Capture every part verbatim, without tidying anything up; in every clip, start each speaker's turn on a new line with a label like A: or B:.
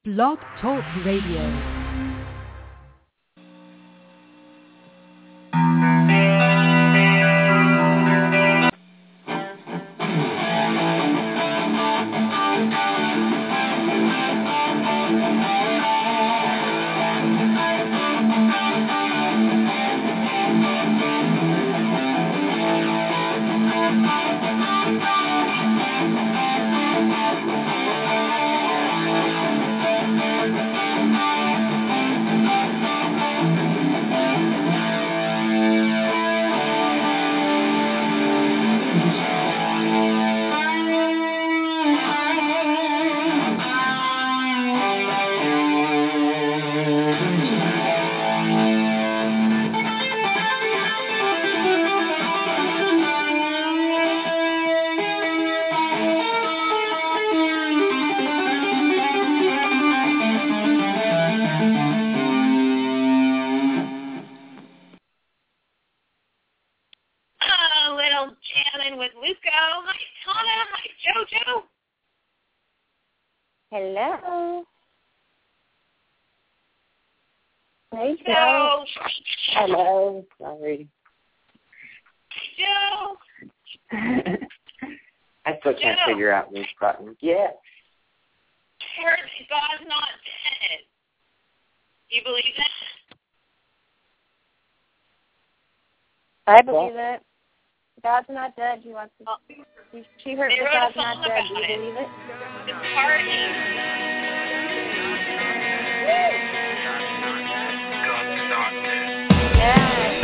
A: Blog Talk Radio.
B: Hello. Hey, Joe. Hello. Sorry.
C: Joe.
B: I still can't
C: Joe.
B: figure out this button. Yeah.
C: Heard that God's not dead. Do you believe that?
B: I believe it. God's not dead. He wants to. She, she heard
C: They
B: that
C: wrote
B: God's
C: a song
B: not dead. Do you
C: about it.
B: believe it?
C: It's party.
D: God's not dead.
B: Yeah.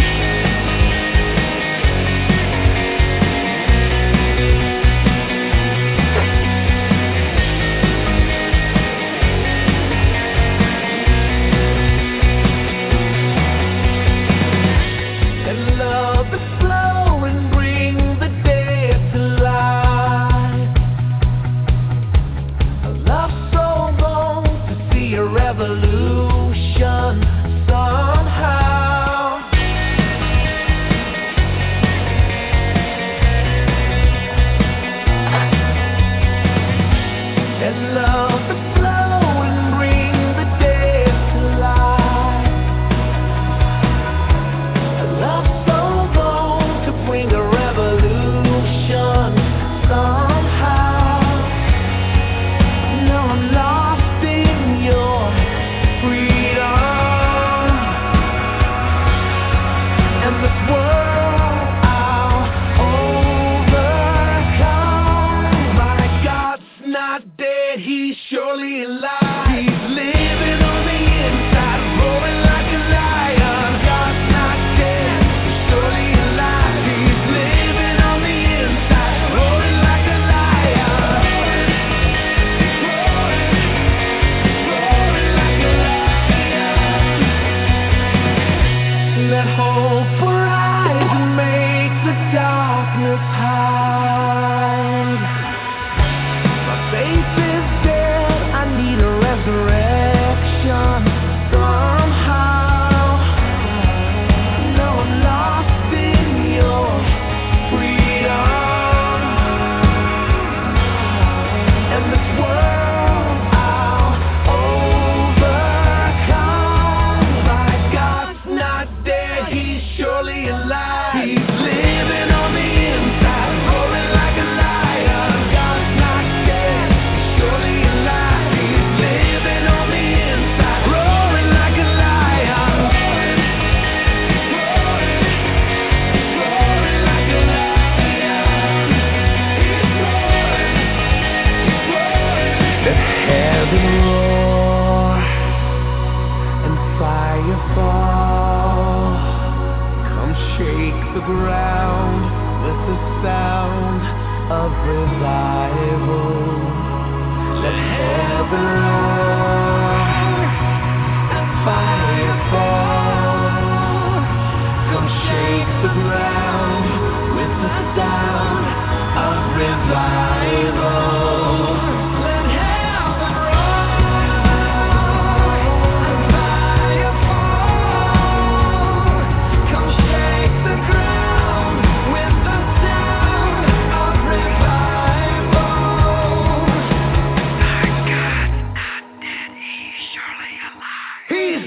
D: God, not dead.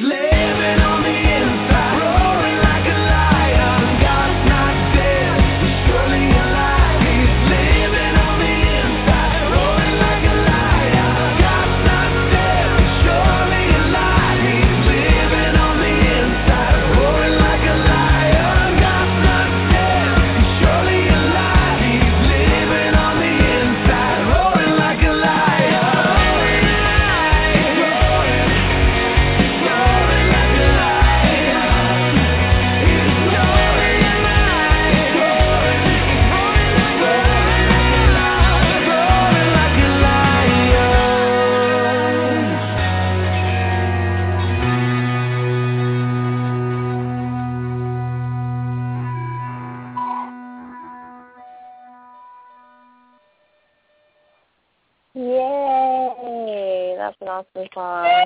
B: Yay! That's an awesome song.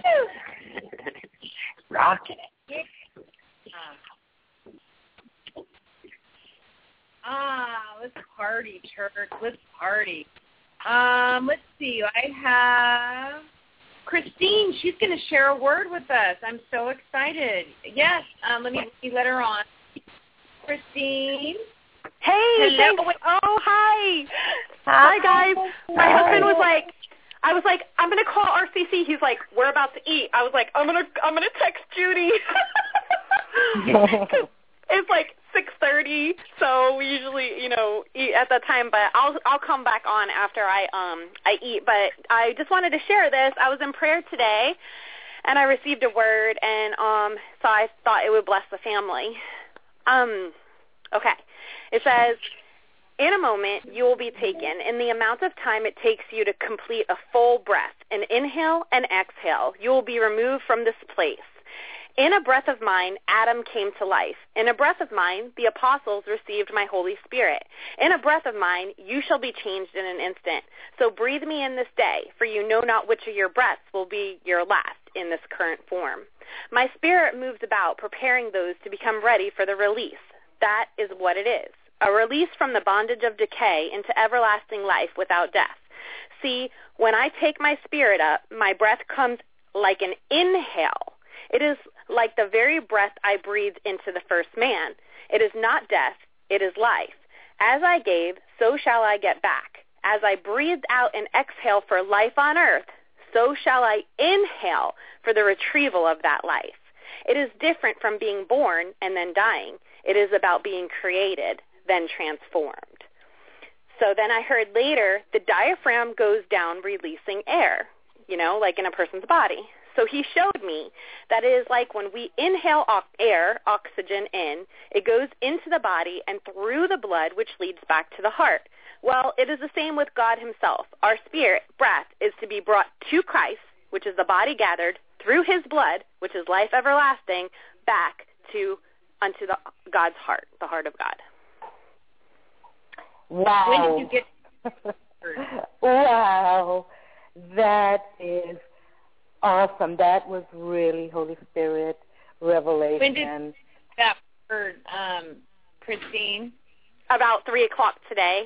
E: Rocking it.
C: Ah, let's party, church. Let's party. Um, let's see. I have Christine. She's going to share a word with us. I'm so excited. Yes. Um, let me, let me let her on. Christine.
F: Hey,
C: Hello.
F: thanks. Oh, hi.
B: Hi,
F: Hi, guys. My
B: Hi.
F: husband was like, I was like, I'm going to call R C C. He's like, we're about to eat. I was like, I'm going to I'm gonna text Judy. It's like six thirty, so we usually, you know, eat at that time, but I'll I'll come back on after I um I eat. But I just wanted to share this. I was in prayer today, and I received a word, and um so I thought it would bless the family. Um, okay. It says, in a moment you will be taken. In the amount of time it takes you to complete a full breath, an inhale and exhale, you will be removed from this place. In a breath of mine, Adam came to life. In a breath of mine, the apostles received my Holy Spirit. In a breath of mine, you shall be changed in an instant. So breathe me in this day, for you know not which of your breaths will be your last in this current form. My spirit moves about, preparing those to become ready for the release. That is what it is, a release from the bondage of decay into everlasting life without death. See, when I take my spirit up, my breath comes like an inhale. It is like the very breath I breathed into the first man. It is not death, it is life. As I gave, so shall I get back. As I breathed out and exhaled for life on earth, so shall I inhale for the retrieval of that life. It is different from being born and then dying. It is about being created, then transformed. So then I heard later, the diaphragm goes down releasing air, you know, like in a person's body. So he showed me that it is like when we inhale air, oxygen in, it goes into the body and through the blood, which leads back to the heart. Well, it is the same with God himself. Our spirit, breath, is to be brought to Christ, which is the body gathered, through his blood, which is life everlasting, back to unto the God's heart, the heart of God.
B: Wow.
C: When did you get
B: Wow. That is awesome. That was really Holy Spirit revelation.
C: When did that word, um, Christine?
F: About three o'clock today.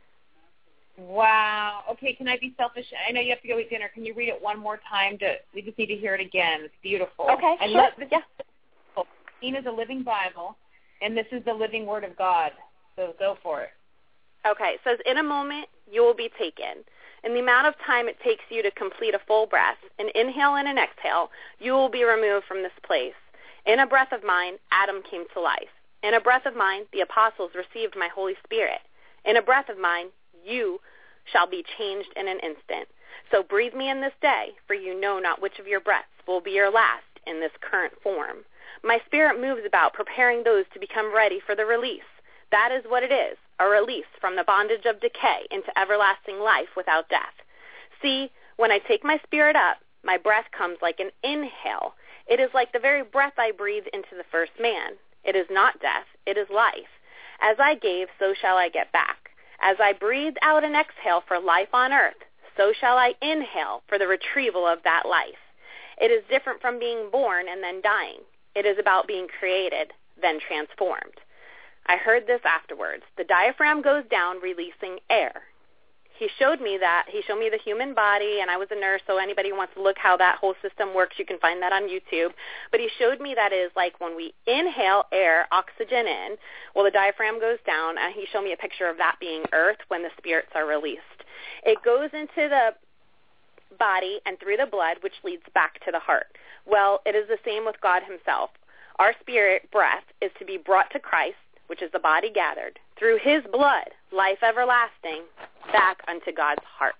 C: Wow. Okay, can I be selfish? I know you have to go eat dinner. Can you read it one more time? To we just need to hear it again. It's beautiful.
F: Okay,
C: I
F: sure.
C: love this.
F: Yeah.
C: Christine is a living Bible, and this is the living Word of God. So go for it.
F: Okay, it says, in a moment you will be taken. In the amount of time it takes you to complete a full breath, an inhale and an exhale, you will be removed from this place. In a breath of mine, Adam came to life. In a breath of mine, the apostles received my Holy Spirit. In a breath of mine, you shall be changed in an instant. So breathe me in this day, for you know not which of your breaths will be your last in this current form. My spirit moves about, preparing those to become ready for the release. That is what it is, a release from the bondage of decay into everlasting life without death. See, when I take my spirit up, my breath comes like an inhale. It is like the very breath I breathed into the first man. It is not death, it is life. As I gave, so shall I get back. As I breathed out and exhale for life on earth, so shall I inhale for the retrieval of that life. It is different from being born and then dying. It is about being created, then transformed. I heard this afterwards. The diaphragm goes down, releasing air. he showed me that. He showed me the human body, and I was a nurse, so anybody who wants to look how that whole system works, you can find that on YouTube. But he showed me that is like when we inhale air, oxygen in, well, the diaphragm goes down, and he showed me a picture of that being earth when the spirits are released. It goes into the body and through the blood, which leads back to the heart. Well, it is the same with God himself. Our spirit breath is to be brought to Christ, which is the body gathered, through his blood, life everlasting, back unto God's heart.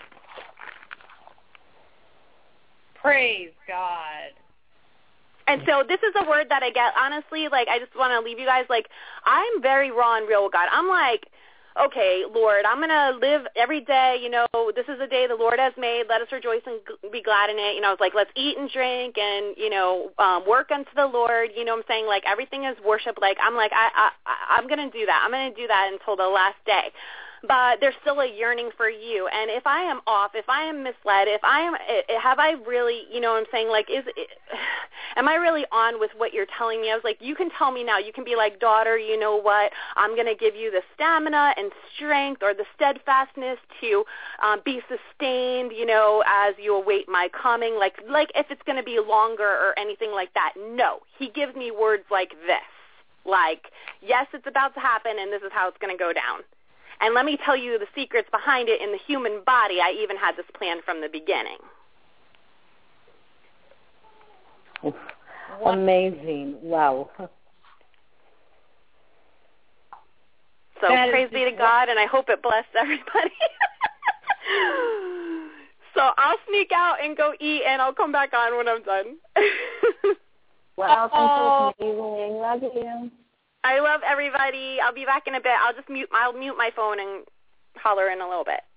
C: Praise God.
F: And so this is a word that I get, honestly, like, I just want to leave you guys, like, I'm very raw and real with God. I'm like, okay, Lord, I'm going to live every day, you know, this is the day the Lord has made. Let us rejoice and be glad in it. You know, it's like, let's eat and drink and, you know, um, work unto the Lord. You know what I'm saying? Like, everything is worship. Like, I'm like, I, I, I'm going to do that. I'm going to do that until the last day. But there's still a yearning for you. And if I am off, if I am misled, if I am, have I really, you know what I'm saying, like, is, am I really on with what you're telling me? I was like, you can tell me now. You can be like, daughter, you know what, I'm going to give you the stamina and strength or the steadfastness to um, be sustained, you know, as you await my coming. Like, like if it's going to be longer or anything like that. No, he gives me words like this. Like, yes, it's about to happen, and this is how it's going to go down. And let me tell you the secrets behind it in the human body. I even had this plan from the beginning.
E: Amazing. Wow.
F: So that praise be to God, and I hope it blessed everybody. So I'll sneak out and go eat, and I'll come back on when I'm done.
B: Wow, thanks for amazing. Love you.
F: I love everybody. I'll be back in a bit. I'll just mute. I'll mute my phone and holler in a little bit.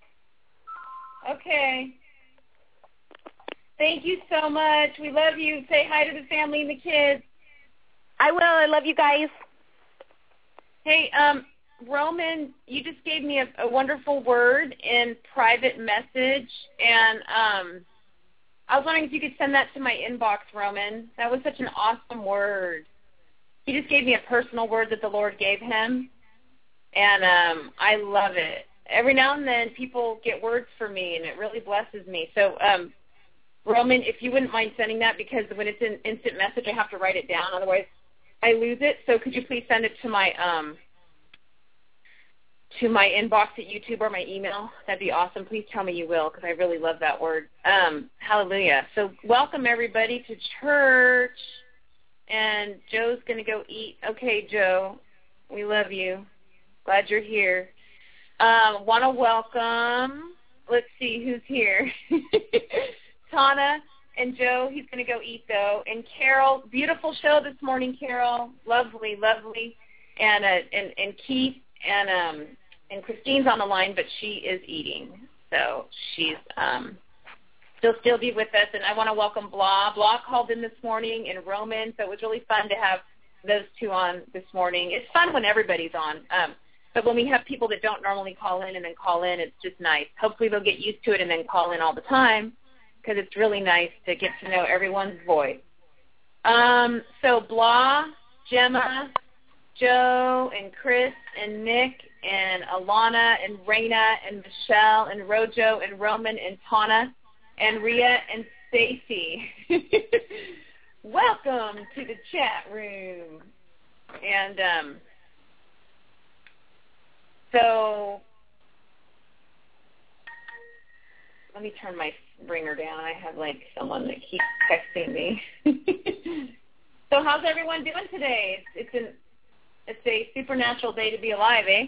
C: Okay. Thank you so much. We love you. Say hi to the family and the kids.
F: I will. I love you guys.
C: Hey, um, Roman, you just gave me a, a wonderful word in private message, and um, I was wondering if you could send that to my inbox, Roman. That was such an awesome word. He just gave me a personal word that the Lord gave him, and um, I love it. Every now and then people get words for me, and it really blesses me. So, um, Roman, if you wouldn't mind sending that, because when it's an instant message, I have to write it down. Otherwise, I lose it. So could you please send it to my um, to my inbox at YouTube or my email? That'd be awesome. Please tell me you will, because I really love that word. Um, hallelujah. So welcome, everybody, to church. And Joe's going to go eat. Okay, Joe, we love you. Glad you're here. Um, want to welcome, let's see who's here. Tana and Joe, he's going to go eat, though. And Carol, beautiful show this morning, Carol. Lovely, lovely. And uh, and, and Keith and um and Christine's on the line, but she is eating. So she's um. She'll still be with us, and I want to welcome Blah. Blah called in this morning, and Roman, so it was really fun to have those two on this morning. It's fun when everybody's on, um, but when we have people that don't normally call in and then call in, it's just nice. Hopefully they'll get used to it and then call in all the time, because it's really nice to get to know everyone's voice. Um, so Blah, Gemma, Joe, and Chris, and Nick, and Alana, and Raina, and Michelle, and Rojo, and Roman, and Tana, and Rhea and Stacy. Welcome to the chat room. And um, so let me turn my ringer down. I have like someone that keeps texting me. So how's everyone doing today? It's, it's an it's a supernatural day to be alive, eh?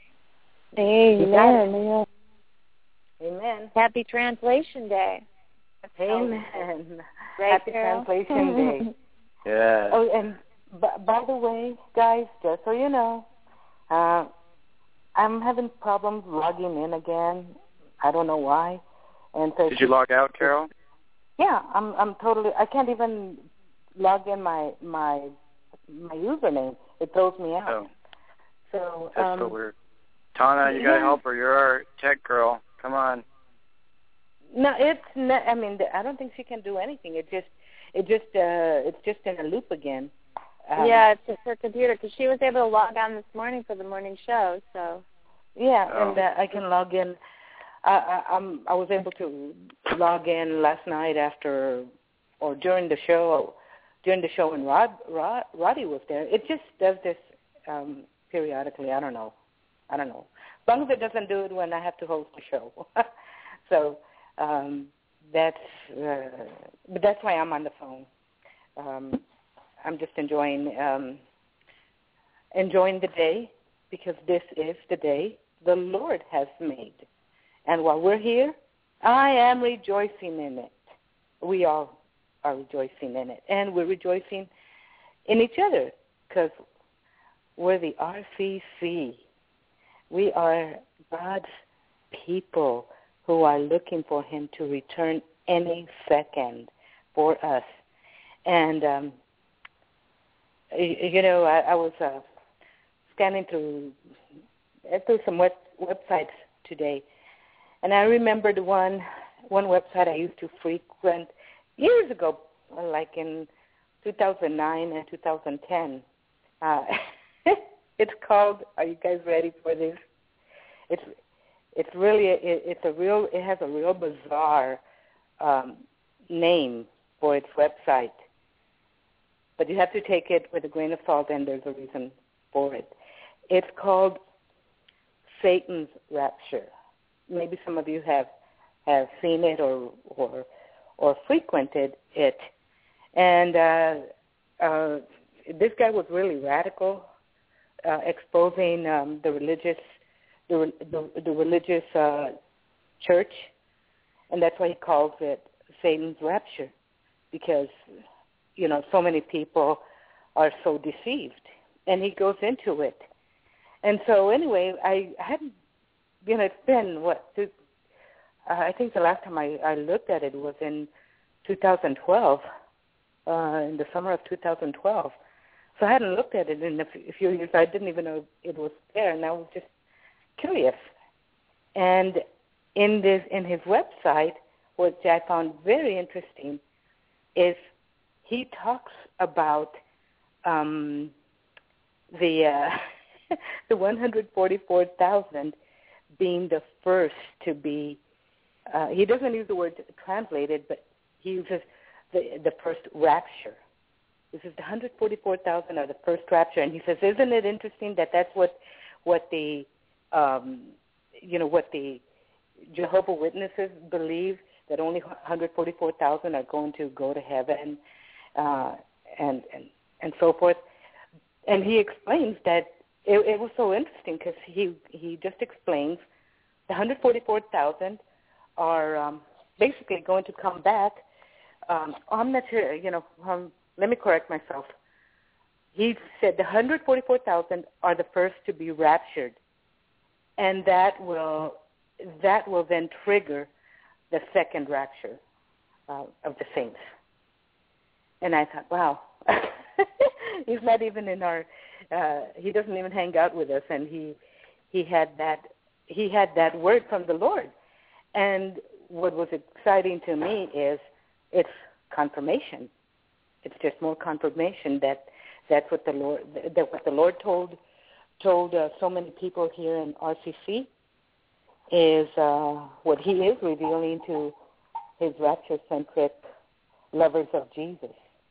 B: Amen.
E: Amen.
B: Happy Translation Day.
E: Amen.
B: Right,
E: Happy
B: Carol?
E: Translation Day.
G: Yeah.
E: Oh, and b- by the way, guys, just so you know, uh, I'm having problems logging in again. I don't know why. And so
G: Did you log out, Carol?
E: Yeah, I'm. I'm totally. I can't even log in my my my username. It throws me out.
G: Oh.
E: So
G: That's
E: um,
G: so weird. Tana, you gotta help her. You're our tech girl. Come on.
E: No, it's not. I mean, I don't think she can do anything. It just, it just, uh, it's just in a loop again. Um,
B: yeah, it's just her computer, because she was able to log on this morning for the morning show. So.
E: Yeah,
G: oh.
E: and uh, I can log in. I, I, I'm, I was able to log in last night after or during the show, during the show when Rod, Rod, Roddy was there. It just does this um, periodically. I don't know. I don't know. As long as it doesn't do it when I have to host the show. so um, that's, uh, but that's why I'm on the phone. Um, I'm just enjoying um, enjoying the day because this is the day the Lord has made. And while we're here, I am rejoicing in it. We all are rejoicing in it. And we're rejoicing in each other because we're the R C C. We are God's people who are looking for him to return any second for us. And, um, you know, I, I was uh, scanning through, through some web, websites today, and I remembered one one website I used to frequent years ago, like in two thousand nine and two thousand ten. Uh, it's called, are you guys ready for this? It's it's really, it, it's a real, it has a real bizarre um, name for its website. But you have to take it with a grain of salt, and there's a reason for it. It's called Satan's Rapture. Maybe some of you have, have seen it or or or frequented it. And uh, uh, this guy was really radical, uh, exposing um, the religious the the, the religious uh, church, and that's why he calls it Satan's Rapture, because you know so many people are so deceived, and he goes into it. And so anyway, I hadn't, you know, it's been, what, two, uh, I think the last time I, I looked at it was in two thousand twelve, uh, in the summer of two thousand twelve. So I hadn't looked at it in a few years. I didn't even know it was there, and I was just curious. And in this, in his website, which I found very interesting, is he talks about um, the... Uh, the one hundred forty-four thousand being the first to be, uh, he doesn't use the word translated, but he uses the the first rapture. This is the one hundred forty-four thousand are the first rapture, and he says, isn't it interesting that that's what what the um, you know what the Jehovah's Witnesses believe, that only one hundred forty-four thousand are going to go to heaven, uh, and and and so forth. And he explains that. It, it was so interesting because he he just explains the one hundred forty-four thousand are um, basically going to come back. Um, I'm not sure, you know, um, let me correct myself. He said the one hundred forty-four thousand are the first to be raptured, and that will that will then trigger the second rapture uh, of the saints. And I thought, wow, he's not even in our. Uh, he doesn't even hang out with us, and he he had that he had that word from the Lord. And what was exciting to me is it's confirmation. It's just more confirmation that that's what the Lord that what the Lord told told uh, so many people here in R C C is uh, what He is revealing to His rapture-centric lovers of Jesus.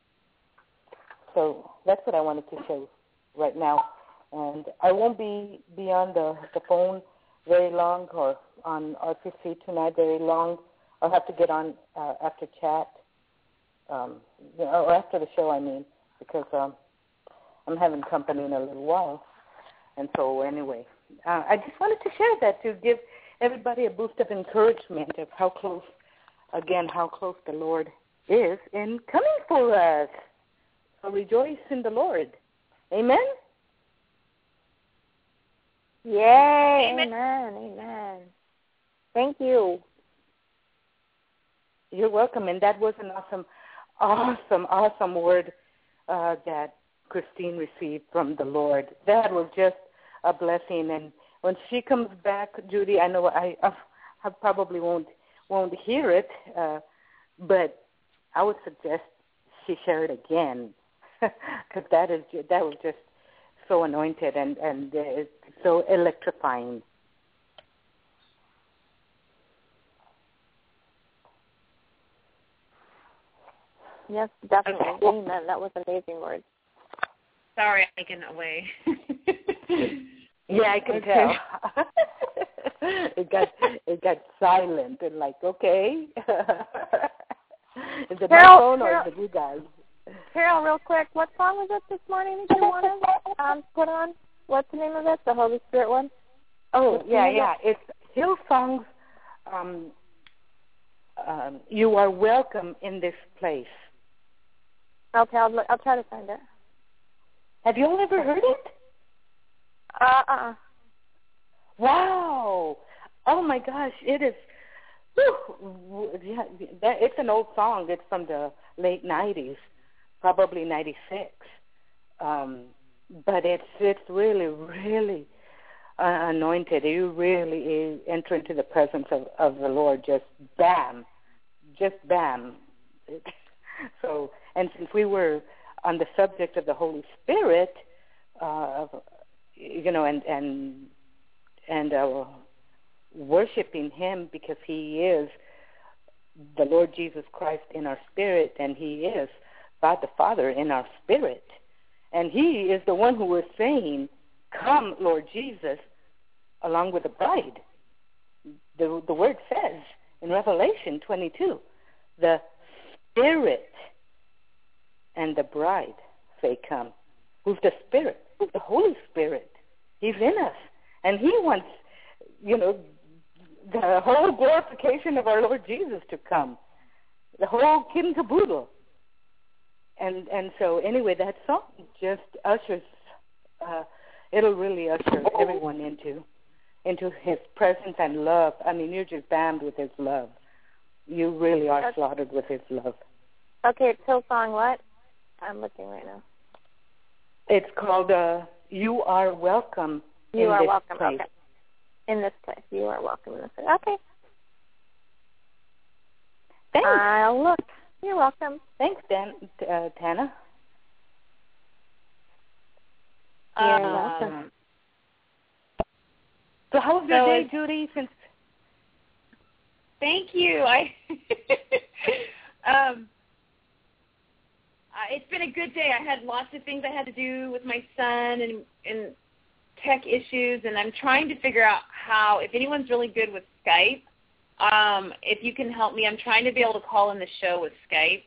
E: So that's what I wanted to show right now, and I won't be, be on the, the phone very long or on R C C tonight very long. I'll have to get on uh, after chat, um, you know, or after the show, I mean, because um, I'm having company in a little while. And so anyway, uh, I just wanted to share that to give everybody a boost of encouragement of how close, again, how close the Lord is in coming for us. So rejoice in the Lord. Amen?
B: Yay, amen, amen. Thank you.
E: You're welcome. And that was an awesome, awesome, awesome word uh, that Christine received from the Lord. That was just a blessing. And when she comes back, Judy, I know I, I probably won't won't hear it, uh, but I would suggest she share it again, because that is that was just so anointed and and uh, so electrifying.
B: Yes, definitely.
C: Okay.
B: Amen. That was an amazing word.
C: Sorry, I'm taking away.
E: Yeah, I can
B: Okay.
E: tell. it got it got silent and like, okay. Is it
B: Carol,
E: my phone or
B: Carol,
E: is it you guys?
B: Carol, real quick, what song was it this morning that you wanted um, put on? What's the name of it? The Holy Spirit one?
E: Oh,
B: What's
E: yeah,
B: the
E: yeah. It's Hillsong's um, um, You Are Welcome in This Place.
B: Okay, I'll, I'll try to find it.
E: Have you all ever heard it?
B: Uh-uh.
E: Wow. Oh, my gosh. It is. Whew, yeah, that, it's an old song. It's from the late nineties, probably ninety-six. Um, but it's it's really, really uh, anointed. You really enter into the presence of, of the Lord. Just bam. Just bam. So, and since we were on the subject of the Holy Spirit, uh, you know, and and and uh, worshiping Him because He is the Lord Jesus Christ in our spirit, and He is God the Father in our spirit, and He is the one who was saying, "Come, Lord Jesus," along with the bride. The the word says in Revelation twenty-two, the Spirit and the bride say, "Come." Who's the Spirit? Who's the Holy Spirit? He's in us, and He wants, you know, the whole glorification of our Lord Jesus to come, the whole kit and caboodle. And and so anyway, that song just ushers, uh, it'll really usher everyone into into His presence and love. I mean, you're just bammed with His love. You really are
B: That's,
E: slaughtered with His love.
B: Okay, it's Hillsong what? I'm looking right now.
E: It's called uh, You Are Welcome
B: You
E: in
B: Are
E: This
B: Welcome,
E: Place.
B: okay. In this place. You are welcome in this place. Okay.
E: Thanks.
B: I'll look. You're welcome.
E: Thanks, Dan, uh, Tana.
B: You're
C: Um,
B: welcome.
E: So how was your
C: So
E: day,
C: it's-
E: Judy? Since
C: Thank you. I um, uh, it's been a good day. I had lots of things I had to do with my son and and tech issues, and I'm trying to figure out how, if anyone's really good with Skype, um, if you can help me. I'm trying to be able to call in the show with Skype,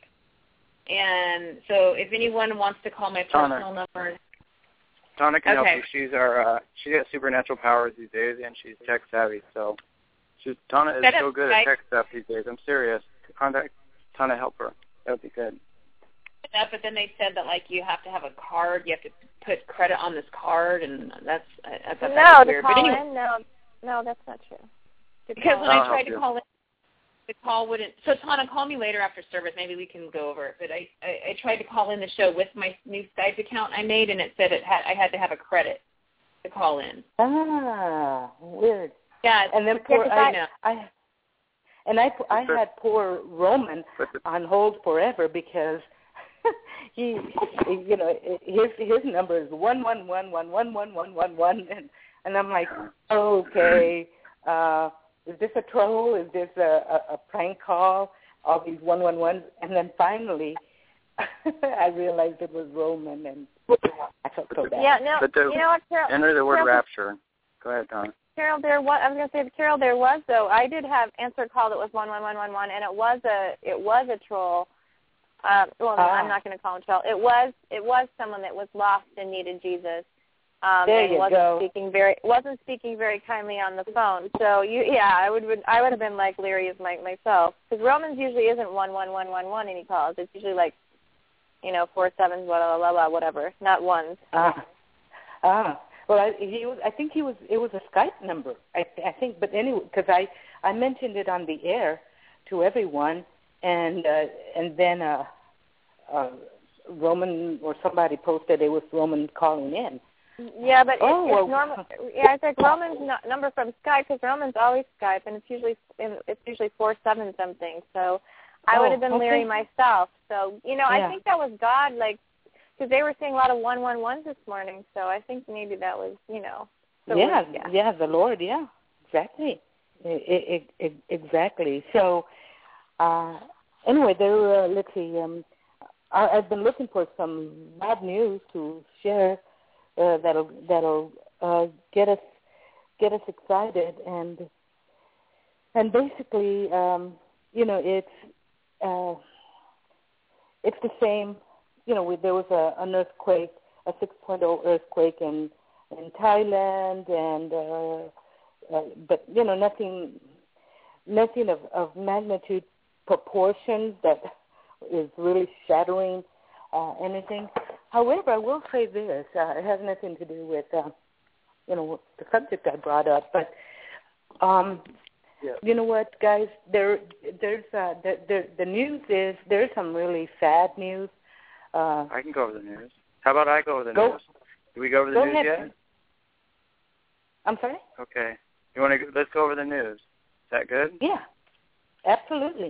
C: and so if anyone wants to call my
G: Tana.
C: personal number.
G: Tana can
C: Okay.
G: help you. She's our uh, she has supernatural powers these days, and she's tech savvy. So, she's, Tana is
C: Set up
G: so good
C: Skype.
G: at tech stuff these days. I'm serious. Contact Tana, help her. That would be good.
C: Up, but then they said that like you have to have a card, you have to put credit on this card, and that's I, I thought that
B: No,
C: was
B: to
C: weird.
B: call
C: But anyway,
B: in, no, no, that's not true. To
C: because
B: call
C: when
B: in.
G: I'll
C: I tried
G: help
C: to
G: you.
C: call in, the call wouldn't. So Tana, call me later after service. Maybe we can go over it. But I, I, I tried to call in the show with my new Skype account I made, and it said it had I had to have a credit to call in.
E: ah, weird.
C: Yeah,
E: And then
C: it's-
E: poor
C: I
E: I,
C: know.
E: I and I I had poor Roman on hold forever because he, you know, his his number is one one one one one one one one one, and and I'm like, okay, uh, is this a troll? Is this a, a, a prank call? All these one one ones, and then finally, I realized it was Roman, and I felt so bad.
B: Yeah, no,
G: But the,
B: you know what, Carol?
G: enter the word
B: Carol,
G: rapture. Go ahead, Tana.
B: Carol, there was. I was going to say, Carol, there was though. I did have answer a call that was one one one one one, and it was a it was a troll. Um, well, no,
E: Ah.
B: I'm not going to call him troll. It was it was someone that was lost and needed Jesus. Um,
E: There
B: and
E: you
B: wasn't
E: go.
B: speaking very wasn't speaking very kindly on the phone. So you, yeah, I would, would I would have been like leery of my, myself because Romans usually isn't one one one one one any calls. It's usually like, you know, four sevens, blah blah blah blah, whatever, not ones.
E: Ah, ah. Well, I, he was. I think he was. It was a Skype number. I, I think, but anyway, because I, I mentioned it on the air to everyone, and uh, and then uh, uh, Roman or somebody posted it was Roman calling in.
B: Yeah, but
E: Oh,
B: it, it's
E: well.
B: normal. Yeah, it's like Roman's no, number from Skype because Roman's always Skype, and it's usually it's usually four seven something. So I
E: Oh,
B: would have been
E: okay.
B: leery myself. So you know,
E: Yeah.
B: I think that was God, like, because they were seeing a lot of one one ones this morning. So I think maybe that was, you know. So
E: yeah,
B: we, yeah,
E: yeah, the Lord. Yeah, exactly, I, I, I, exactly. So uh, anyway, there. Uh, let's see. Um, I, I've been looking for some bad news to share uh, that'll that'll uh, get us get us excited, and and basically, um, you know, it's uh, it's the same. You know, we, there was a, an earthquake, a six point oh earthquake in in Thailand, and uh, uh, but you know, nothing nothing of, of magnitude proportions that is really shattering uh, anything. However, I will say this: uh, it has nothing to do with uh, you know the subject I brought up, but um,
G: yeah.
E: you know what, guys? There, there's uh, the, the the news is there's some really sad news. Uh,
G: I can go over the news. How about I go over the
E: go,
G: news? Do we go over the
E: go
G: news
E: ahead.
G: yet?
E: I'm sorry?
G: Okay. You want to? Let's go over the news. Is that good?
E: Yeah, absolutely.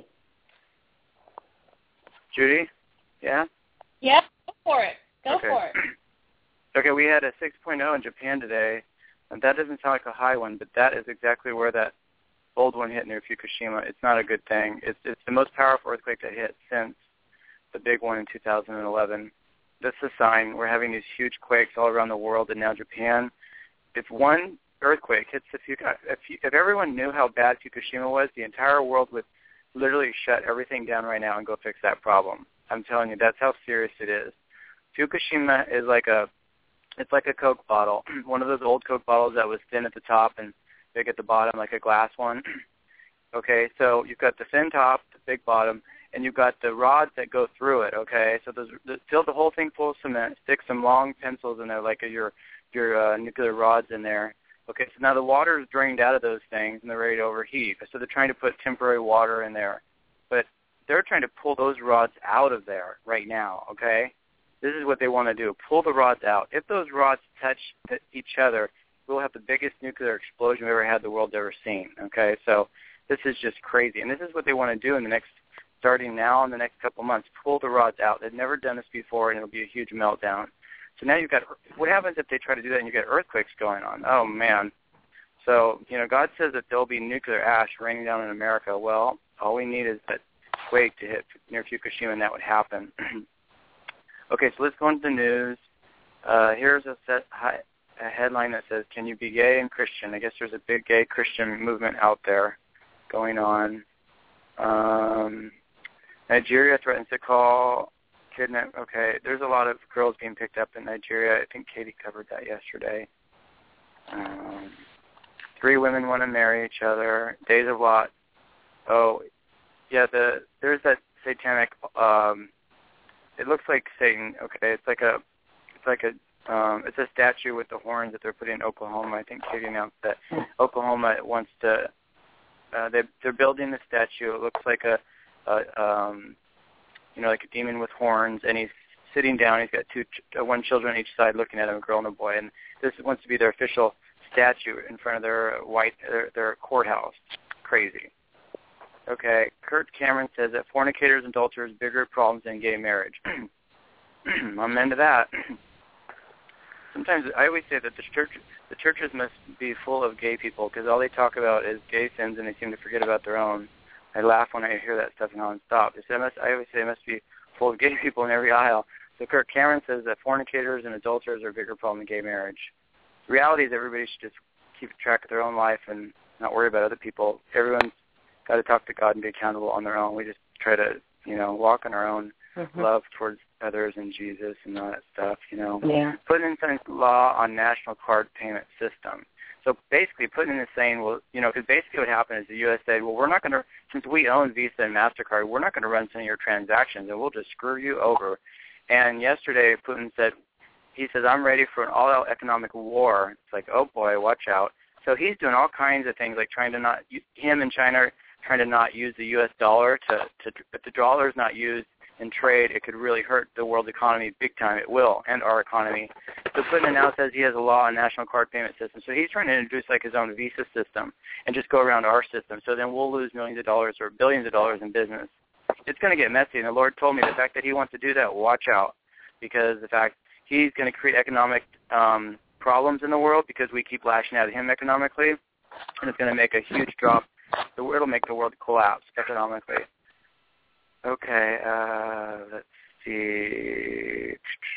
G: Judy? Yeah?
C: Yeah, go for it. Go
G: okay.
C: for it.
G: Okay, we had a six point oh in Japan today, and that doesn't sound like a high one, but that is exactly where that old one hit near Fukushima. It's not a good thing. It's it's the most powerful earthquake that hit since the big one in two thousand eleven. That's a sign. We're having these huge quakes all around the world, and now Japan. If one earthquake hits the Fukushima, if, if everyone knew how bad Fukushima was, the entire world would literally shut everything down right now and go fix that problem. I'm telling you, that's how serious it is. Fukushima is like a, it's like a Coke bottle, one of those old Coke bottles that was thin at the top and big at the bottom, like a glass one. Okay, so you've got the thin top, the big bottom, and you've got the rods that go through it. Okay, so those, fill the whole thing full of cement, stick some long pencils in there, like your your uh, nuclear rods in there. Okay, so now the water is drained out of those things, and they're ready to overheat. So they're trying to put temporary water in there. But they're trying to pull those rods out of there right now, okay? This is what they want to do, pull the rods out. If those rods touch each other, we'll have the biggest nuclear explosion we've ever had the world's ever seen, okay? So this is just crazy. And this is what they want to do in the next, starting now in the next couple months, pull the rods out. They've never done this before, and it'll be a huge meltdown. So now you've got, what happens if they try to do that and you get earthquakes going on? Oh, man. So, you know, God says that there'll be nuclear ash raining down in America. Well, all we need is that quake to hit near Fukushima, and that would happen. Okay, so let's go into the news. Uh, here's a, set, a headline that says, "Can you be gay and Christian?" I guess there's a big gay Christian movement out there going on. Um, Nigeria threatens to call kidnap. Okay, there's a lot of girls being picked up in Nigeria. I think Katie covered that yesterday. Um, three women want to marry each other. Days of Lot. Oh, yeah. The there's that satanic. Um, it looks like Satan. Okay, it's like a, it's like a, um, it's a statue with the horns that they're putting in Oklahoma. I think Katie announced that Oklahoma wants to. Uh, they they're building the statue. It looks like a, a um, you know, like a demon with horns, and he's sitting down. He's got two, uh, one children on each side looking at him, a girl and a boy. And this wants to be their official statue in front of their white, their, their courthouse. Crazy. Okay, Kurt Cameron says that fornicators and adulterers bigger problems than gay marriage. I'm into that. Sometimes I always say that the church, the churches must be full of gay people because all they talk about is gay sins, and they seem to forget about their own. I laugh when I hear that stuff nonstop. They say, I always say it must be full of gay people in every aisle. So Kurt Cameron says that fornicators and adulterers are a bigger problem than gay marriage. The reality is everybody should just keep track of their own life and not worry about other people. Everyone's got to talk to God and be accountable on their own. We just try to, you know, walk in our own mm-hmm. love towards others and Jesus and all that stuff, you know.
E: Yeah.
G: Putting in some law on national card payment system. So basically putting in this saying, well, you know, because basically what happened is the U S said, well, we're not going to, since we own Visa and MasterCard, we're not going to run some of your transactions, and we'll just screw you over. And yesterday Putin said, he says, I'm ready for an all-out economic war. It's like, oh, boy, watch out. So he's doing all kinds of things, like trying to not, him and China trying to not use the U S dollar to, to if the dollar is not used in trade, it could really hurt the world economy big time. It will, and our economy. So Putin now says he has a law on national card payment system. So he's trying to introduce like his own Visa system and just go around our system. So then we'll lose millions of dollars or billions of dollars in business. It's going to get messy, and the Lord told me the fact that he wants to do that, watch out, because the fact he's going to create economic um, problems in the world because we keep lashing out at him economically, and it's going to make a huge drop. So it'll make the world collapse economically. Okay, uh, let's see.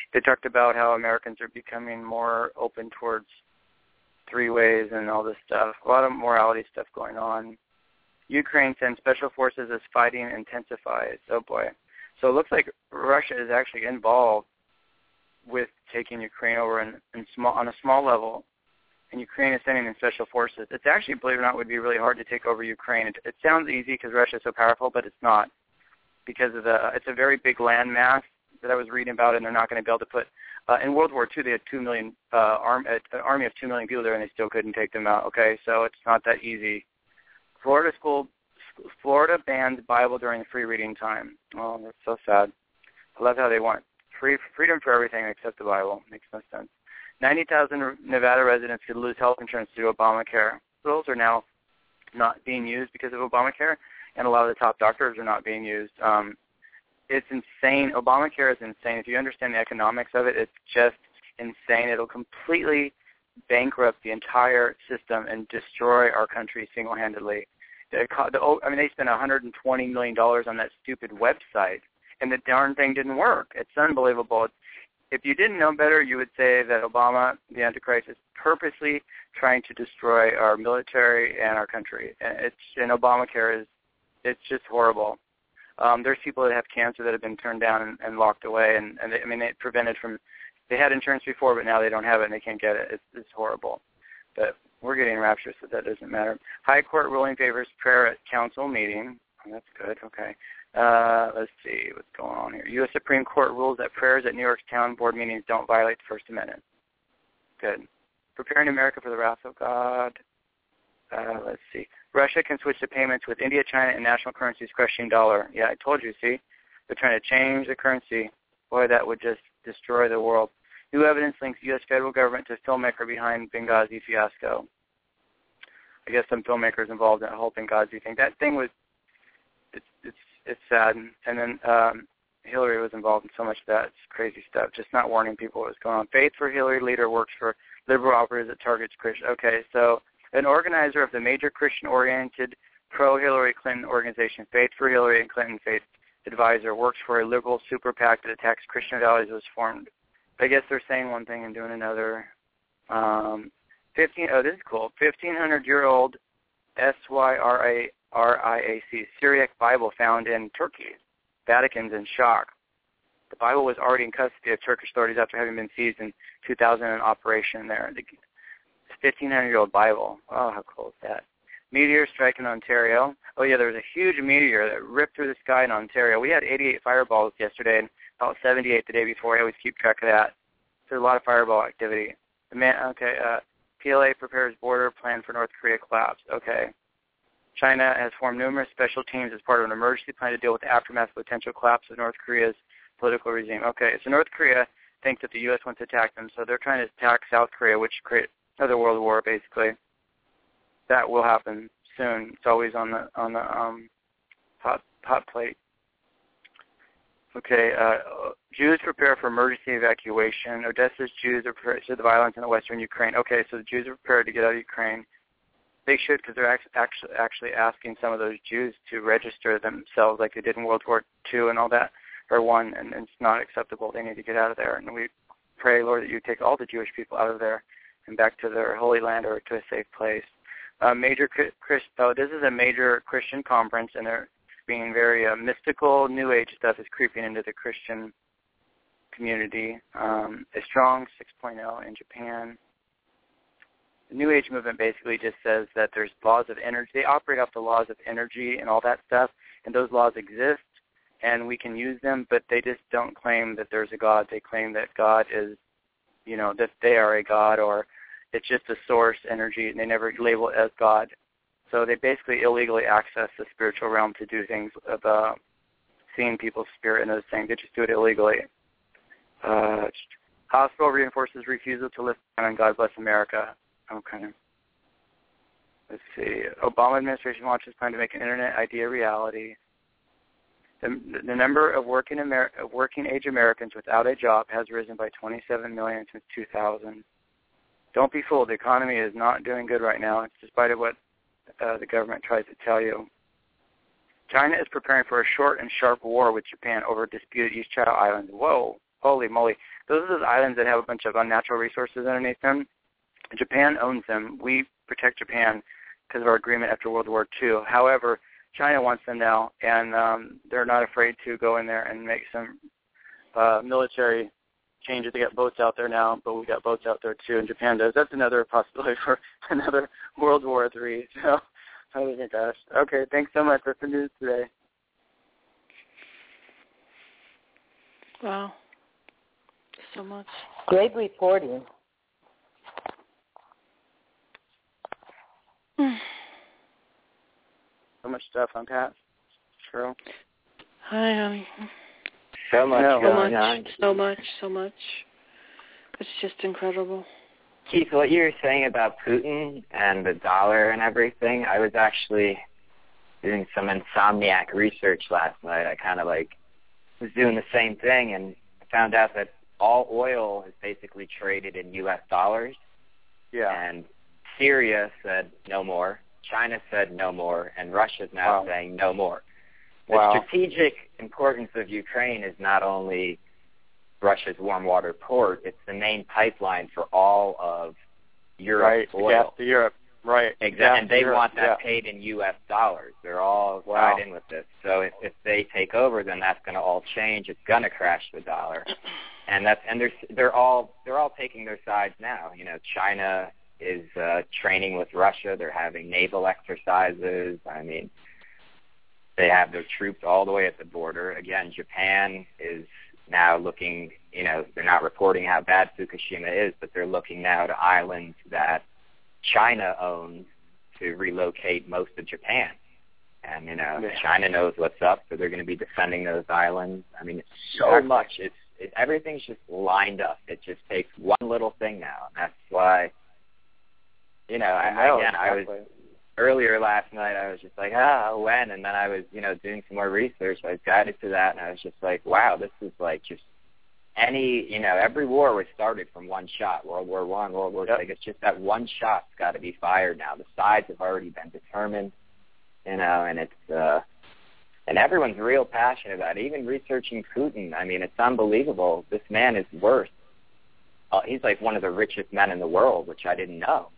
G: they talked about how Americans are becoming more open towards three ways and all this stuff. A lot of morality stuff going on. Ukraine sends special forces as fighting intensifies. Oh, boy. So it looks like Russia is actually involved with taking Ukraine over in, in small, on a small level, and Ukraine is sending in special forces. It's actually, believe it or not, would be really hard to take over Ukraine. It, it sounds easy because Russia is so powerful, but it's not, because of the. It's a very big landmass that I was reading about, and they're not going to be able to put. Uh, in World War Two, they had two million uh, arm, uh, an army of two million people there, and they still couldn't take them out. Okay, so it's not that easy. Florida school, Florida banned Bible during free reading time. Oh, that's so sad. I love how they want free freedom for everything except the Bible. Makes no sense. ninety thousand Nevada residents could lose health insurance due to Obamacare. Those are now not being used because of Obamacare, and a lot of the top doctors are not being used. Um, it's insane. Obamacare is insane. If you understand the economics of it, it's just insane. It'll completely bankrupt the entire system and destroy our country single-handedly. The, the, I mean, they spent one hundred twenty million dollars on that stupid website, and the darn thing didn't work. It's unbelievable. It's, if you didn't know better, you would say that Obama, the Antichrist, is purposely trying to destroy our military and our country. And it's and Obamacare is, it's just horrible. Um, there's people that have cancer that have been turned down and, and locked away, and, and they, I mean, they prevented from, they had insurance before, but now they don't have it and they can't get it. It's, it's horrible. But we're getting rapture, so that doesn't matter. High Court ruling favors prayer at council meeting. Oh, that's good. Okay. Uh, let's see what's going on here. U S Supreme Court rules that prayers at New York's town board meetings don't violate the First Amendment. Good. Preparing America for the wrath of God. Uh, let's see. Russia can switch to payments with India, China, and national currencies crushing dollar. Yeah, I told you, see? They're trying to change the currency. Boy, that would just destroy the world. New evidence links U S federal government to filmmaker behind Benghazi fiasco. I guess some filmmakers involved in the whole Benghazi thing. That thing was, it's it's it's sad. And then um, Hillary was involved in so much of that. It's crazy stuff. Just not warning people what was going on. Faith for Hillary leader works for liberal operatives that targets Christian. Okay, so an organizer of the major Christian-oriented pro-Hillary Clinton organization, Faith for Hillary and Clinton Faith Advisor, works for a liberal super PAC that attacks Christian values. Was formed. I guess they're saying one thing and doing another. Um, fifteen. Oh, this is cool. Fifteen hundred year old S Y R A R I A C Syriac Bible found in Turkey. Vatican's in shock. The Bible was already in custody of Turkish authorities after having been seized in two thousand in operation there. The fifteen hundred year old Bible. Oh, how cool is that? Meteor strike in Ontario. Oh, yeah, there was a huge meteor that ripped through the sky in Ontario. We had eighty-eight fireballs yesterday and about seventy-eight the day before. I always keep track of that. There's a lot of fireball activity. The man, okay, uh, P L A prepares border plan for North Korea collapse. Okay. China has formed numerous special teams as part of an emergency plan to deal with the aftermath of potential collapse of North Korea's political regime. Okay, so North Korea thinks that the U S wants to attack them, so they're trying to attack South Korea, which create another world war, basically. That will happen soon. It's always on the on the um, hot hot plate. Okay, uh, Jews prepare for emergency evacuation. Odessa's Jews are prepared to the violence in the western Ukraine. Okay, so the Jews are prepared to get out of Ukraine. They should, because they're actually actually asking some of those Jews to register themselves like they did in World War Two and all that, or one, and, and it's not acceptable. They need to get out of there. And we pray, Lord, that you take all the Jewish people out of there and back to their holy land or to a safe place. Uh, major Christ, oh, this is a major Christian conference, and they're being very uh, mystical, New Age stuff is creeping into the Christian community. Um, a strong six point oh in Japan. The New Age movement basically just says that there's laws of energy. They operate off the laws of energy and all that stuff, and those laws exist, and we can use them, but they just don't claim that there's a God. They claim that God is, you know, that they are a God, or it's just a source energy, and they never label it as God. So they basically illegally access the spiritual realm to do things of uh, seeing people's spirit and those things. They just do it illegally. Uh, hospital reinforces refusal to lift on God Bless America. Okay. Let's see. Obama administration launches plan to make an internet idea reality. The, the number of working, Amer- working age Americans without a job has risen by twenty-seven million since two thousand. Don't be fooled. The economy is not doing good right now, despite of what uh, the government tries to tell you. China is preparing for a short and sharp war with Japan over disputed East China Islands. Whoa. holy moly. Those are those islands that have a bunch of unnatural resources underneath them. Japan owns them. We protect Japan because of our agreement after World War Two. However, China wants them now, and um, they're not afraid to go in there and make some uh, military changes. They got boats out there now, but we've got boats out there too, and Japan does. That's another possibility for another World War Three. So, oh my gosh. Okay, thanks so much. That's the news today.
H: Wow. So much.
E: Great reporting.
G: So much stuff on Pat. True.
H: Hi, honey.
I: So much
G: no,
I: going
H: so much,
I: on.
H: so much, so much. It's just incredible.
I: Keith, what you were saying about Putin and the dollar and everything, I was actually doing some insomniac research last night. I kind of like was doing the same thing and found out that all oil is basically traded in U S dollars.
G: Yeah.
I: And Syria said no more. China said no more, and Russia's now
G: wow.
I: saying no more. The
G: wow.
I: strategic importance of Ukraine is not only Russia's warm water port, it's the main pipeline for all of Europe's
G: right.
I: oil.
G: Gas to Europe. Right.
I: Exactly. And they
G: Europe.
I: want that
G: yeah.
I: paid in U S dollars. They're all
G: wow.
I: tied in with this. So if, if they take over, then that's going to all change. It's going to crash the dollar. And that's and they're they're all they're all taking their sides now. You know, China is uh, training with Russia. They're having naval exercises. I mean, they have their troops all the way at the border. Again, Japan is now looking, you know, they're not reporting how bad Fukushima is, but they're looking now to islands that China owns to relocate most of Japan. And, you know,
G: yeah.
I: China knows what's up, so they're going to be defending those islands. I mean, it's so
G: exactly.
I: much. It's it, everything's just lined up. It just takes one little thing now, and that's why, you know, I,
G: I know,
I: again,
G: exactly.
I: I was, earlier last night, I was just like, ah, when? And then I was, you know, doing some more research. I was guided to that, and I was just like, wow, this is like just any, you know, every war was started from one shot. World War One, World War Two. Yep. It's just that one shot's got to be fired now. The sides have already been determined, you know, and it's, uh, and everyone's real passionate about it. Even researching Putin, I mean, it's unbelievable. This man is worth, uh, he's like one of the richest men in the world, which I didn't know.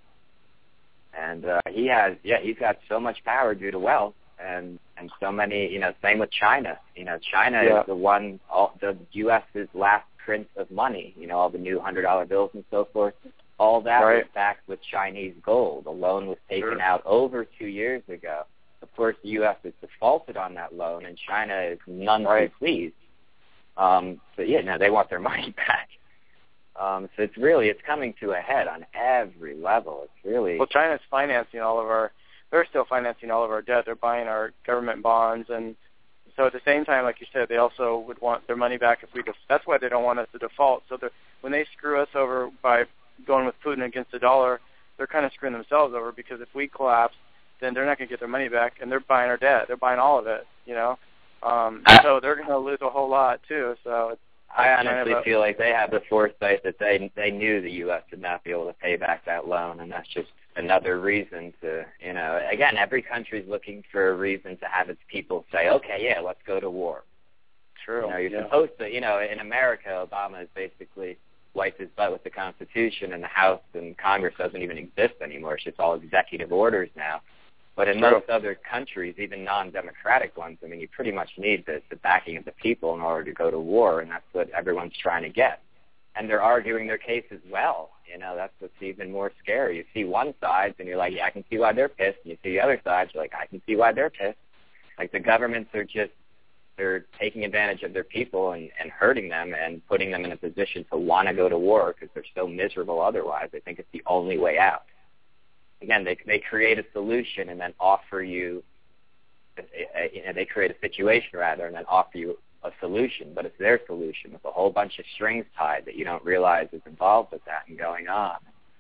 I: And uh, he has, yeah, he's got so much power due to wealth, and and so many, you know, same with China. You know, China
G: yeah.
I: is the one, all, the U S's last print of money. You know, all the new hundred dollar bills and so forth. All that
G: right.
I: was backed with Chinese gold. The loan was taken
G: sure.
I: out over two years ago. Of course, the U S has defaulted on that loan, and China is none
G: right.
I: too pleased. Um, so yeah, no, they want their money back. Um, so it's really, it's coming to a head on every level. It's really...
G: Well, China's financing all of our, they're still financing all of our debt. They're buying our government bonds. And so at the same time, like you said, they also would want their money back if we, def- that's why they don't want us to default. So when they screw us over by going with Putin against the dollar, they're kind of screwing themselves over, because if we collapse, then they're not going to get their money back, and they're buying our debt. They're buying all of it, you know. Um, so they're going to lose a whole lot, too. So it's
I: I honestly feel like they have the foresight that they they knew the U S would not be able to pay back that loan, and that's just another reason to, you know, again, every country's looking for a reason to have its people say, okay, yeah, let's go to war.
G: True.
I: You know, you're
G: yeah.
I: supposed to, you know, in America, Obama has basically wiped his butt with the Constitution, and the House and Congress doesn't even exist anymore. It's just all executive orders now. But in
G: True.
I: most other countries, even non-democratic ones, I mean, you pretty much need the, the backing of the people in order to go to war, and that's what everyone's trying to get. And they're arguing their case as well. You know, that's what's even more scary. You see one side, and you're like, yeah, I can see why they're pissed. And you see the other side, you're like, I can see why they're pissed. Like, the governments are just, they're taking advantage of their people and, and hurting them and putting them in a position to want to go to war because they're so miserable otherwise. They think it's the only way out. Again, they they create a solution and then offer you, a, a, you know, they create a situation rather and then offer you a solution, but it's their solution with a whole bunch of strings tied that you don't realize is involved with that and going on.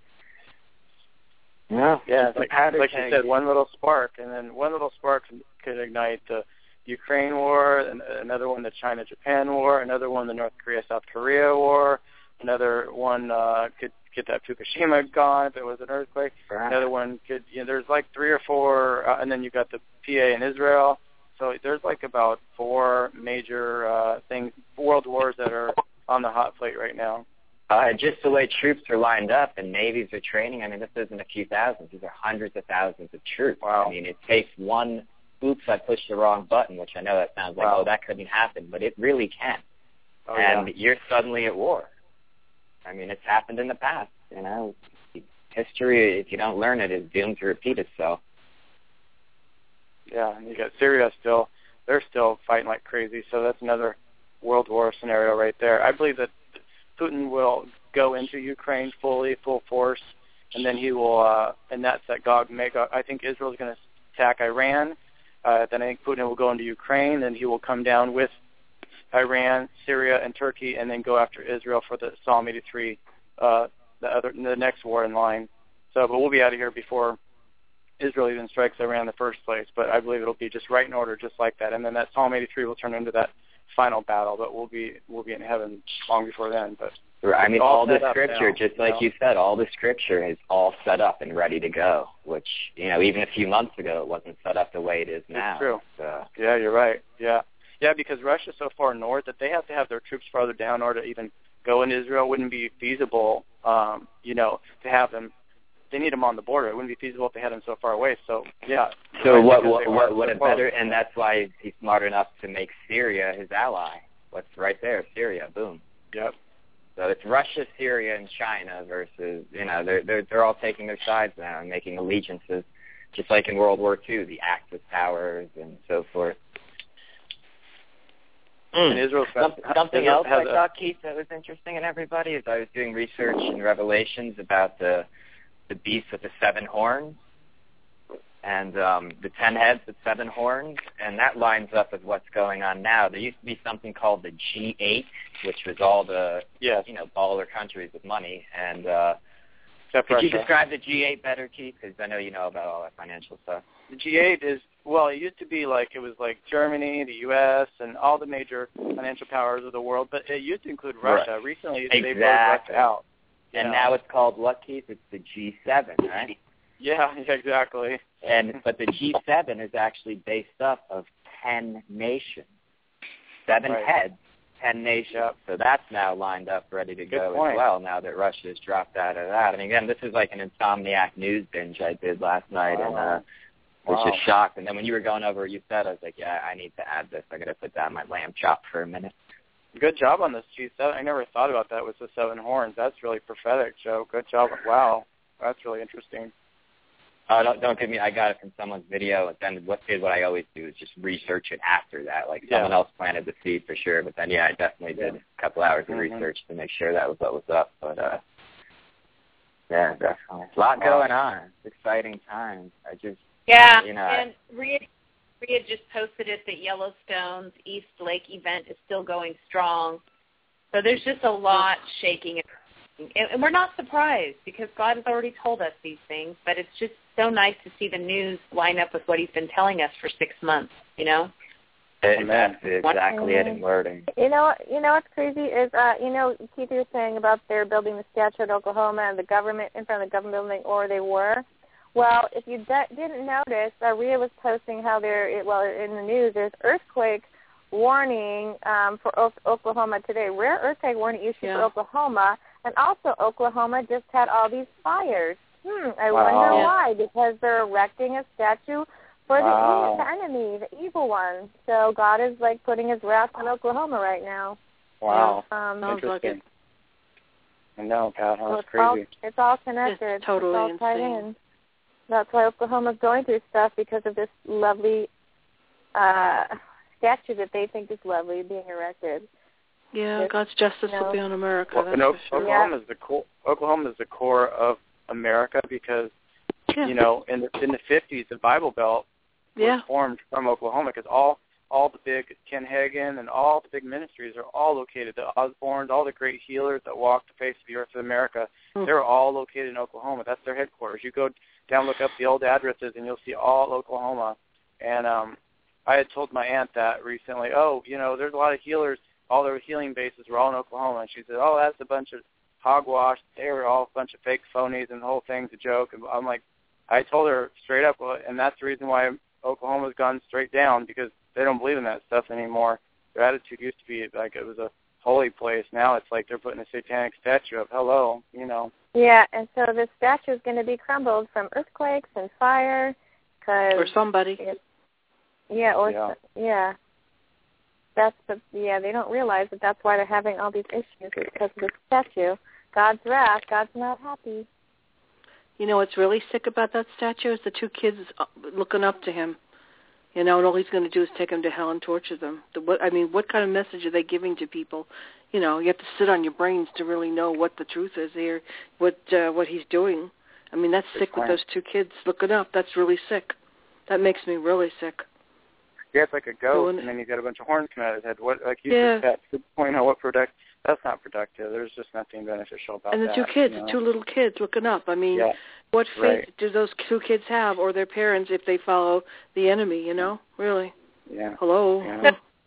I: Yeah,
G: yeah, like, like you said, one little spark, and then one little spark could ignite the Ukraine war, and another one the China-Japan war, another one the North Korea-South Korea war, another one uh, could get that Fukushima gone if it was an earthquake. Right. Another one could, you know, there's like three or four, uh, and then you've got the P A in Israel. So there's like about four major uh, things, world wars that are on the hot plate right now?
I: Uh, just the way troops are lined up and navies are training, I mean, this isn't a few thousands. These are hundreds of thousands of troops.
G: Wow.
I: I mean, it takes one, oops, I pushed the wrong button, which I know that sounds like,
G: Wow.
I: oh, that couldn't happen, but it really can.
G: Oh,
I: and
G: yeah.
I: you're suddenly at war. I mean, it's happened in the past, you know. History, if you don't learn it, is doomed to repeat itself.
G: Yeah, and you got Syria still. They're still fighting like crazy, so that's another world war scenario right there. I believe that Putin will go into Ukraine fully, full force, and then he will, uh, and that's that Gog Magog. I think Israel's going to attack Iran. Uh, then I think Putin will go into Ukraine, then he will come down with Iran, Syria, and Turkey, and then go after Israel for the Psalm eighty-three, uh, the other, the next war in line. So, but we'll be out of here before Israel even strikes Iran in the first place. But I believe it'll be just right in order, just like that. And then that Psalm eighty-three will turn into that final battle. But we'll be we'll be in heaven long before then. But
I: I mean, all, all the scripture,
G: now,
I: just like you, know? you said, all the scripture is all set up and ready to go. Which, you know, even a few months ago, it wasn't set up the way it is now.
G: It's true.
I: So.
G: Yeah, you're right. Yeah. Yeah, because Russia's so far north that they have to have their troops farther down in order to even go into Israel. It wouldn't be feasible, um, you know, to have them. They need them on the border. It wouldn't be feasible if they had them so far away. So, yeah.
I: So what what, what, what so a better, and that's why he's smart enough to make Syria his ally. What's right there? Syria, boom.
G: Yep.
I: So it's Russia, Syria, and China versus, you know, they're, they're, they're all taking their sides now and making allegiances, just like in World War Two, the Axis powers and so forth.
G: Mm. And Israel's
I: Some, something
G: Israel
I: else I
G: a,
I: thought, Keith, that was interesting in everybody is I was doing research in Revelations about the the beast with the seven horns and um, the ten heads with seven horns, and that lines up with what's going on now. There used to be something called the G eight, which was all the
G: yes.
I: you know baller countries with money. And uh,
G: Except
I: could
G: Russia.
I: you describe the G eight better, Keith? Because I know you know about all that financial stuff.
G: The G eight is, well, it used to be like, it was like Germany, the U S, and all the major financial powers of the world, but it used to include Russia.
I: Right.
G: Recently,
I: exactly.
G: they voted Russia out.
I: And
G: know.
I: now it's called what, Keith? It's the G seven, right?
G: Yeah, exactly.
I: And but the G seven is actually based up of ten nations, seven
G: right.
I: heads, ten nations.
G: Yep.
I: So that's now lined up, ready to
G: Good
I: go
G: point.
I: as well. Now that Russia has dropped out of that, and again, this is like an Insomniac news binge I did last night,
G: wow.
I: and uh, was
G: wow.
I: just shocked. And then when you were going over what you said, I was like, yeah, I need to add this. I got to put down my lamb chop for a minute.
G: Good job on this G seven. I never thought about that with the seven horns. That's really prophetic, Joe. Good job. Wow, that's really interesting.
I: Uh, don't, don't give me. I got it from someone's video. And then what did what I always do is just research it after that. Like
G: yeah.
I: someone else planted the seed for sure. But then yeah, I definitely did
G: yeah.
I: a couple hours of
G: mm-hmm.
I: research to make sure that was what was up. But uh, yeah, definitely a lot
G: wow.
I: going on. It's exciting times. I just
C: yeah.
I: You know,
C: and Rhea, Rhea just posted it that Yellowstone's East Lake event is still going strong. So there's just a lot shaking. And we're not surprised because God has already told us these things, but it's just so nice to see the news line up with what he's been telling us for six months, you know?
I: That's exactly it in wording.
B: You know, you know what's crazy is, uh, you know, Keith, you were saying about they're building the statue at Oklahoma and the government, in front of the government building, or they were. Well, if you de- didn't notice, uh, Rhea was posting how there, well, in the news, there's earthquake warning um, for o- Oklahoma today. Rare earthquake warning issued
H: yeah.
B: for Oklahoma, and also Oklahoma just had all these fires. Hmm, I
G: wow.
B: wonder
H: yeah.
B: why, because they're erecting a statue for
G: wow.
B: the, the enemy, the evil one. So God is, like, putting his wrath on Oklahoma right now.
G: Wow.
B: Um,
H: Sounds like it.
G: I know, Pat. Huh?
B: so
G: That's
B: it's all,
G: crazy.
B: it's all connected.
H: It's totally
B: it's all tied
H: insane.
B: in. That's why Oklahoma's going through stuff, because of this lovely uh, statue that they think is lovely being erected.
H: Yeah,
B: It's,
H: God's justice
B: you know,
H: will be on America.
G: Well,
H: That's
G: and o-
H: for sure.
G: Oklahoma is the core. Oklahoma is the core of America because
H: Yeah.
G: you know in the in the fifties the Bible Belt was
H: Yeah.
G: formed from Oklahoma because all all the big Ken Hagin and all the big ministries are all located. The Osborns, all the great healers that walked the face of the earth of America,
H: Mm.
G: they're all located in Oklahoma. That's their headquarters. You go down, look up the old addresses, and you'll see all Oklahoma. And um, I had told my aunt that recently. Oh, you know, there's a lot of healers. All their healing bases were all in Oklahoma. And she said, oh, that's a bunch of hogwash. They were all a bunch of fake phonies, and the whole thing's a joke. And I'm like, I told her straight up, well, and that's the reason why Oklahoma's gone straight down, because they don't believe in that stuff anymore. Their attitude used to be like it was a holy place. Now it's like they're putting a satanic statue up. Hello, you know.
B: Yeah, and so this statue is going to be crumbled from earthquakes and fire. Cause
H: or somebody.
B: It, yeah, or
G: yeah.
B: yeah. That's the yeah. They don't realize that that's why they're having all these issues is because of the statue. God's wrath. God's not happy.
H: You know what's really sick about that statue is the two kids looking up to him. You know, and all he's going to do is take them to hell and torture them. The, what, I mean, what kind of message are they giving to people? You know, you have to sit on your brains to really know what the truth is here, what uh, what he's doing. I mean, that's sick with those two kids looking up. That's really sick. That makes me really sick.
G: Yeah, it's like a goat,
H: Doing
G: and then he's got a bunch of horns coming out of his head. What, like you
H: yeah.
G: said, that's good point on what product. That's not productive. There's just nothing beneficial about that.
H: And the two kids,
G: you know?
H: the two little kids looking up. I mean,
G: yeah.
H: what faith
G: right.
H: do those two kids have, or their parents, if they follow the enemy? You know, really.
G: Yeah.
H: Hello.
G: Yeah.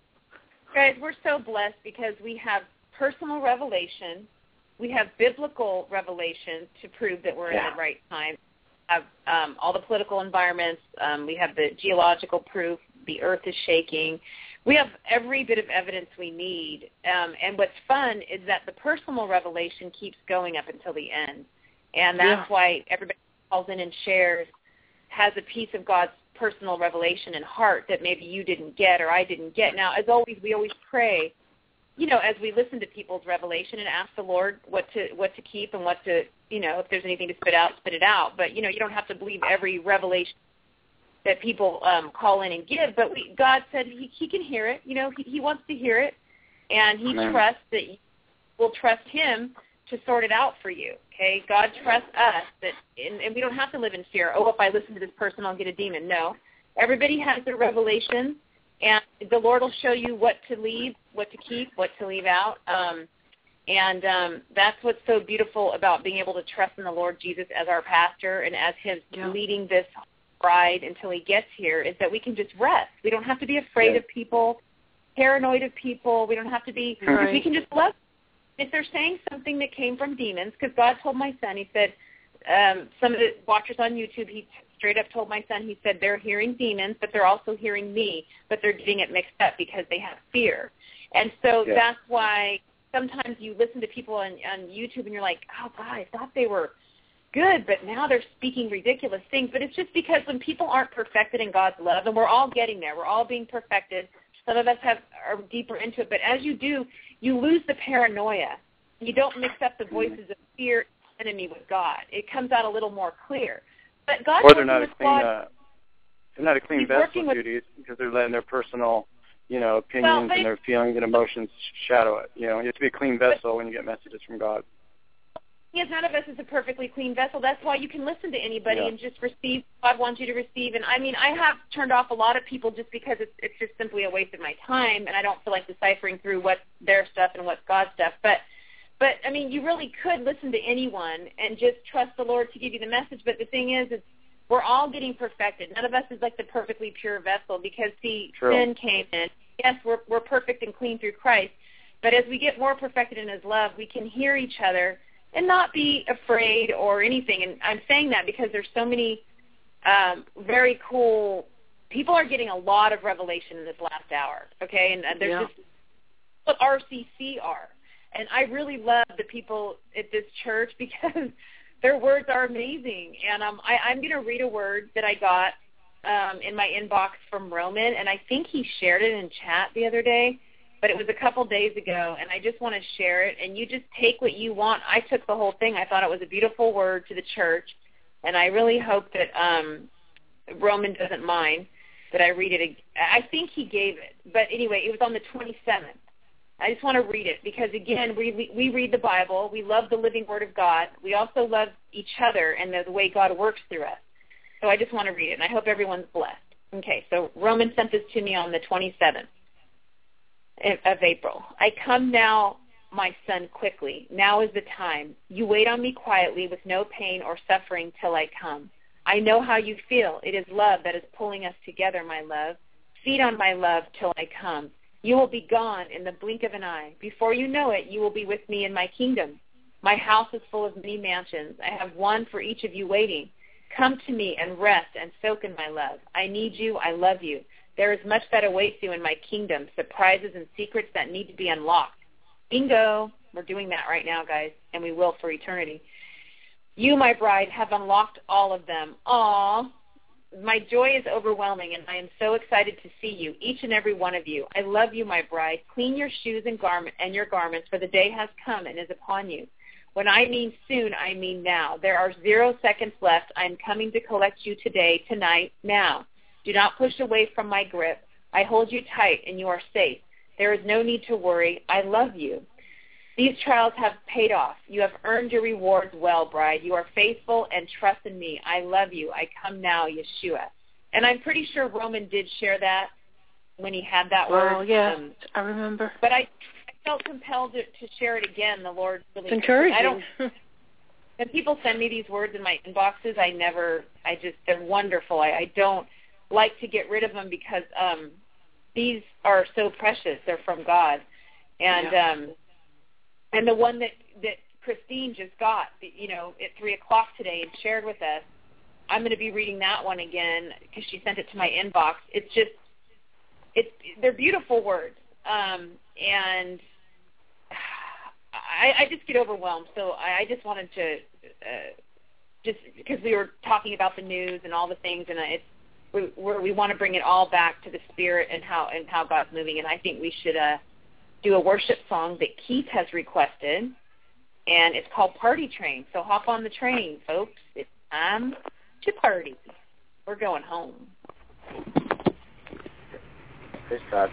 C: Guys, we're so blessed because we have personal revelation. We have biblical revelation to prove that we're
G: yeah.
C: in the right time. We have um, all the political environments. Um, we have the geological proof. The earth is shaking. We have every bit of evidence we need. Um, and what's fun is that the personal revelation keeps going up until the end. And that's
H: yeah.
C: why everybody calls in and shares, has a piece of God's personal revelation and heart that maybe you didn't get or I didn't get. Now, as always, we always pray, you know, as we listen to people's revelation and ask the Lord what to what to keep and what to, you know, if there's anything to spit out, spit it out. But, you know, you don't have to believe every revelation that people um, call in and give. But we, God said he, he can hear it. You know, he, he wants to hear it. And he
G: Amen.
C: trusts that you will trust him to sort it out for you, okay? God trusts us, that, and, and we don't have to live in fear. Oh, if I listen to this person, I'll get a demon. No. Everybody has their revelation, and the Lord will show you what to leave, what to keep, what to leave out. Um, and um, that's what's so beautiful about being able to trust in the Lord Jesus as our pastor and as him
H: yeah.
C: leading this bride until he gets here, is that we can just rest. We don't have to be afraid
G: yeah.
C: of people, paranoid of people. We don't have to be,
H: right.
C: we can just love. If they're saying something that came from demons, because God told my son, he said, um, some of the watchers on YouTube, he straight up told my son, he said, they're hearing demons, but they're also hearing me, but they're getting it mixed up because they have fear. And so
G: yeah.
C: that's why sometimes you listen to people on, on YouTube and you're like, oh, God, I thought they were good, but now they're speaking ridiculous things. But it's just because when people aren't perfected in God's love, and we're all getting there, we're all being perfected. Some of us have are deeper into it, but as you do, you lose the paranoia. You don't mix up the voices of fear and enemy with God. It comes out a little more clear. But God
G: or they're not a
C: clean,
G: clean, uh, they're not a clean
C: He's
G: vessel,
C: with,
G: Judy, because they're letting their personal, you know, opinions
C: well,
G: and their feelings and emotions shadow it. You know, you have to be a clean vessel when you get messages from God.
C: Yes, none of us is a perfectly clean vessel. That's why you can listen to anybody
G: yeah.
C: and just receive what God wants you to receive. And I mean, I have turned off a lot of people just because it's it's just simply a waste of my time, and I don't feel like deciphering through what's their stuff and what's God's stuff. But, but I mean, you really could listen to anyone and just trust the Lord to give you the message. But the thing is, is we're all getting perfected. None of us is like the perfectly pure vessel because, see,
G: True.
C: sin came in. Yes, we're we're perfect and clean through Christ. But as we get more perfected in his love, we can hear each other and not be afraid or anything. And I'm saying that because there's so many um, very cool people are getting a lot of revelation in this last hour, okay? And uh, there's
H: yeah.
C: just what R C C are. And I really love the people at this church because their words are amazing. And um, I, I'm going to read a word that I got um, in my inbox from Roman, and I think he shared it in chat the other day. But it was a couple days ago, and I just want to share it, and you just take what you want. I took the whole thing. I thought it was a beautiful word to the church, and I really hope that um, Roman doesn't mind that I read it. I think he gave it, but anyway, it was on the twenty-seventh. I just want to read it because, again, we we read the Bible. We love the living Word of God. We also love each other and the, the way God works through us. So I just want to read it, and I hope everyone's blessed. Okay, so Roman sent this to me on the twenty-seventh. Of April. I come now, my son, quickly. Now is the time. You wait on me quietly with no pain or suffering till I come. I know how you feel. It is love that is pulling us together, my love. Feed on my love till I come. You will be gone in the blink of an eye. Before you know it, you will be with me in my kingdom. My house is full of many mansions. I have one for each of you waiting. Come to me and rest and soak in my love. I need you. I love you. There is much that awaits you in my kingdom, surprises and secrets that need to be unlocked. Bingo. We're doing that right now, guys, and we will for eternity. You, my bride, have unlocked all of them. Aw. My joy is overwhelming, and I am so excited to see you, each and every one of you. I love you, my bride. Clean your shoes and garment and your garments, for the day has come and is upon you. When I mean soon, I mean now. There are zero seconds left. I am coming to collect you today, tonight, now. Do not push away from my grip. I hold you tight, and you are safe. There is no need to worry. I love you. These trials have paid off. You have earned your rewards well, bride. You are faithful and trust in me. I love you. I come now, Yeshua. And I'm pretty sure Roman did share that when he had that
H: well,
C: word.
H: Oh, yeah,
C: um,
H: I remember.
C: But I, I felt compelled to, to share it again. The Lord really...
H: It's encouraging.
C: I don't... When people send me these words in my inboxes, I never... I just... They're wonderful. I, I don't like to get rid of them because um, these are so precious. They're from God. And...
H: Yeah.
C: um And the one that, that Christine just got, you know, at three o'clock today and shared with us, I'm going to be reading that one again because she sent it to my inbox. It's just, it's they're beautiful words. Um, and I, I just get overwhelmed. So I, I just wanted to, uh, just because we were talking about the news and all the things, and it's, we, we're, we want to bring it all back to the Spirit and how, and how God's moving. And I think we should, uh, do a worship song that Keith has requested, and it's called Party Train. So hop on the train, folks. It's time to party. We're going home.
G: Praise God.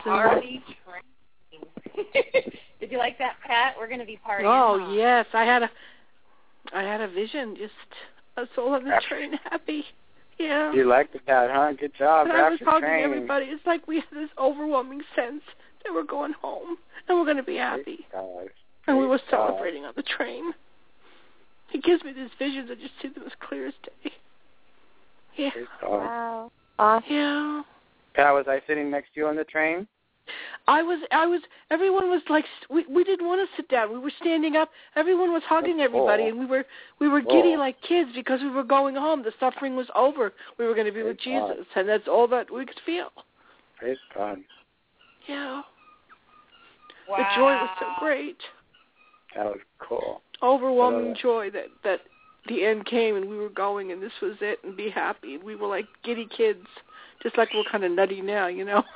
C: Party train. Did you like that, Pat? We're going to be partying.
H: Oh
C: huh?
H: yes, I had a, I had a vision. Just us all on the train, happy. Yeah.
G: You liked that, huh? Good job.
H: And I was
G: Rapture
H: hugging
G: train.
H: everybody. It's like we had this overwhelming sense that we're going home and we're going to be happy.
G: God.
H: And we were
G: God.
H: celebrating on the train. He gives me these visions. I just see them as clear as day. Yeah.
B: Wow. Awesome.
H: Yeah.
G: Pat, was I sitting next to you on the train?
H: I was, I was, everyone was like, we, we didn't want to sit down. We were standing up. Everyone was hugging
G: That's
H: everybody,
G: cool.
H: and we were, we were giddy
G: Cool.
H: like kids because we were going home. The suffering was over. We were going to be
G: Praise
H: with Jesus,
G: God.
H: and that's all that we could feel.
G: Praise God.
H: Yeah.
C: Wow.
H: The joy was so great.
G: That was cool.
H: Overwhelming
G: that.
H: joy that, that the end came and we were going and this was it and be happy. We were like giddy kids, just like we're kind of nutty now, you know.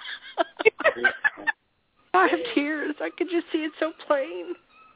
H: I have tears. I could just see it so plain.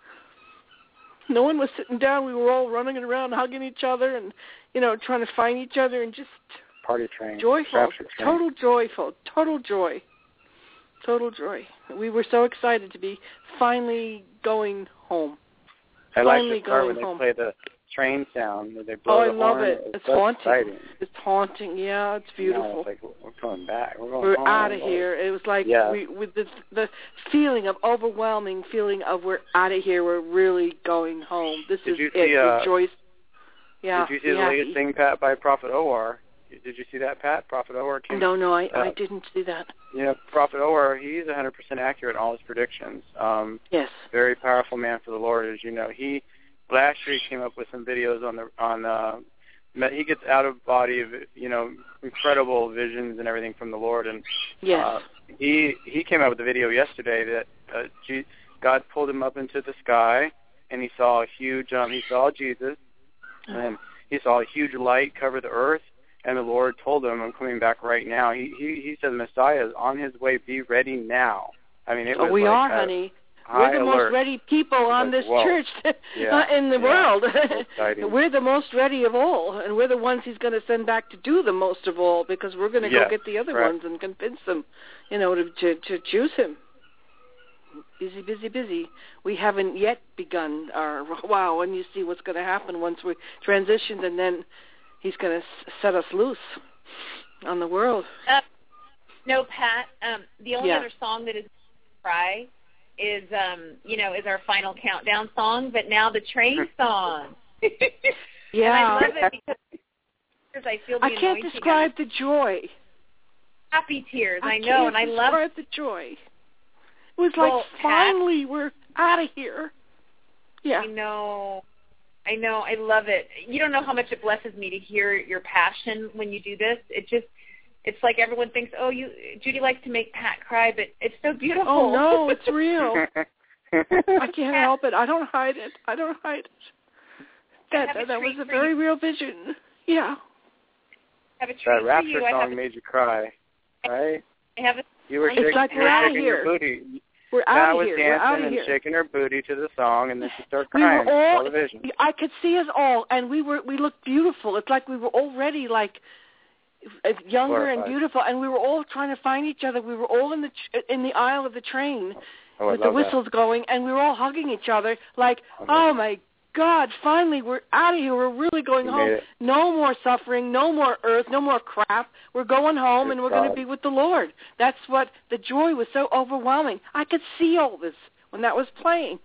H: No one was sitting down. We were all running around, hugging each other, and you know, trying to find each other, and just
G: Party train.
H: joyful,
G: Rapture train.
H: total joyful, total joy, total joy. We were so excited to be finally going home.
G: I like
H: finally
G: the part
H: going
G: when they
H: home.
G: play the train sound, when they blow
H: Oh, I
G: the
H: love
G: horn.
H: it.
G: It's
H: It's
G: so
H: haunting.
G: exciting.
H: It's haunting. Yeah, it's beautiful.
G: No, it's like, we're coming back. We're going
H: We're
G: home.
H: out of here. It was like
G: Yeah.
H: we, with the the feeling of overwhelming feeling of we're out of here. We're really going home. This
G: Did
H: is
G: you
H: it.
G: see, uh,
H: Rejoice. Yeah.
G: Did you see
H: be
G: the
H: happy.
G: latest thing, Pat, by Prophet Owar? Did you see that, Pat? Prophet Owar came.
H: No, no, I
G: uh,
H: I didn't see that.
G: You know, Prophet Owar, he's one hundred percent accurate in all his predictions. Um,
H: Yes.
G: Very powerful man for the Lord, as you know. He last year he came up with some videos on the on. Uh, he gets out of body of you know incredible visions and everything from the Lord, and
H: Yes.
G: uh, he he came out with a video yesterday that uh, G- God pulled him up into the sky, and he saw a huge um, he saw Jesus, and he saw a huge light cover the earth. And the Lord told him, I'm coming back right now. He he, he said the Messiah is on his way. Be ready now. I mean, it was
H: Oh, we
G: like
H: are,
G: a
H: honey.
G: high
H: We're the
G: alert.
H: most ready people on
G: Like,
H: this
G: whoa.
H: church
G: Yeah,
H: uh, in the
G: yeah.
H: world.
G: So exciting.
H: We're the most ready of all, and we're the ones he's going to send back to do the most of all because we're going to
G: Yes,
H: go get the other
G: correct.
H: ones and convince them, you know, to, to to choose him. Busy, busy, busy. We haven't yet begun our wow, and you see what's going to happen once we transitioned, and then he's going to s- set us loose on the world.
C: Uh, no, Pat. Um, the only
H: Yeah.
C: other song that is cry is, um, you know, is our final countdown song. But now the train song.
H: Yeah.
C: And I love it because, because I feel the
H: I can't
C: anointing.
H: describe the joy.
C: Happy tears. I,
H: I
C: know,
H: can't
C: and I love.
H: describe the joy. It was like
C: Well, Pat-
H: finally we're out of here. Yeah.
C: I know. I know. I love it. You don't know how much it blesses me to hear your passion when you do this. It just, it's like everyone thinks, oh, you, Judy likes to make Pat cry, but it's so beautiful.
H: Oh no, it's real. I can't help it. I don't hide it. I don't hide it. That
C: have a
H: that, that was
C: treat
H: a
C: for
H: very
C: you.
H: real vision. Yeah.
C: I have a treat
G: That
C: for
G: Rapture
C: you. I have
G: song
C: a,
G: made you cry, right?
C: I have a,
G: You were
C: It's
G: shaking,
H: like
G: you
H: we're
G: were
H: outta
G: shaking
H: here.
G: your booty.
H: We're
G: Pat
H: out of
G: was
H: here. We're out
G: dancing
H: of
G: and
H: here.
G: shaking her booty to the song, and then she started
H: We
G: crying.
H: were all.
G: Television.
H: I could see us all, and we were. We looked beautiful. It's like we were already like uh, younger and
G: Glorified.
H: beautiful, and we were all trying to find each other. We were all in the ch- in the aisle of the train
G: Oh, I
H: with the
G: love
H: whistles going, and we were all hugging each other. Like, oh my God! Finally, we're out of here. We're really going
G: We
H: home.
G: made it.
H: No more suffering. No more earth. No more crap. We're going home,
G: Praise
H: and we're going to
G: God.
H: be with the Lord. That's what the joy was so overwhelming. I could see all this when that was playing.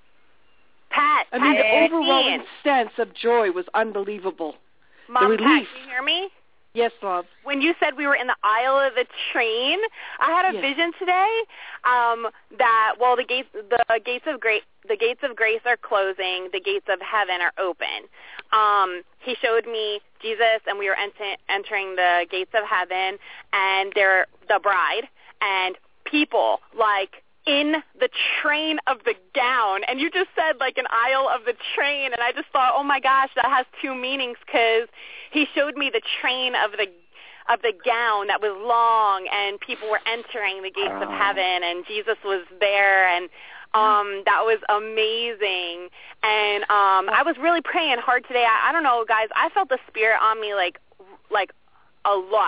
F: Pat,
H: I mean,
F: Pat,
H: the overwhelming
F: Christine.
H: sense of joy was unbelievable.
F: Mom,
H: the
F: Pat,
H: relief.
F: can you hear me?
H: Yes, love.
F: When you said we were in the aisle of the train, I had a
H: Yes.
F: vision today um, that well, the gates, the gates of grace, the gates of grace are closing. The gates of heaven are open. Um, he showed me Jesus, and we were ent- entering the gates of heaven, and they're the bride, and people like in the train of the gown, and you just said like an aisle of the train, and I just thought, oh my gosh, that has two meanings, because he showed me the train of the of the gown that was long, and people were entering the gates of heaven, and Jesus was there, and um, that was amazing. And um, I was really praying hard today. I, I don't know, guys, I felt the Spirit on me like like a lot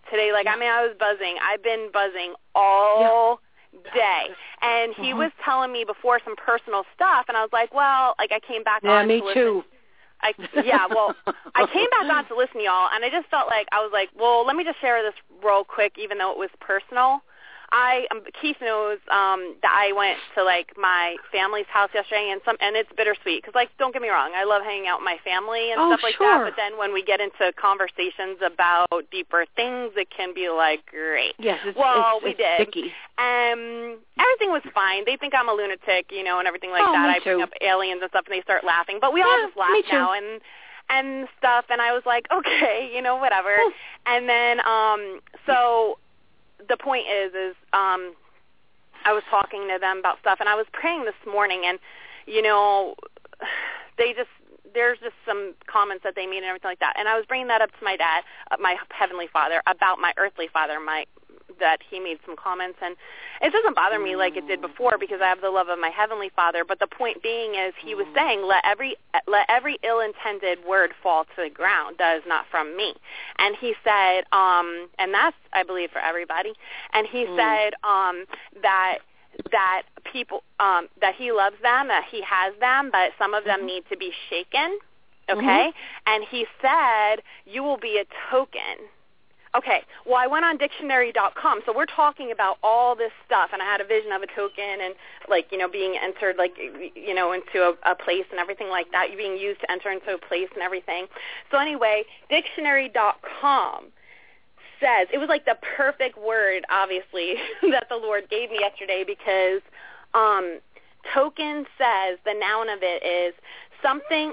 F: today. Like, I mean, I was buzzing. I've been buzzing all yeah. day. And he uh-huh. was telling me before some personal stuff, and I was like, well, like, I came back
H: yeah,
F: on
H: me
F: to listen.
H: too.
F: I, yeah, well, I came back on to listen to y'all, and I just felt like, I was like, well, let me just share this real quick, even though it was personal. I um, Keith knows um, that I went to like my family's house yesterday, and some and it's bittersweet because, like, don't get me wrong, I love hanging out with my family and
H: oh,
F: stuff like
H: sure.
F: that. But then when we get into conversations about deeper things, it can be like, great.
H: Yes, it's,
F: well,
H: it's,
F: we
H: it's
F: did.
H: sticky.
F: Um, everything was fine. They think I'm a lunatic, you know, and everything like
H: oh,
F: that.
H: Me
F: I
H: too.
F: bring up aliens and stuff, and they start laughing. But we
H: yeah,
F: all just laugh
H: me too.
F: now and and stuff. And I was like, okay, you know, whatever.
H: Oh.
F: And then um, so the point is, is um. I was talking to them about stuff, and I was praying this morning, and, you know, they just, there's just some comments that they made and everything like that. And I was bringing that up to my dad, uh, my heavenly father, about my earthly father, my that he made some comments. And it doesn't bother me like it did before because I have the love of my heavenly father. But the point being is he was saying, let every let every ill-intended word fall to the ground. That is not from me. And he said, um, and that's, I believe, for everybody. And he mm. said um, that that people, um, that he loves them, that he has them, but some of them mm-hmm. need to be shaken, okay? Mm-hmm. And he said, you will be a token. Okay, well, I went on dictionary dot com, so we're talking about all this stuff, and I had a vision of a token and, like, you know, being entered, like, you know, into a, a place and everything like that, being used to enter into a place and everything. So anyway, dictionary dot com says, it was like the perfect word, obviously, that the Lord gave me yesterday because um, token says, the noun of it is something...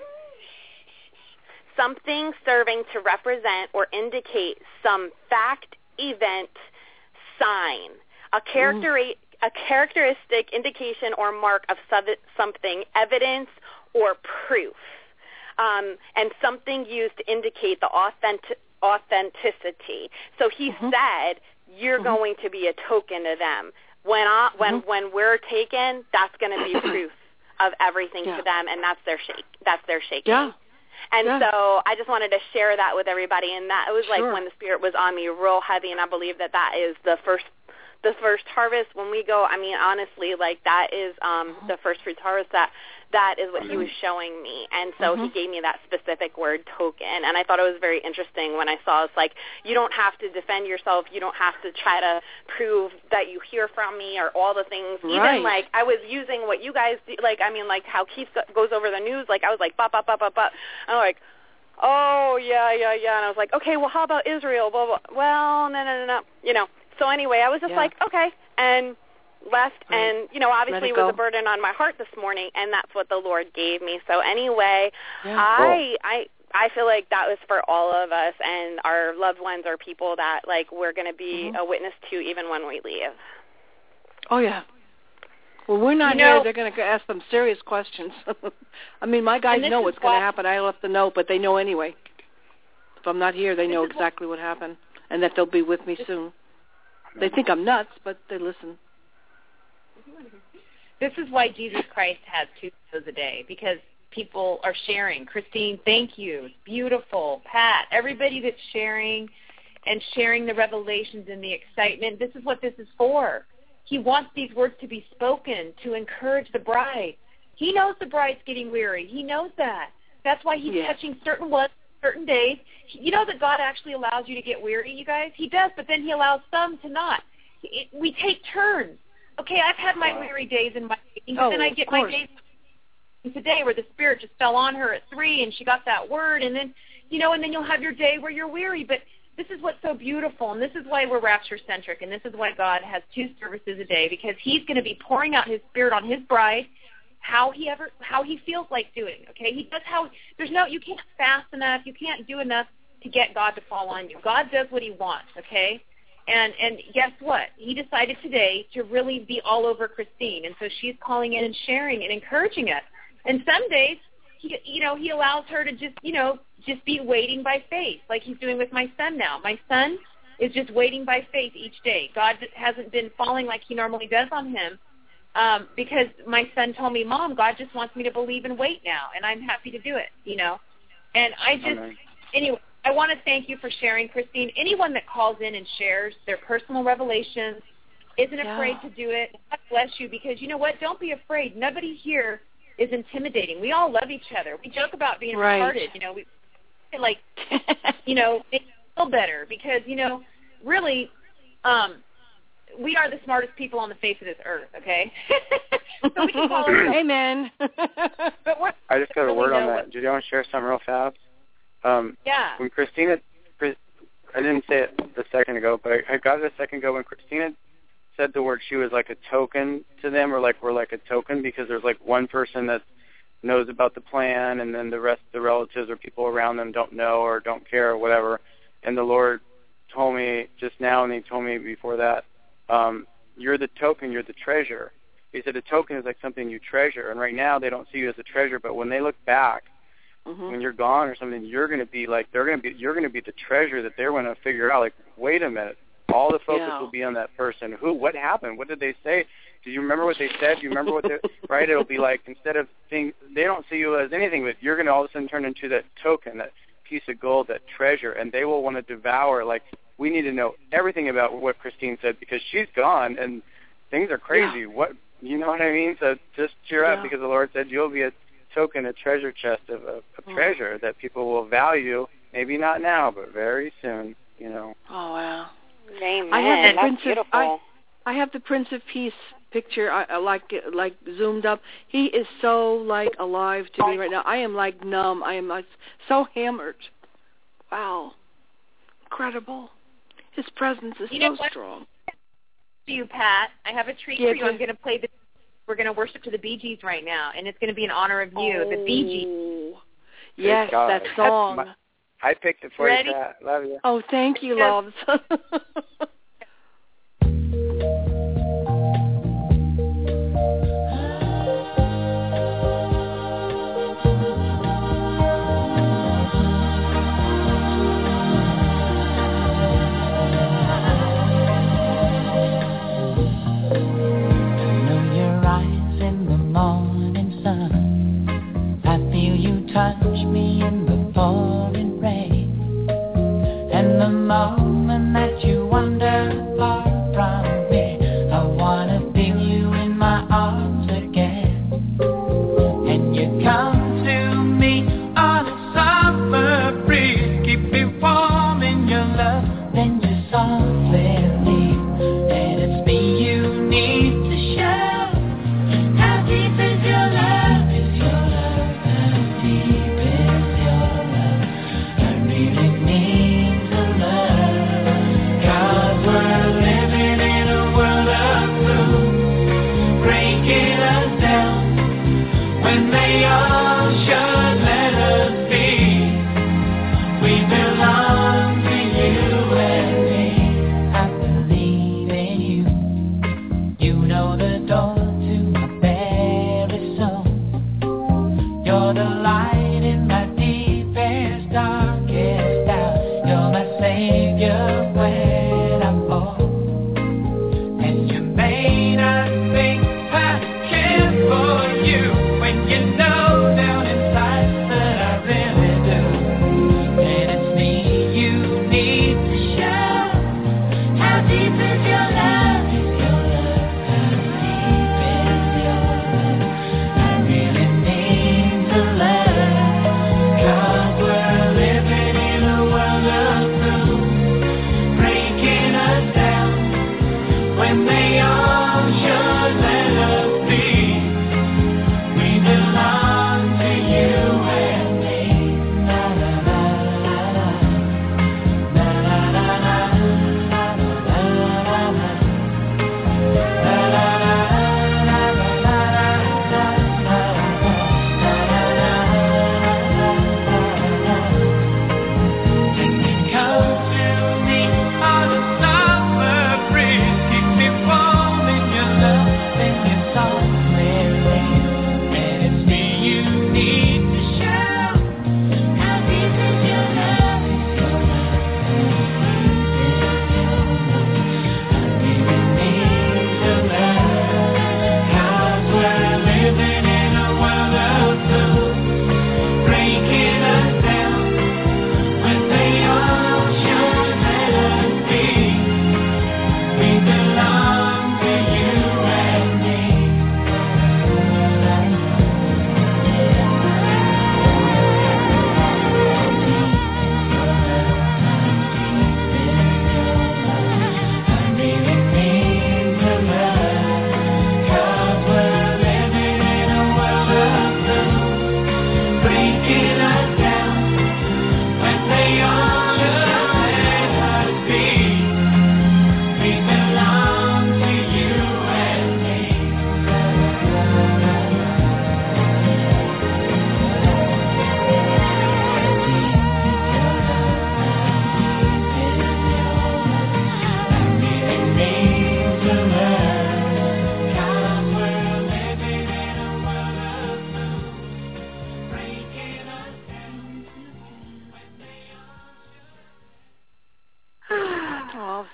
F: something serving to represent or indicate some fact, event, sign, a character, mm. a characteristic, indication, or mark of something, evidence, or proof, um, and something used to indicate the authentic, authenticity. So he mm-hmm. said, you're mm-hmm. going to be a token to them. When I, when mm-hmm. when we're taken, that's going to be proof of everything yeah. to them, and that's their shake. That's their shaking.
H: Yeah.
F: And
H: yeah.
F: so I just wanted to share that with everybody, and that it was like
H: sure.
F: when the Spirit was on me real heavy, and I believe that that is the first the first harvest. When we go, I mean, honestly, like that is um, mm-hmm. the first fruits harvest. That that is what mm-hmm. he was showing me, and so mm-hmm. he gave me that specific word, token. And I thought it was very interesting when I saw it's like you don't have to defend yourself, you don't have to try to prove that you hear from me or all the things.
H: Right.
F: Even like I was using what you guys do, like I mean, like how Keith goes over the news. Like I was like, bop bop bop bop bop. I'm like, oh yeah yeah yeah, and I was like, okay, well how about Israel? Blah blah. Well, no no no no, you know. So anyway, I was just
H: yeah.
F: like, okay, and left,
H: right.
F: and, you know, obviously it was a burden on my heart this morning, and that's what the Lord gave me. So anyway,
H: yeah.
F: I I I feel like that was for all of us and our loved ones or people that, like, we're going to be mm-hmm. a witness to even when we leave.
H: Oh, yeah. Well, we're not
C: you know,
H: here. They're going to ask some serious questions. I mean, my guys know what's going to happen. I left the note, but they know anyway. If I'm not here, they know exactly what happened and that they'll be with me soon. They think I'm nuts, but they listen.
C: This is why Jesus Christ has two shows a day, because people are sharing. Christine, thank you. It's beautiful. Pat, everybody that's sharing and sharing the revelations and the excitement, this is what this is for. He wants these words to be spoken to encourage the bride. He knows the bride's getting weary. He knows that. That's why he's yeah. touching certain ones, certain days. You know that God actually allows you to get weary, you guys? He does, but then he allows some to not. It, we take turns. Okay, I've had my weary days in my meetings,
H: oh,
C: but then I get my days today where the Spirit just fell on her at three and she got that word, and then, you know, and then you'll have your day where you're weary. But this is what's so beautiful, and this is why we're rapture-centric, and this is why God has two services a day, because he's going to be pouring out his Spirit on his bride, how he ever, how he feels like doing, okay? He does how, there's no, you can't fast enough, you can't do enough to get God to fall on you. God does what he wants, okay? And and guess what? He decided today to really be all over Christine, and so she's calling in and sharing and encouraging us. And some days, he, you know, he allows her to just, you know, just be waiting by faith, like he's doing with my son now. My son is just waiting by faith each day. God hasn't been falling like he normally does on him, um, because my son told me, Mom, God just wants me to believe and wait now, and I'm happy to do it, you know. And I just, anyway, I want to thank you for sharing, Christine. Anyone that calls in and shares their personal revelations, isn't
H: yeah.
C: afraid to do it, God bless you, because you know what? Don't be afraid. Nobody here is intimidating. We all love each other. We joke about being
H: right.
C: retarded. You know, we like, you know, make you feel better because, you know, really, um, we are the smartest people on the face of this earth, okay? So we can call ourselves.
H: Amen.
G: But we're, I just got a
C: really
G: word on that.
C: what,
G: Did you want to share something real fast? Um,
C: yeah.
G: When Christina, I didn't say it a second ago, but I, I got it a second ago when Christina said the word she was like a token to them, or like we're like a token, because there's like one person that knows about the plan, and then the rest of the relatives or people around them don't know or don't care or whatever. And the Lord told me just now, and he told me before that, um, you're the token, you're the treasure. He said a token is like something you treasure, and right now they don't see you as a treasure, but when they look back, mm-hmm. when you're gone or something, you're going to be like, they're going to be, you're going to be the treasure that they're going to figure out, like, wait a minute, all the focus
H: yeah.
G: will be on that person. Who, what happened? What did they say? Do you remember what they said? Do you remember what they, right? It'll be like, instead of seeing, they don't see you as anything, but you're going to all of a sudden turn into that token, that piece of gold, that treasure, and they will want to devour, like, we need to know everything about what Christine said because she's gone and things are crazy. Yeah. What, you know what I mean? So just cheer
H: yeah.
G: up because the Lord said you'll be a token, a treasure chest of a, a
H: oh.
G: treasure that people will value, maybe not now, but very soon, you know.
H: Oh, wow.
F: Amen.
H: I have the
F: That's
H: Prince
F: beautiful.
H: Of, I, I have the Prince of Peace picture, I, I like like zoomed up. He is so like alive to me right now. I am like numb. I am like so hammered. Wow, incredible. His presence is
C: you
H: so
C: know what?
H: strong.
C: To you, Pat, I have a treat
H: yeah,
C: for you. I'm going to play the. We're going to worship to the Bee Gees right now, and it's going to be in honor of you,
H: oh.
C: the Bee Gees.
H: Yes, that song.
G: My, I picked it for
C: Ready?
G: you, Pat. Love you.
H: Oh, thank you,
C: Yes.
H: loves.
J: Touch me in the pouring rain, and the moment that you wonder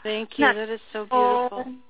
H: Thank you.
C: Not,
H: that is so beautiful.
C: oh.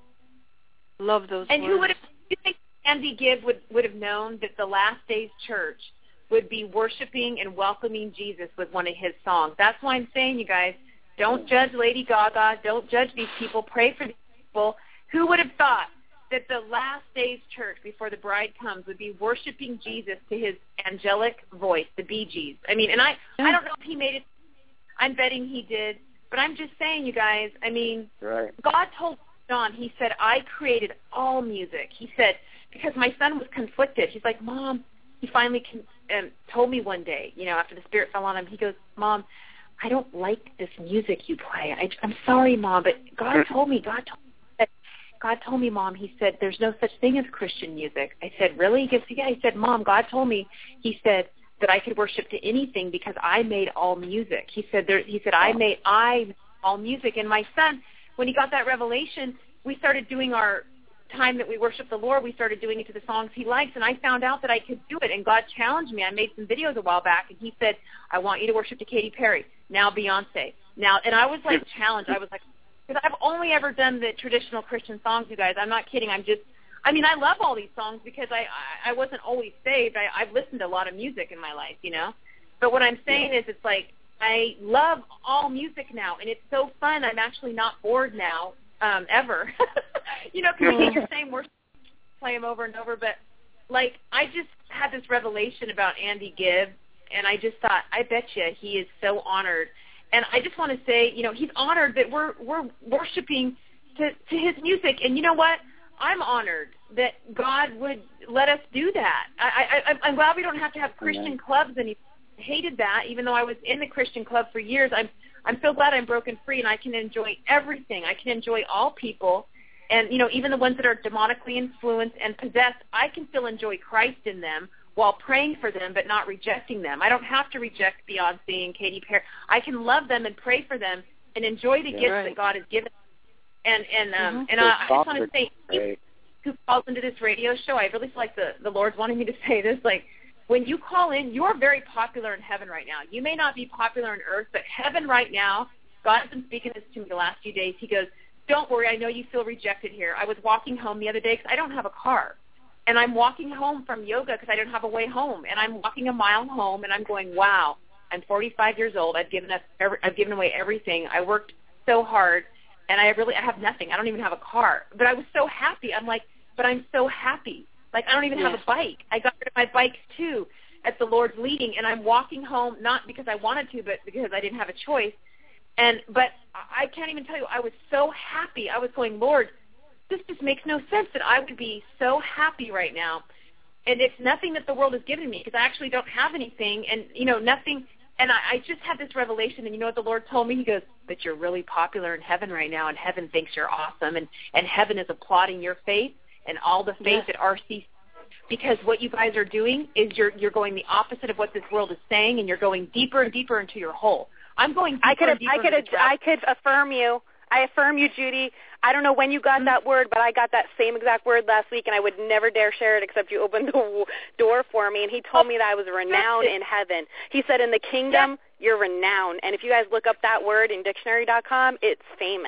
H: Love those
C: and
H: words.
C: who would have, you think Andy Gibb would, would have known that the Last Days Church would be worshiping and welcoming Jesus with one of his songs? That's why I'm saying, you guys, don't judge Lady Gaga. Don't judge these people. Pray for these people. Who would have thought that the Last Days Church, before the bride comes, would be worshiping Jesus to his angelic voice, the Bee Gees? I mean, and I,
H: yeah.
C: I don't know if he made it. I'm betting he did. But I'm just saying, you guys, I mean,
G: right.
C: God told John, he said, I created all music. He said, because my son was conflicted. He's like, Mom, he finally con- um, told me one day, you know, after the Spirit fell on him, he goes, Mom, I don't like this music you play. I, I'm sorry, Mom, but God told me, God told me, God told me, Mom, he said, there's no such thing as Christian music. I said, really? He goes, yeah. He said, Mom, God told me, he said, that I could worship to anything because I made all music. He said, there, he said, I made, I made all music. And my son, when he got that revelation, we started doing our time that we worship the Lord, we started doing it to the songs he likes, and I found out that I could do it, and God challenged me. I made some videos a while back, and he said, I want you to worship to Katy Perry, now Beyonce. Now, and I was like challenged. I was like, because I've only ever done the traditional Christian songs, you guys. I'm not kidding. I'm just, I mean, I love all these songs because I, I, I wasn't always saved. I, I've listened to a lot of music in my life, you know. But what I'm saying is it's like I love all music now, and it's so fun. I'm actually not bored now, um, ever. you know, because I get your same words, play them over and over. But, like, I just had this revelation about Andy Gibb, and I just thought, I bet you he is so honored. And I just want to say, you know, he's honored that we're we're worshiping to, to his music. And you know what? I'm honored that God would let us do that. I, I, I'm glad we don't have to have Christian clubs anymore. I hated that, even though I was in the Christian club for years. I'm I'm so glad I'm broken free and I can enjoy everything. I can enjoy all people. And, you know, even the ones that are demonically influenced and possessed, I can still enjoy Christ in them while praying for them but not rejecting them. I don't have to reject Beyonce and Katy Perry. I can love them and pray for them and enjoy the
G: yeah,
C: gifts
G: right.
C: that God has given. And and um,
G: mm-hmm.
C: and I, I just want to say, he who calls into this radio show, I really feel like the, the Lord's wanting me to say this, like, when you call in, you're very popular in heaven right now. You may not be popular on earth, but heaven right now, God has been speaking this to me the last few days. He goes, don't worry, I know you feel rejected here. I was walking home the other day because I don't have a car. And I'm walking home from yoga because I don't have a way home. And I'm walking a mile home, and I'm going, wow, I'm forty-five years old. I've given, up every, I've given away everything. I worked so hard, and I really I have nothing. I don't even have a car. But I was so happy. I'm like, but I'm so happy. Like, I don't even yeah. have a bike. I got rid of my bike, too, at the Lord's leading, and I'm walking home not because I wanted to, but because I didn't have a choice. And But I can't even tell you, I was so happy. I was going, Lord, this just makes no sense that I would be so happy right now. And it's nothing that the world has given me because I actually don't have anything and, you know, nothing. And I, I just had this revelation, and you know what the Lord told me? He goes, but you're really popular in heaven right now, and heaven thinks you're awesome, and, and heaven is applauding your faith and all the faith
H: yeah.
C: at R C, because what you guys are doing is you're you're going the opposite of what this world is saying, and you're going deeper and deeper into your hole. I'm going deeper
F: I could
C: and deeper
F: I could
C: into the
F: I could affirm you. I affirm you, Judy. I don't know when you got mm-hmm. that word, but I got that same exact word last week, and I would never dare share it except you opened the w- door for me. And he told me that I was renowned in heaven. He said, in the kingdom, yeah. you're renowned. And if you guys look up that word in dictionary dot com, it's famous.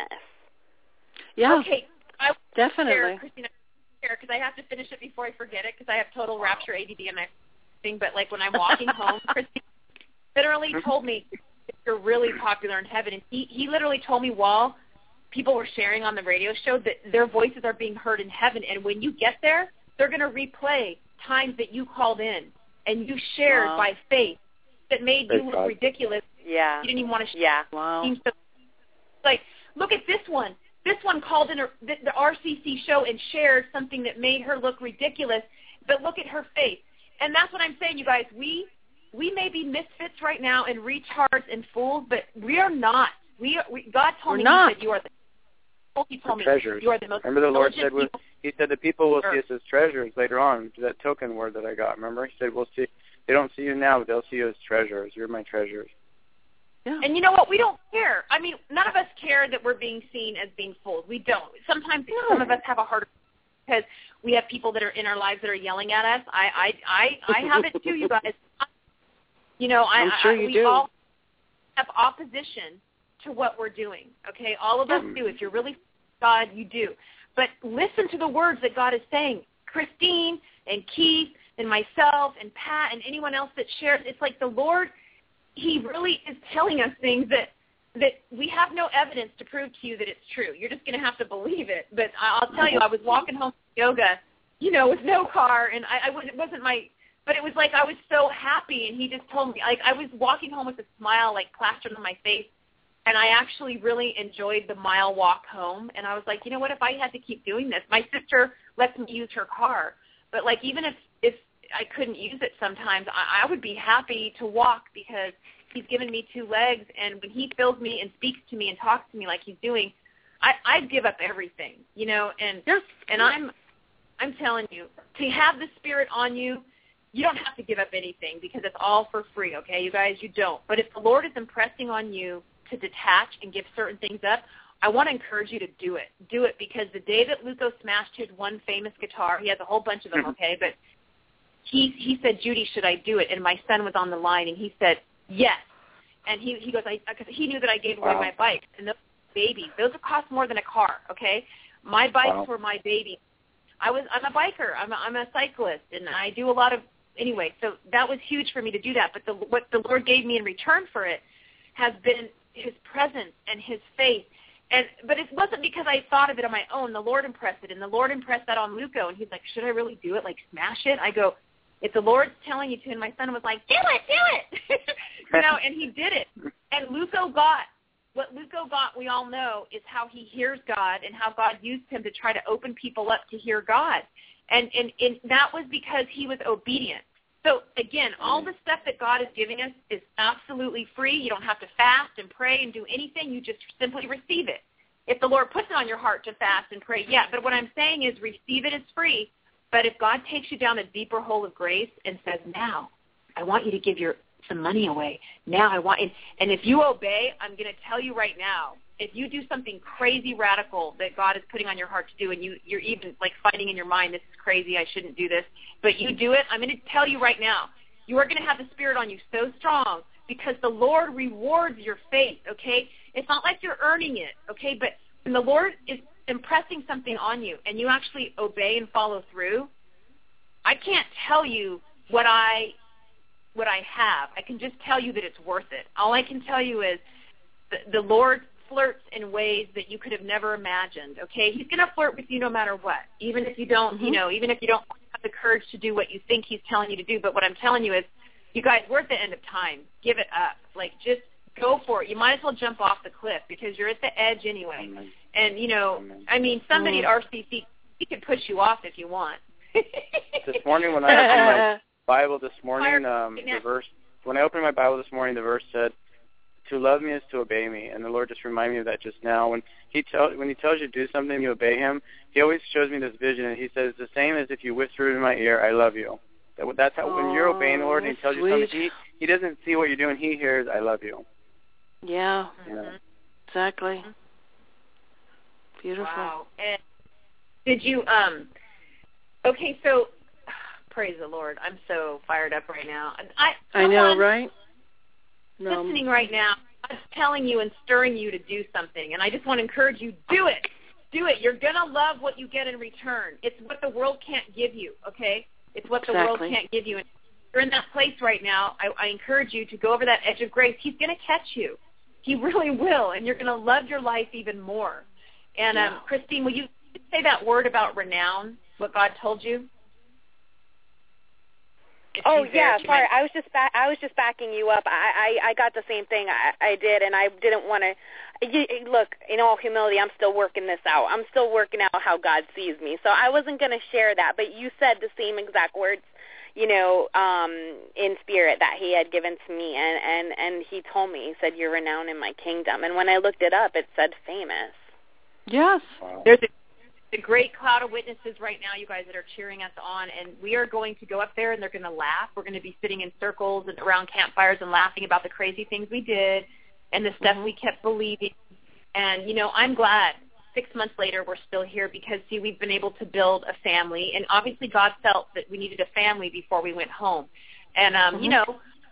H: Yeah,
C: okay. I
H: definitely.
C: Share, Christina, because I have to finish it before I forget it because I have total rapture A D D and everything. But, like, when I'm walking home, Christina literally told me, you're really popular in heaven. And he, he literally told me while people were sharing on the radio show that their voices are being heard in heaven. And when you get there, they're going to replay times that you called in and you shared
H: wow.
C: by faith that made
G: Praise
C: you look
G: God.
C: ridiculous.
F: Yeah.
C: You didn't even want to share.
F: Yeah.
H: Wow.
C: So, like, look at this one. This one called in a, the, the R C C show and shared something that made her look ridiculous, but look at her faith. And that's what I'm saying, you guys. We we may be misfits right now and retards and fools, but we are not. We, are, we God told
H: We're
C: me
H: not.
C: He said you are the He told me
G: treasures.
C: you are the most
G: Remember the Lord said,
C: people.
G: He said the people will see us as treasures later on. That token word that I got, remember? He said, we'll see. They don't see you now, but they'll see you as treasures. You're my treasures.
H: Yeah.
C: And you know what? We don't care. I mean, none of us care that we're being seen as being fools. We don't. Sometimes no. some of us have a hard because we have people that are in our lives that are yelling at us. I I I, I have it too, you guys. You know, I,
H: I'm sure
C: I,
H: you
C: we
H: do.
C: all have opposition to what we're doing, okay? All of us do. If you're really God, you do. But listen to the words that God is saying. Christine and Keith and myself and Pat and anyone else that shares, it's like the Lord, he really is telling us things that that we have no evidence to prove to you that it's true. You're just going to have to believe it. But I'll tell you, I was walking home from yoga, you know, with no car, and I, I was, it wasn't my, but it was like I was so happy, and he just told me, like I was walking home with a smile, like plastered on my face, and I actually really enjoyed the mile walk home, and I was like, you know what, if I had to keep doing this, my sister lets me use her car, but like even if, if I couldn't use it sometimes, I, I would be happy to walk because he's given me two legs, and when he fills me and speaks to me and talks to me like he's doing, I, I'd give up everything, you know, and
H: yes.
C: and I'm I'm telling you, to have the Spirit on you, you don't have to give up anything because it's all for free, okay, you guys, you don't. But if the Lord is impressing on you to detach and give certain things up, I want to encourage you to do it. Do it because the day that Luco smashed his one famous guitar, he has a whole bunch of them, okay, but he he said, Judy, should I do it? And my son was on the line, and he said, yes. And he he goes, I because he knew that I gave away wow. my bikes, and those babies, those would cost more than a car, okay? My bikes wow. were my babies. I was I'm a biker, I'm a, I'm a cyclist, and I do a lot of anyway. So that was huge for me to do that. But the, what the Lord gave me in return for it has been His presence and His faith. And but it wasn't because I thought of it on my own. The Lord impressed it, and the Lord impressed that on Luco. And he's like, should I really do it? Like smash it? I go, if the Lord's telling you to, and my son was like, do it, do it, you know, and he did it. And Luco got, what Luco got, we all know, is how he hears God and how God used him to try to open people up to hear God. And, and, and that was because he was obedient. So, again, all the stuff that God is giving us is absolutely free. You don't have to fast and pray and do anything. You just simply receive it. If the Lord puts it on your heart to fast and pray, yeah. But what I'm saying is receive it as free. But if God takes you down a deeper hole of grace and says, now, I want you to give your some money away. Now I want, and, and if you obey, I'm going to tell you right now, if you do something crazy radical that God is putting on your heart to do, and you, you're even like fighting in your mind, this is crazy, I shouldn't do this, but you do it, I'm going to tell you right now, you are going to have the Spirit on you so strong because the Lord rewards your faith, okay? It's not like you're earning it, okay? But when the Lord is impressing something on you and you actually obey and follow through, I can't tell you what I what I have. I can just tell you that it's worth it. All I can tell you is the, the Lord flirts in ways that you could have never imagined, okay? He's going to flirt with you no matter what, even if you don't, mm-hmm. you know, even if you don't have the courage to do what you think he's telling you to do. But what I'm telling you is, you guys, we're at the end of time. Give it up. Like, just go for it. You might as well jump off the cliff because you're at the edge anyway. Amen. And, you know, Amen. I mean, somebody mm-hmm. at R C C, he could push you off if you want.
G: This morning when I opened my Bible this morning, um, the verse, when I opened my Bible this morning, the verse said, to love me is to obey me. And the Lord just reminded me of that just now. When he, tell, when he tells you to do something, you obey him, he always shows me this vision, and he says, the same as if you whispered in my ear, I love you. That, that's how, oh, when you're obeying the Lord and he tells sweet. you something, he, he doesn't see what you're doing. He hears, I love you.
H: Yeah,
G: yeah.
H: exactly. Beautiful.
C: Wow. And did you, um, okay, so, praise the Lord. I'm so fired up right now. I,
H: I know, right?
C: No. Listening right now, I'm telling you and stirring you to do something, and I just want to encourage you, do it. Do it. You're going to love what you get in return. It's what the world can't give you, okay? It's what the
H: exactly.
C: world can't give you. And you're in that place right now. I, I encourage you to go over that edge of grace. He's going to catch you. He really will, and you're going to love your life even more. And,
H: yeah.
C: um, Christine, will you say that word about renown, what God told you?
F: Oh yeah, sorry. I was just back, I was just backing you up. I, I, I got the same thing. I, I did, and I didn't want to. Look, in all humility, I'm still working this out. I'm still working out how God sees me. So I wasn't going to share that. But you said the same exact words, you know, um, in spirit that He had given to me, and and and He told me. He said, "You're renowned in my kingdom." And when I looked it up, it said famous.
H: Yes.
G: Wow.
C: There's a The great cloud of witnesses right now, you guys that are cheering us on, and we are going to go up there and they're going to laugh. We're going to be sitting in circles and around campfires and laughing about the crazy things we did and the stuff mm-hmm. we kept believing. And, you know, I'm glad six months later we're still here because, see, we've been able to build a family. And obviously God felt that we needed a family before we went home. And, um, mm-hmm. you know,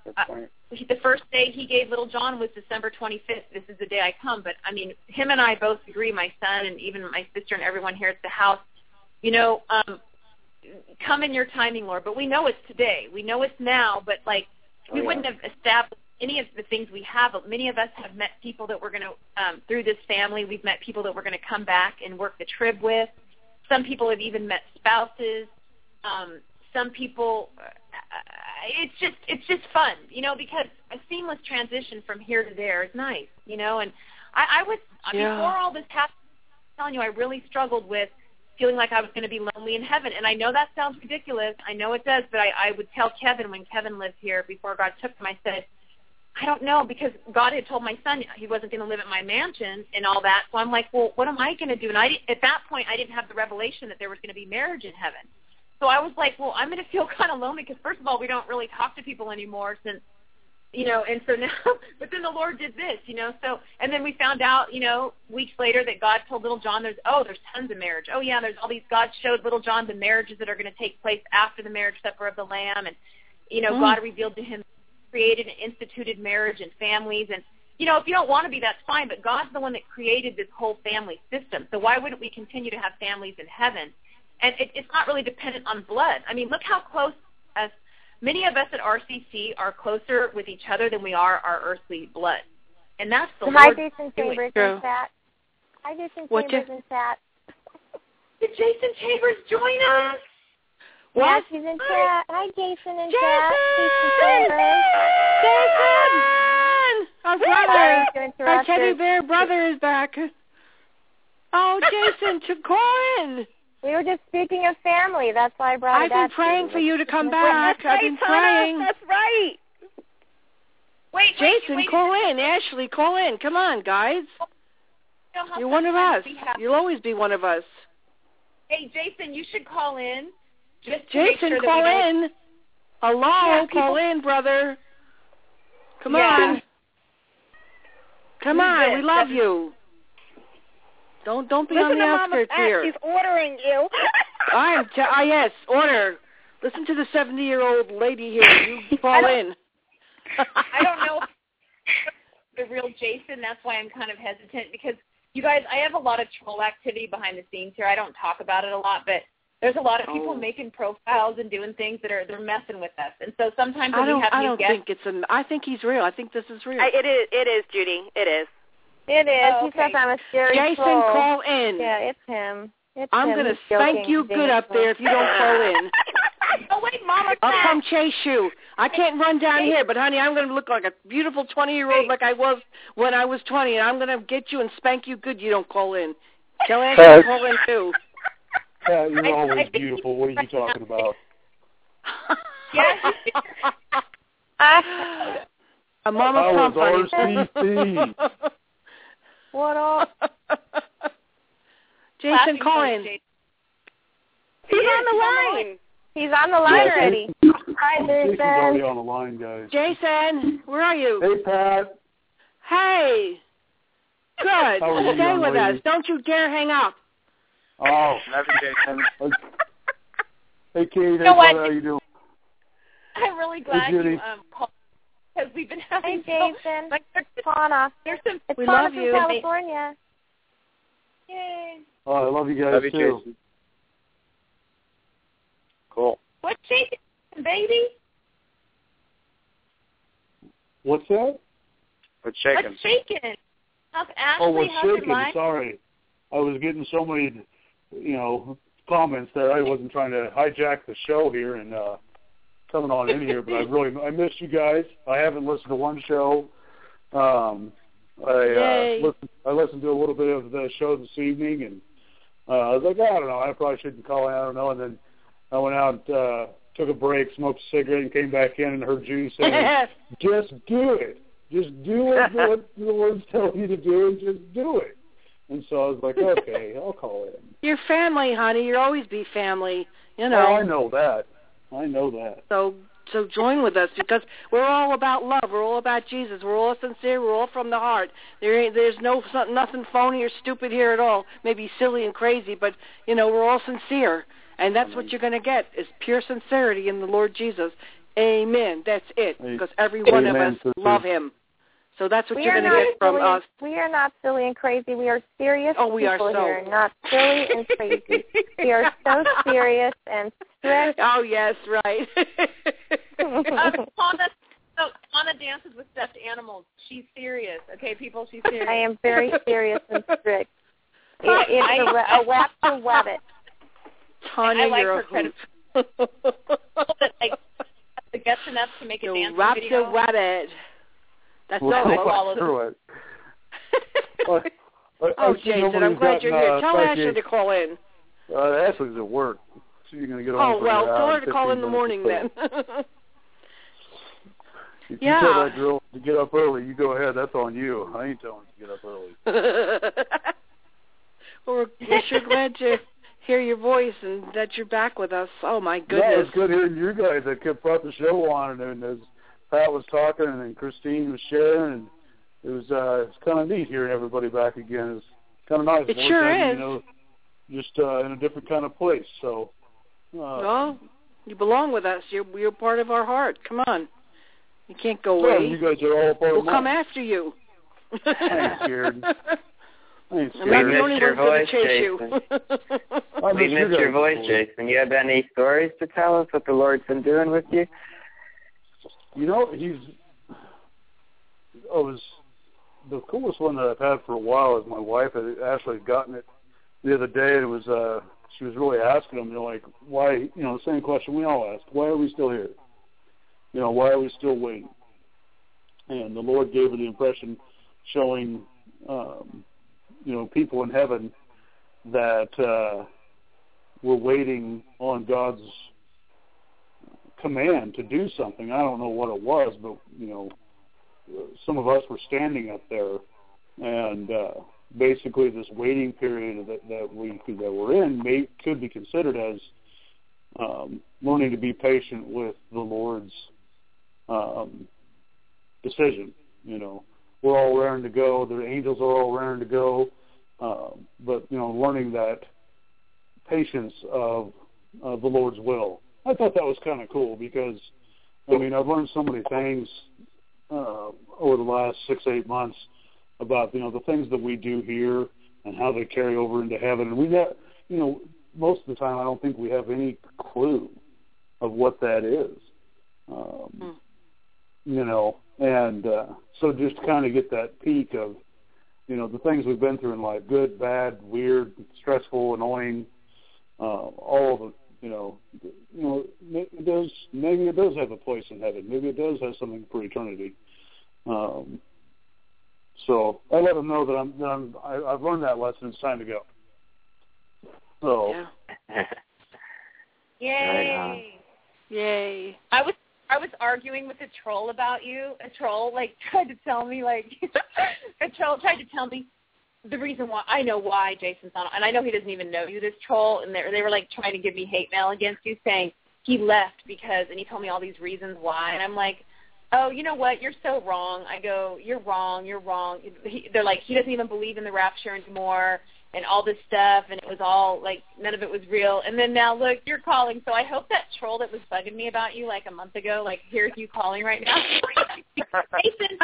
C: uh, the first day he gave little John was December twenty-fifth. This is the day I come. But, I mean, him and I both agree, my son and even my sister and everyone here at the house, you know, um, come in your timing, Lord. But we know it's today. We know it's now. But, like, we oh, yeah. wouldn't have established any of the things we have. But many of us have met people that we're going to, um, through this family, we've met people that we're going to come back and work the trib with. Some people have even met spouses. Um, some people, uh, it's just it's just fun, you know, because a seamless transition from here to there is nice, you know. And I, I was, yeah. before all this happened, I'm telling you, I really struggled with feeling like I was going to be lonely in heaven. And I know that sounds ridiculous. I know it does. But I, I would tell Kevin when Kevin lived here before God took him, I said, I don't know, because God had told my son he wasn't going to live at my mansion and all that. So I'm like, well, what am I going to do? And I didn't, at that point, I didn't have the revelation that there was going to be marriage in heaven. So I was like, well, I'm going to feel kind of lonely because, first of all, we don't really talk to people anymore since, you know, and so now, but then the Lord did this, you know, so, and then we found out, you know, weeks later that God told little John there's, oh, there's tons of marriage. Oh, yeah, there's all these, God showed little John the marriages that are going to take place after the marriage supper of the Lamb. And, you know, mm. God revealed to him, created and instituted marriage and families. And, you know, if you don't want to be, that's fine, but God's the one that created this whole family system. So why wouldn't we continue to have families in heaven? And it, it's not really dependent on blood. I mean, look how close us, many of us at R C C are closer with each other than we are our earthly blood. And that's the
B: Hi,
C: Lord
B: Jason
C: doing.
B: Chambers in chat. Hi, Jason
C: What
B: Chambers
C: you?
B: in chat.
C: Did Jason Chambers join us?
B: What? Yeah, she's in chat. Hi, Jason in chat. Jason Chambers.
H: Jason! Our brother, our teddy bear brother is back. Oh, Jason, to call in.
B: We were just speaking of family. That's why I brought
H: I've
B: it up.
H: I've been praying for you to come back.
F: That's right,
H: I've been
F: Tana.
H: praying.
F: That's right.
C: Wait,
H: Jason,
C: wait, wait.
H: call in. Ashley, call in. Come on, guys.
C: You know
H: You're one of us.
C: Have...
H: You'll always be one of us.
C: Hey, Jason, you should call in. Just to
H: Jason,
C: make sure
H: call
C: that
H: in. Hello,
C: yeah, people...
H: call in, brother. Come
C: yeah.
H: on. Come
C: Who's
H: on,
C: this?
H: we love
C: That's...
H: you. Don't don't be
F: Listen
H: on the
F: to
H: outskirts
F: Mama
H: here.
F: She's ordering you.
H: I'm t- ah yes, order. Listen to the seventy-year-old lady here. You call in.
C: I don't know the real Jason. That's why I'm kind of hesitant because you guys, I have a lot of troll activity behind the scenes here. I don't talk about it a lot, but there's a lot of people oh. making profiles and doing things that are they're messing with us. And so sometimes when
H: I don't,
C: we have
H: I
C: new
H: don't
C: guests,
H: think it's a. I think he's real. I think this is real.
F: I, it is. It is, Judy. It is.
B: It is.
C: Oh,
B: okay.
C: okay.
B: He says I'm a scary
H: Jason,
B: troll.
H: call in.
B: Yeah, it's him. It's
H: I'm
B: him.
H: going to
B: He's
H: spank
B: joking.
H: you good up there if you don't call in.
C: Oh, wait, Mama.
H: I'll come chase you. I can't run down here, but, honey, I'm going to look like a beautiful twenty-year-old like I was when I was twenty, and I'm going to get you and spank you good you don't call in. Tell Ashley to call in, too.
K: Yeah, you're always beautiful. What are you talking about?
H: A mama
K: I
H: pump,
K: was
H: honey.
K: R C C.
B: What up?
H: Jason, call in.
F: He's on the line.
B: He's on the line
K: yeah,
B: already.
K: Jason,
B: Hi, Jason.
K: Jason's already on the line, guys.
H: Jason, where are you?
K: Hey, Pat.
H: Hey. Good.
K: How are you,
H: Stay
K: young
H: with
K: lady?
H: us. Don't you dare hang up.
K: Oh.
G: Love you, Jason.
K: Hey, Kate.
C: You know
K: hey,
C: what?
K: how you doing?
C: I'm really glad
K: Hey,
C: you
K: Judy.
C: um, called because we've been having
B: Hey,
C: so,
B: Jason.
C: like, there's,
B: Fauna.
C: there's some
B: It's
H: We
B: Fauna
H: love
B: from
H: you.
B: California.
C: Yay.
K: Oh, I love you guys,
G: Love you,
K: too.
G: Jason. Cool.
C: What's shaking, baby?
K: What's that?
G: What's shaking?
C: What's shaking? How's Ashley?
K: Oh, what's
C: How's your
K: shaking?
C: life?
K: Sorry. I was getting so many, you know, comments that I wasn't trying to hijack the show here and uh, coming on in here, but I really I missed you guys. I haven't listened to one show. Um, I uh, listened, I listened to a little bit of the show this evening, and uh, I was like, I don't know, I probably shouldn't call in. I don't know, and then I went out, uh, took a break, smoked a cigarette, and came back in and heard you saying, "Just do it, just do it. Do what the Lord's telling you to do, and just do it." And so I was like, okay, I'll call in.
H: You're family, honey. You'll always be family. You know.
K: Oh, I know that. I know that.
H: So, so join with us because we're all about love. We're all about Jesus. We're all sincere. We're all from the heart. There, ain't, there's no nothing phony or stupid here at all. Maybe silly and crazy, but you know we're all sincere, and that's what you're going to get is pure sincerity in the Lord Jesus. Amen. That's it. Because every one
K: Amen,
H: of us
K: sister.
H: love him. So that's what
B: we
H: you're
B: are
H: going to
B: not
H: get from
B: silly,
H: us.
B: We are not silly and crazy. We are serious
H: Oh, we are
B: people
H: so.
B: here, not silly and crazy. We are so serious and strict.
H: Oh, yes, right.
C: uh, Tana, so Tana dances with stuffed animals. She's serious. Okay, people, she's serious.
B: I am very serious and strict. It, it's a, a rapture wabbit.
H: Tanya,
C: I like
H: you're
C: her
H: a
C: credit.
H: hoot.
C: like, the guts enough to make a
H: You
C: dancing
H: rapture
C: video.
H: wabbit. That's
K: Well,
H: all.
K: I'll through it. I, I,
H: Oh,
K: I
H: Jason, I'm glad you're here. Tell Ashley to call in.
K: Uh, Ashley's at work. She's going to get home
H: Oh,
K: for
H: well,
K: an
H: tell
K: hour
H: her to call in the morning then.
K: If
H: Yeah.
K: you tell that girl to get up early, you go ahead. That's on you. I ain't telling her to get up early.
H: Well, we're, we're sure glad to hear your voice and that you're back with us. Oh, my
K: No,
H: goodness.
K: it's good hearing you guys that kept brought the show on, and as Pat was talking and Christine was sharing, and it was uh, it's kind of neat hearing everybody back again. It's kind of nice.
H: It
K: More
H: sure
K: time,
H: is.
K: You know, just uh, in a different kind of place. So. Uh,
H: Well, you belong with us. You're you're part of our heart. Come on. You can't go
K: well,
H: away.
K: you guys are all part
H: We'll
K: of
H: come
K: mine.
H: after you.
K: I ain't scared. I ain't
H: I'm not
K: scared.
H: the only
I: your
H: one going
I: voice,
H: to chase you.
K: I
I: We
K: miss
I: missed
K: you
I: your
K: guys'
I: voice, Jason. You have any stories to tell us what the Lord's been doing with you?
K: You know, he's. I was the coolest one that I've had for a while is my wife. Ashley had gotten it the other day, and it was uh, she was really asking him, you know, like why, you know, the same question we all ask: why are we still here? You know, why are we still waiting? And the Lord gave her the impression, showing, um, you know, people in heaven that uh, were waiting on God's command to do something. I don't know what it was, but you know, some of us were standing up there, and uh, basically this waiting period that, that we that we're in may could be considered as um, learning to be patient with the Lord's um, decision. You know, we're all raring to go. The angels are all raring to go, um, but you know, learning that patience of, of the Lord's will. I thought that was kind of cool because, I mean, I've learned so many things uh, over the last six, eight months about, you know, the things that we do here and how they carry over into heaven. And we got, you know, most of the time I don't think we have any clue of what that is. Um,
H: hmm.
K: You know, and uh, so just to kind of get that peak of, you know, the things we've been through in life, good, bad, weird, stressful, annoying, uh, all of it. You know, you know, it does. Maybe it does have a place in heaven. Maybe it does have something for eternity. Um, so I let them know that I'm. That I'm I, I've learned that lesson. It's time to go. So.
H: Yeah.
C: Yay!
I: Right
H: Yay!
C: I was I was arguing with a troll about you. A troll like tried to tell me like a troll tried to tell me the reason why. I know why Jason's on, and I know he doesn't even know you, this troll, and they, they were like trying to give me hate mail against you, saying he left because, and he told me all these reasons why, and I'm like, oh, you know what, you're so wrong. I go, you're wrong, you're wrong. He, they're like, he doesn't even believe in the rapture anymore, and all this stuff, and it was all, like, none of it was real. And then now, look, you're calling, so I hope that troll that was bugging me about you, like, a month ago, like, here's you calling right now. Jason,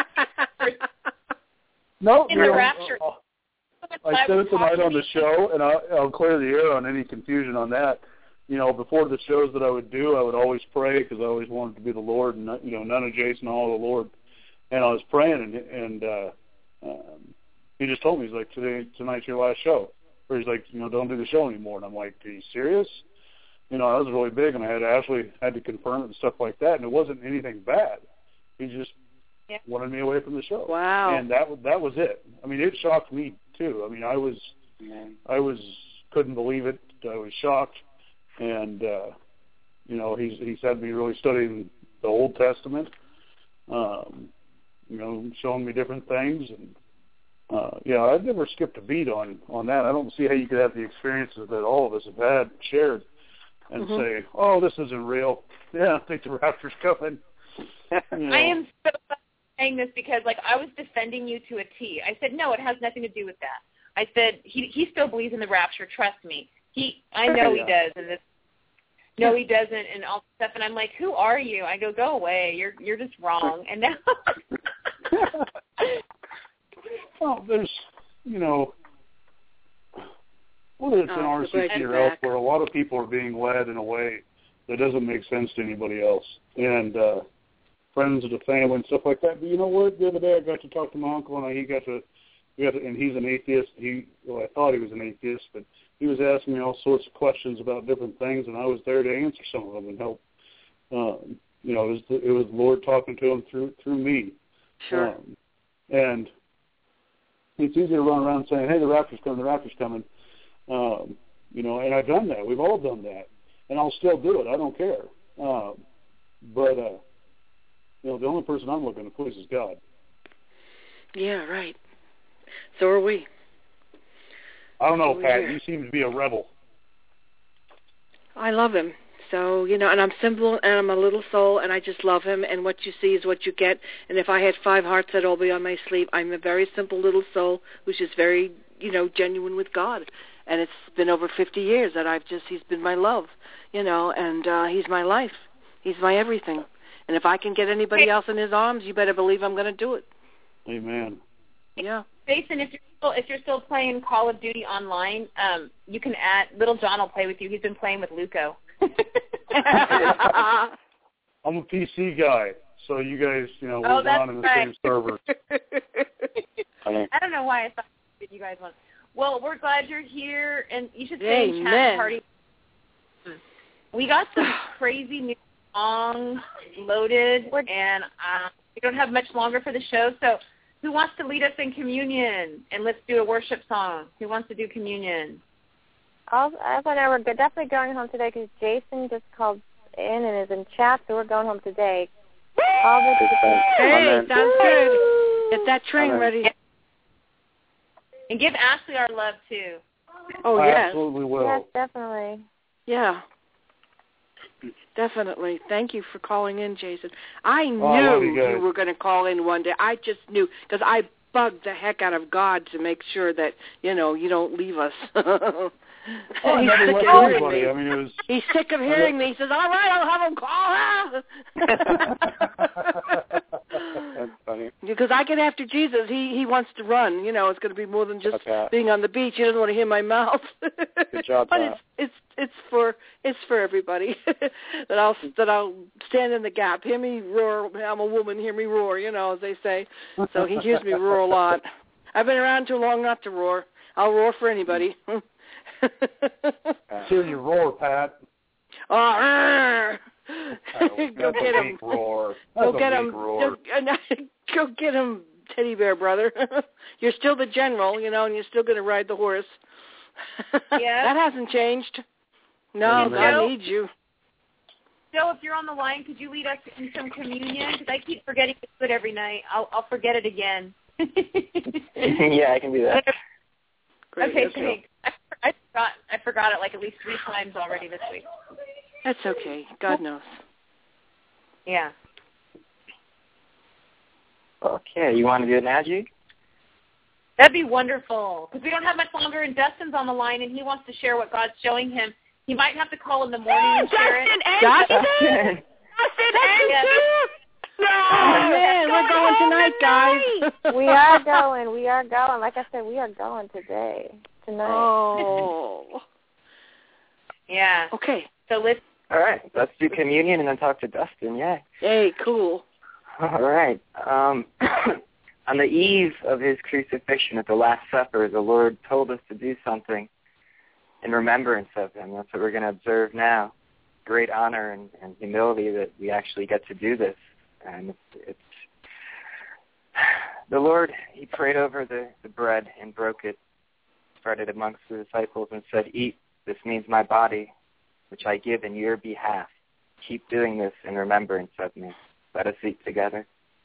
K: No,
C: in
K: you
C: the
K: know,
C: rapture.
K: uh, I said it tonight on the show, and I'll, I'll clear the air on any confusion on that. You know, before the shows that I would do, I would always pray because I always wanted to be the Lord, and you know, none of Jason, all the Lord. And I was praying, and and uh, um, he just told me, he's like, today, tonight's your last show. Or he's like, you know, don't do the show anymore. And I'm like, are you serious? You know, that was really big, and I had Ashley had to confirm it and stuff like that, and it wasn't anything bad. He just yeah. wanted me away from the show.
H: Wow.
K: And that that was it. I mean, it shocked me too. I mean, I was I was couldn't believe it. I was shocked, and uh, you know, he's he's had me really studying the Old Testament. Um, you know, showing me different things, and uh, yeah, I've never skipped a beat on on that. I don't see how you could have the experiences that all of us have had shared, and mm-hmm. say, "Oh, this isn't real." Yeah, I think the rapture's coming. You know.
C: I am so saying this because, like, I was defending you to a T. I said, no, it has nothing to do with that. I said he he still believes in the rapture. Trust me. He, I know
K: yeah.
C: he does. And this, no, he doesn't, and all this stuff. And I'm like, who are you? I go, go away. You're you're just wrong. And now,
K: well, there's, you know, whether it's
H: oh,
K: in R C C or elsewhere, a lot of people are being led in a way that doesn't make sense to anybody else, and uh, friends of the family and stuff like that. But you know what? The other day I got to talk to my uncle, and he got to, we got to, and he's an atheist. He, well, I thought he was an atheist, but he was asking me all sorts of questions about different things, and I was there to answer some of them and help. Um, you know, it was the, it was the Lord talking to him through through me.
H: Sure.
K: Um, and it's easy to run around saying, "Hey, the rapture's coming, the rapture's coming." Um, you know, and I've done that. We've all done that, and I'll still do it. I don't care. Um, but uh, you know, the only person I'm looking to please is God.
H: Yeah, right. So are we.
K: I don't know,
H: so
K: Pat. You seem to be a rebel.
H: I love him. So, you know, and I'm simple, and I'm a little soul, and I just love him, and what you see is what you get. And if I had five hearts, that'd all be on my sleeve. I'm a very simple little soul who's just very, you know, genuine with God. And it's been over fifty years that I've just, he's been my love, you know, and uh, he's my life. He's my everything. And if I can get anybody else in his arms, you better believe I'm going to do it.
K: Amen.
H: Yeah.
C: Jason, if you're still, if you're still playing Call of Duty online, um, you can add, Little John will play with you. He's been playing with Luco.
K: I'm a P C guy, so you guys, you know,
C: oh,
K: we're
C: that's
K: on in the
C: right.
K: same server.
C: I don't know why I thought that you guys want. Well, we're glad you're here, and you should stay
H: Amen.
C: in chat party. We got some crazy new songs loaded, and uh, we don't have much longer for the show, so who wants to lead us in communion? And let's do a worship song. Who wants to do communion?
B: I'll, I thought I were good. Definitely going home today because Jason just called in and is in chat, so we're going home today. All the
H: hey, sounds good. Get that train ready.
C: And give Ashley our love, too.
H: Oh,
K: I
H: yes.
K: absolutely will.
B: Yes, definitely.
H: Yeah. Definitely. Thank you for calling in, Jason. I knew
K: oh, I you,
H: you were going to call in one day. I just knew because I bugged the heck out of God to make sure that, you know, you don't leave us.
K: Oh,
H: He's
K: never
H: sick
K: let
H: of hearing
K: anybody.
H: me.
K: I mean, it was...
H: He's sick of hearing me. He says, all right, I'll have him call her.
G: That's funny.
H: Because I get after Jesus. He he wants to run. You know, it's going to be more than just
G: okay.
H: being on the beach. He doesn't want to hear my mouth.
G: Good job,
H: but
G: Pat.
H: it's it's it's for it's for everybody that I'll that I'll stand in the gap. Hear me roar. I'm a woman. Hear me roar. You know, as they say. So he hears me roar a lot. I've been around too long not to roar. I'll roar for anybody.
K: Hear you roar, Pat.
H: Oh, go get him.
K: Roar.
H: Go get him. Go, go get him, teddy bear brother. You're still the general, you know, and you're still going to ride the horse.
C: Yeah.
H: That hasn't changed. No,
K: Amen.
H: God needs you.
C: Joe, if you're on the line, could you lead us in some communion? Because I keep forgetting to do it every night. I'll, I'll forget it again.
I: Yeah, I can do that.
H: Great,
C: okay,
H: okay.
C: thanks. I, I forgot. I forgot it like at least three times already this week.
H: That's okay. God knows.
C: Yeah.
I: Okay, you want to do it now, G?
C: That'd be wonderful. Because we don't have much longer, and Dustin's on the line, and he wants to share what God's showing him. He might have to call in the morning and share it.
H: Dustin? Dustin?
C: Yes.
H: No, oh, man, we're going tonight, guys.
B: We are going. We are going. Like I said, we are going today, tonight.
H: Oh.
C: Yeah.
H: Okay.
C: So let's.
I: All right, let's do communion and then talk to Dustin. Yay.
H: Hey, cool.
I: All right. Um, on the eve of his crucifixion at the Last Supper, the Lord told us to do something in remembrance of him. That's what we're going to observe now. Great honor and, and humility that we actually get to do this. And it's, it's the Lord, he prayed over the, the bread and broke it, spread it amongst the disciples and said, eat, this means my body, which I give in your behalf. Keep doing this in remembrance of me. Let us eat together.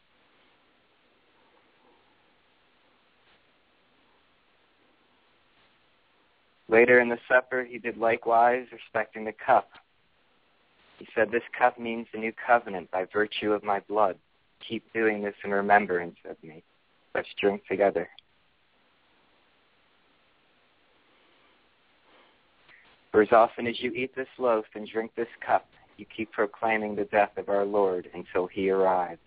I: Later in the supper, he did likewise, respecting the cup. He said, this cup means the new covenant by virtue of my blood. Keep doing this in remembrance of me. Let's drink together. For as often as you eat this loaf and drink this cup, you keep proclaiming the death of our Lord until he arrives.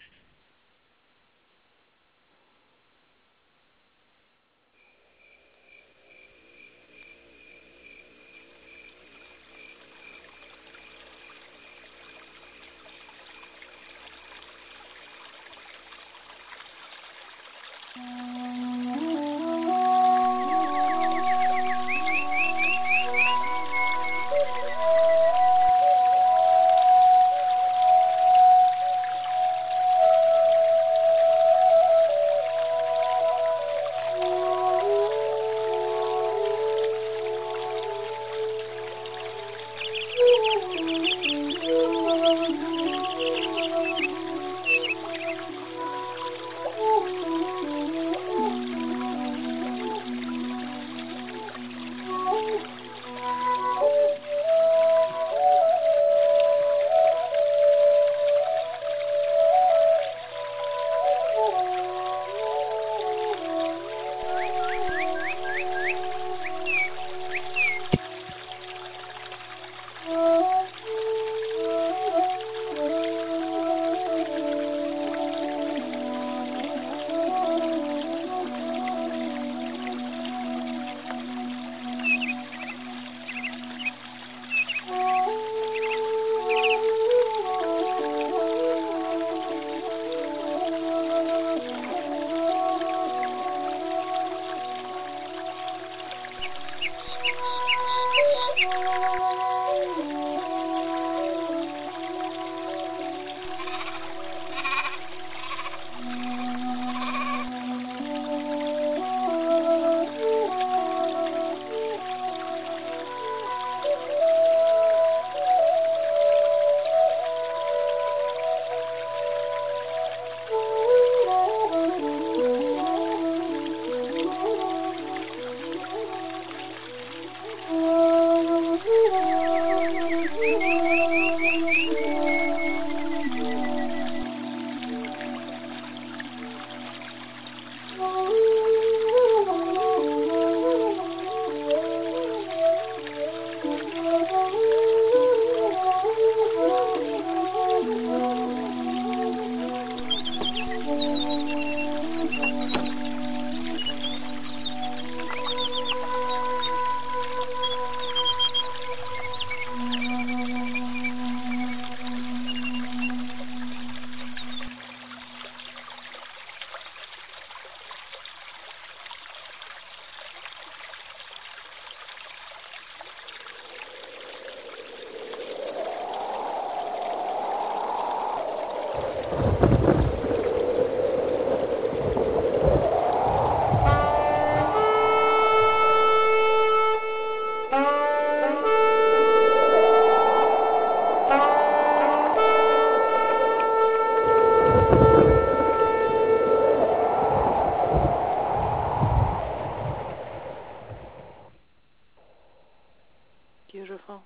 H: Beautiful.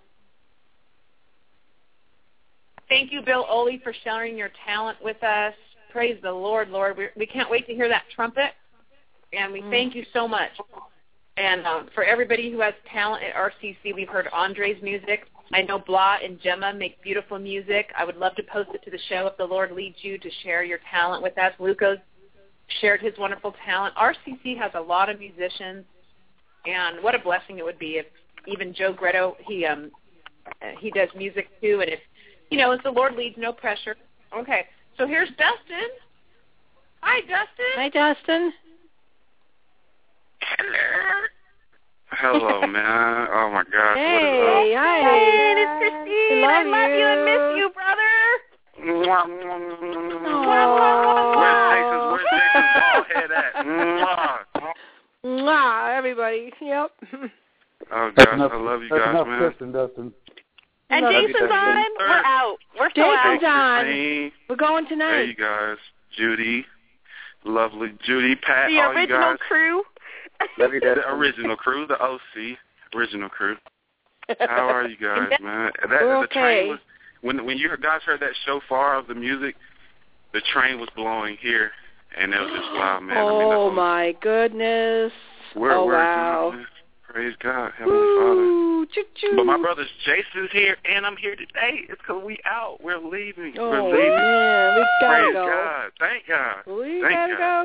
C: Thank you, Bill Oley, for sharing your talent with us. Praise the Lord, Lord. We, we can't wait to hear that trumpet, and we mm. thank you so much. And um, for everybody who has talent at R C C, we've heard Andre's music. I know Blah and Gemma make beautiful music. I would love to post it to the show if the Lord leads you to share your talent with us. Luca's shared his wonderful talent. R C C has a lot of musicians, and what a blessing it would be if even Joe Gretto, he um he does music too, and if you know, as the Lord leads, no pressure. Okay, so here's Dustin. Hi, Dustin.
H: Hi, Dustin.
L: Hello. Hello, man. Oh my gosh.
H: Hey,
L: what is up?
H: hi.
C: Hey, it's Christine.
H: I
C: I
H: love
C: love
H: you.
C: you and miss you, brother.
L: Mwah, mwah, mwah, mwah. Where's Texas? Where's Texas ball head at? Mwah.
H: Mwah, everybody. Yep.
L: Oh gosh, I love you
K: that's
L: guys,
K: enough
L: man.
K: Kissing, Dustin.
F: And Jason's on. We're out. We're still out.
H: Jason's on. We're going tonight.
L: Hey, you guys. Judy. Lovely Judy, Pat,
F: the
L: all you
F: original
L: guys.
F: crew.
I: Love you,
L: the original crew, the O C, original crew. How are you guys, man? That,
H: We're
L: the
H: okay.
L: train was, when when you guys heard that shofar of the music, the train was blowing here, and it was just wow, man.
H: Oh,
L: I mean,
H: my goodness.
L: We're,
H: oh,
L: we're
H: wow.
L: Praise God, Heavenly
H: Ooh,
L: Father.
H: Choo-choo.
L: But my brother Jason's here, and I'm here today. It's because we out. We're leaving.
H: Oh,
L: We're leaving.
H: man, we gotta
L: Praise
H: go.
L: God. Thank God.
H: We
L: Thank
H: gotta
L: God.
H: go,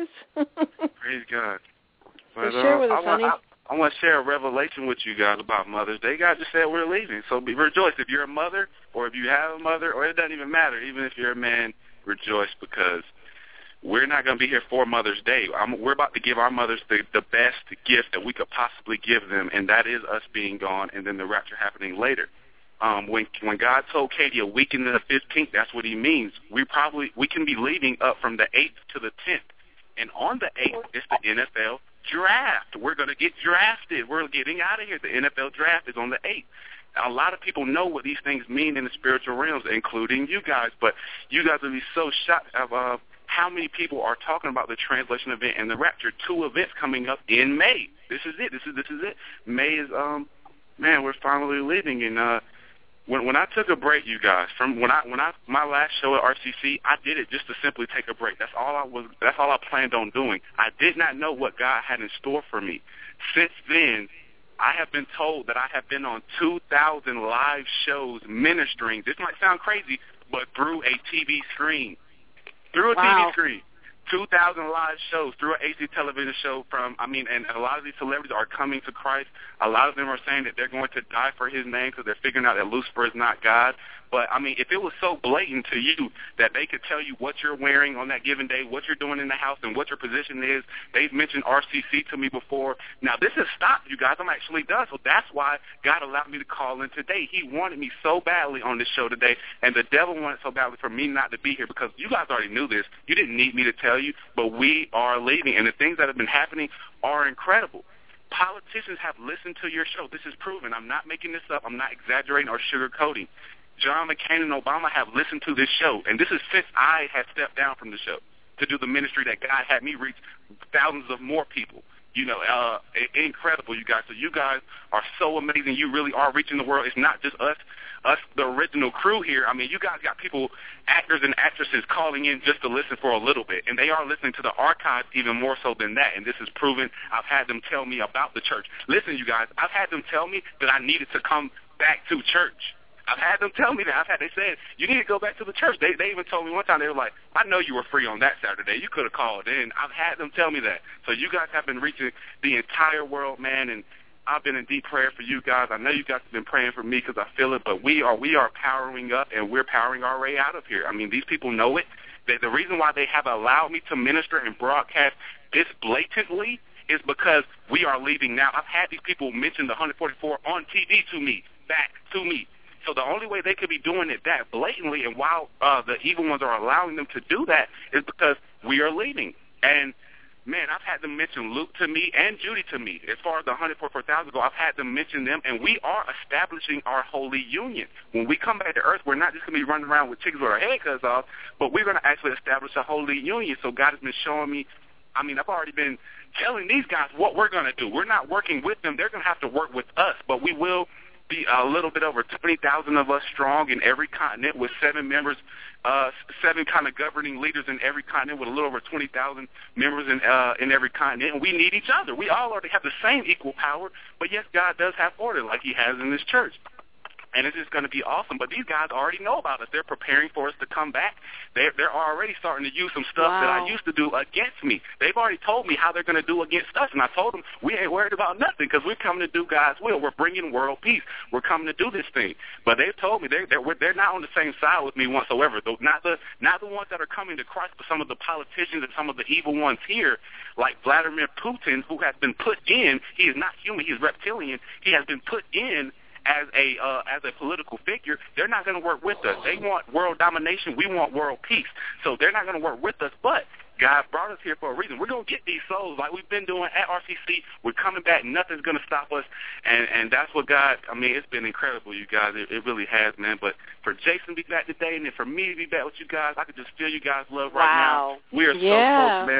H: guys.
L: Praise God.
H: But, so share
L: uh,
H: with us,
L: I want,
H: honey.
L: I, I want to share a revelation with you guys about Mother's Day. God just said we're leaving. So be rejoice. If you're a mother, or if you have a mother, or it doesn't even matter. Even if you're a man, rejoice, because we're not going to be here for Mother's Day. I'm, we're about to give our mothers the, the best gift that we could possibly give them, and that is us being gone and then the rapture happening later. Um, when when God told Katie a week into the fifteenth, that's what he means. We probably we can be leaving up from the eighth to the tenth, and on the eighth it's the N F L draft. We're going to get drafted. We're getting out of here. The N F L draft is on the eighth. A lot of people know what these things mean in the spiritual realms, including you guys, but you guys will be so shocked of uh, how many people are talking about the translation event and the rapture, two events coming up in May. This is it. This is this is it. May is um man, we're finally leaving, and uh when when I took a break, you guys, from when I when I my last show at R C C, I did it just to simply take a break. That's all I was that's all I planned on doing. I did not know what God had in store for me. Since then, I have been told that I have been on two thousand live shows ministering. This might sound crazy, but through a T V screen. Through a
H: wow.
L: T V screen, two thousand live shows, through an A C television show from, I mean, and a lot of these celebrities are coming to Christ. A lot of them are saying that they're going to die for his name because they're figuring out that Lucifer is not God. But, I mean, if it was so blatant to you that they could tell you what you're wearing on that given day, what you're doing in the house, and what your position is, they've mentioned R C C to me before. Now, this has stopped, you guys. I'm actually done. So that's why God allowed me to call in today. He wanted me so badly on this show today, and the devil wanted so badly for me not to be here because you guys already knew this. You didn't need me to tell you, but we are leaving, and the things that have been happening are incredible. Politicians have listened to your show. This is proven. I'm not making this up. I'm not exaggerating or sugarcoating. John McCain and Obama have listened to this show, and this is since I had stepped down from the show to do the ministry that God had me reach thousands of more people. You know, uh, incredible, you guys. So you guys are so amazing. You really are reaching the world. It's not just us, us, the original crew here. I mean, you guys got people, actors and actresses calling in just to listen for a little bit, and they are listening to the archives even more so than that, and this is proven. I've had them tell me about the church. Listen, you guys, I've had them tell me that I needed to come back to church. I've had them tell me that. I've had they said, you need to go back to the church. They they even told me one time, they were like, I know you were free on that Saturday. You could have called in. I've had them tell me that. So you guys have been reaching the entire world, man, and I've been in deep prayer for you guys. I know you guys have been praying for me because I feel it, but we are we are powering up, and we're powering our way out of here. I mean, these people know it. They, the reason why they have allowed me to minister and broadcast this blatantly is because we are leaving now. I've had these people mention the one forty-four on T V to me, back to me. So the only way they could be doing it that blatantly, and while uh, the evil ones are allowing them to do that, is because we are leaving. And, man, I've had them mention Luke to me and Judy to me. As far as the one forty-four thousand go, I've had them mention them, and we are establishing our holy union. When we come back to earth, we're not just going to be running around with chicks with our head cuts off, but we're going to actually establish a holy union. So God has been showing me, I mean, I've already been telling these guys what we're going to do. We're not working with them. They're going to have to work with us, but we will be a little bit over twenty thousand of us strong in every continent with seven members, uh, seven kind of governing leaders in every continent with a little over twenty thousand members in uh, in every continent. And we need each other. We all already have the same equal power, but yes, God does have order like he has in this church. And it's just going to be awesome. But these guys already know about us. They're preparing for us to come back. They're, they're already starting to use some stuff wow. that I used to do against me. They've already told me how they're going to do against us. And I told them, we ain't worried about nothing because we're coming to do God's will. We're bringing world peace. We're coming to do this thing. But they've told me they're, they're, they're not on the same side with me whatsoever. Not the, not the ones that are coming to Christ, but some of the politicians and some of the evil ones here, like Vladimir Putin, who has been put in. He is not human. He is reptilian. He has been put in as a uh, as a political figure. They're not going to work with us. They want world domination. We want world peace. So they're not going to work with us. But God brought us here for a reason. We're going to get these souls like we've been doing at R C C. We're coming back. Nothing's going to stop us. And and that's what God, I mean, it's been incredible, you guys. It, it really has, man. But for Jason to be back today and then for me to be back with you guys, I could just feel you guys' love right
H: wow.
L: now. We are
H: yeah.
L: so close, man.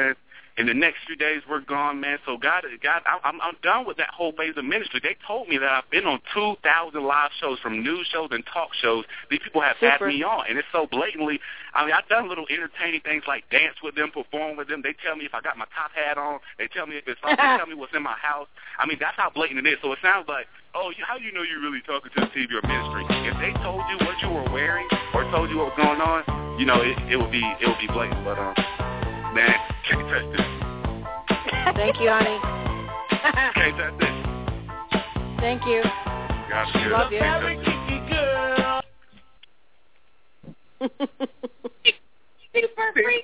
L: In the next few days, we're gone, man. So God, God, I'm, I'm done with that whole phase of ministry. They told me that I've been on two thousand live shows, from news shows and talk shows. These people have
H: Super.
L: had me on, and it's so blatantly. I mean, I've done little entertaining things like dance with them, perform with them. They tell me if I got my top hat on. They tell me if it's something. They tell me what's in my house. I mean, that's how blatant it is. So it sounds like, oh, how do you know you're really talking to the T V or ministry? If they told you what you were wearing or told you what was going on, you know, it, it would be it would be blatant. But um, man, can't touch this.
H: Thank you, honey.
L: Can't touch this.
H: Thank you.
L: Gosh, good.
H: Love you.
L: Girl.
C: Super freak.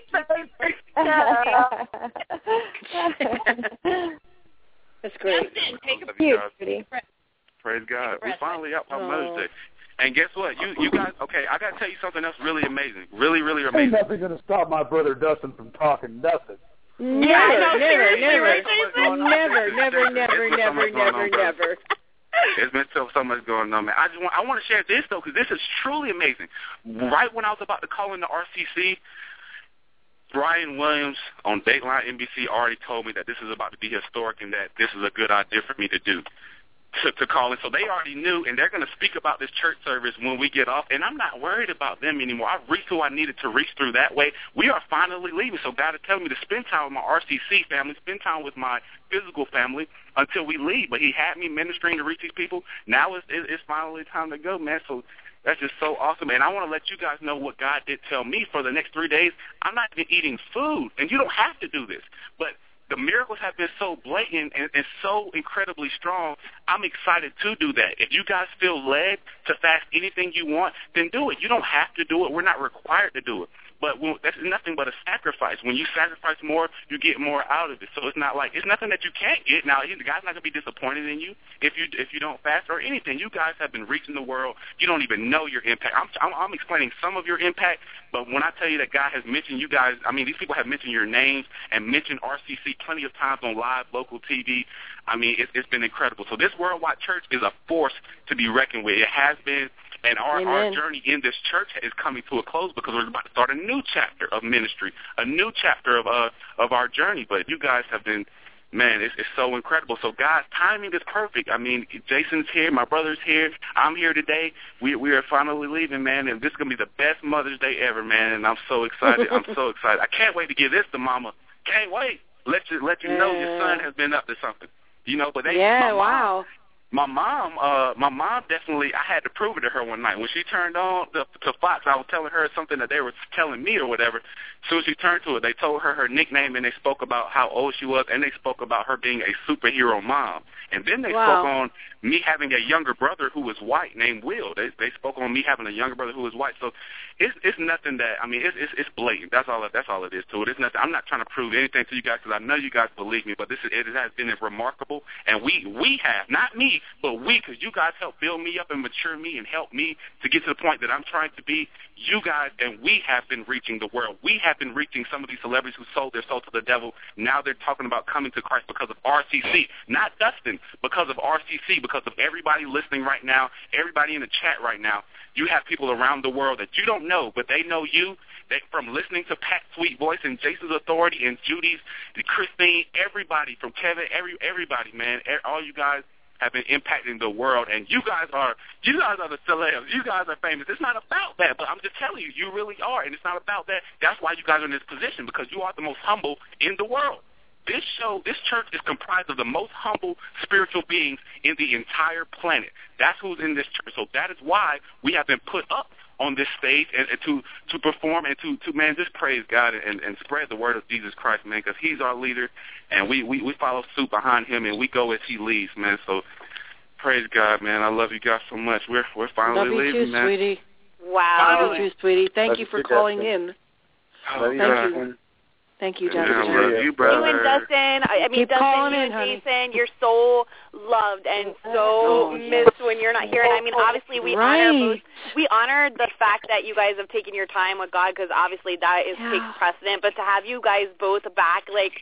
H: That's great.
C: Justin, take a
B: Cute, pretty.
L: Praise God. We're finally up on Mother's Day. And guess what? You you guys, okay, I got to tell you something else really amazing. Really, really
K: Ain't
L: amazing.
K: nothing going to stop my brother Dustin from talking nothing.
H: Never,
C: Yeah, no,
H: never,
C: seriously,
H: never,
C: right,
H: never, never, never, never, never, never, never.
L: There's been so, so much going on, man. I just want I want to share this though, because this is truly amazing. Right when I was about to call in the R C C, Brian Williams on Dateline N B C already told me that this is about to be historic and that this is a good idea for me to do. To, to call in. So they already knew, and they're going to speak about this church service when we get off, and I'm not worried about them anymore. I've reached who I needed to reach through that way. We are finally leaving, so God is telling me to spend time with my R C C family, spend time with my physical family until we leave. But he had me ministering to reach these people. Now it's, it's finally time to go, man. So that's just so awesome. And I want to let you guys know what God did tell me. For the next three days, I'm not even eating food, and you don't have to do this, but the miracles have been so blatant and, and so incredibly strong. I'm excited to do that. If you guys feel led to fast anything you want, then do it. You don't have to do it. We're not required to do it. But when, that's nothing but a sacrifice. When you sacrifice more, you get more out of it. So it's not like it's nothing that you can't get. Now, the guy's not going to be disappointed in you if you if you don't fast or anything. You guys have been reaching the world. You don't even know your impact. I'm, I'm, I'm explaining some of your impact, but when I tell you that God has mentioned you guys, I mean, these people have mentioned your names and mentioned R C C plenty of times on live local T V. I mean, it's, it's been incredible. So this worldwide church is a force to be reckoned with. It has been. And our, our journey in this church is coming to a close because we're about to start a new chapter of ministry, a new chapter of uh, of our journey. But you guys have been, man, it's, it's so incredible. So God's timing is perfect. I mean, Jason's here, my brother's here, I'm here today. We we are finally leaving, man, and this is going to be the best Mother's Day ever, man, and I'm so excited. I'm so excited. I can't wait to give this to Mama. Can't wait. Let you, let you know your son has been up to something. You know, but they,
H: yeah,
L: my
H: wow.
L: Mom, My mom, uh, my mom definitely, I had to prove it to her one night. When she turned on to, to Fox, I was telling her something that they were telling me or whatever. As soon as she turned to it, they told her her nickname, and they spoke about how old she was, and they spoke about her being a superhero mom. And then they
H: wow.
L: spoke on me having a younger brother who was white named Will. They they spoke on me having a younger brother who was white. So it's it's nothing that, I mean, it's it's, it's blatant. That's all. That's all it is to it. It's nothing. I'm not trying to prove anything to you guys because I know you guys believe me. But this is, it has been remarkable, and we we have, not me, but we, because you guys helped build me up and mature me and help me to get to the point that I'm trying to be. You guys and we have been reaching the world. We have been reaching some of these celebrities who sold their soul to the devil. Now they're talking about coming to Christ because of R C C, not Dustin, because of R C C, because of everybody listening right now, everybody in the chat right now. You have people around the world that you don't know, but they know you. They, from listening to Pat's sweet voice and Jason's authority and Judy's, Christine, everybody, from Kevin, every everybody, man, all you guys have been impacting the world, and you guys are you guys are the celebs. You guys are famous. It's not about that, but I'm just telling you, you really are, and it's not about that. That's why you guys are in this position, because you are the most humble in the world. This show, this church is comprised of the most humble spiritual beings in the entire planet. That's who's in this church. So that is why we have been put up on this stage and, and to to perform and to, to man, just praise God and, and spread the word of Jesus Christ, man, because he's our leader, and we, we, we follow suit behind him, and we go as he leads, man. So praise God, man. I love you guys so much. We're we're finally
H: love you
L: leaving,
H: too,
L: man.
H: Sweetie.
F: Wow.
H: Love you too, sweetie. Thank
G: Love
H: you
G: you
H: for
G: too,
H: calling
G: Dustin.
H: in.
L: Oh,
G: Love you,
H: Thank
L: God.
H: you. Thank you,
L: Yeah,
H: Dustin.
L: I love you,
F: You
L: brother.
F: and Dustin, I, I mean,
H: Keep
F: Dustin,
H: calling
F: you
H: in,
F: and
H: honey.
F: Jason, you're so loved and so
H: Oh,
F: missed when you're not here. And I mean, obviously, we
H: right.
F: honor both. We honor the fact that you guys have taken your time with God, because obviously that is
H: Yeah.
F: takes precedent. But to have you guys both back, like,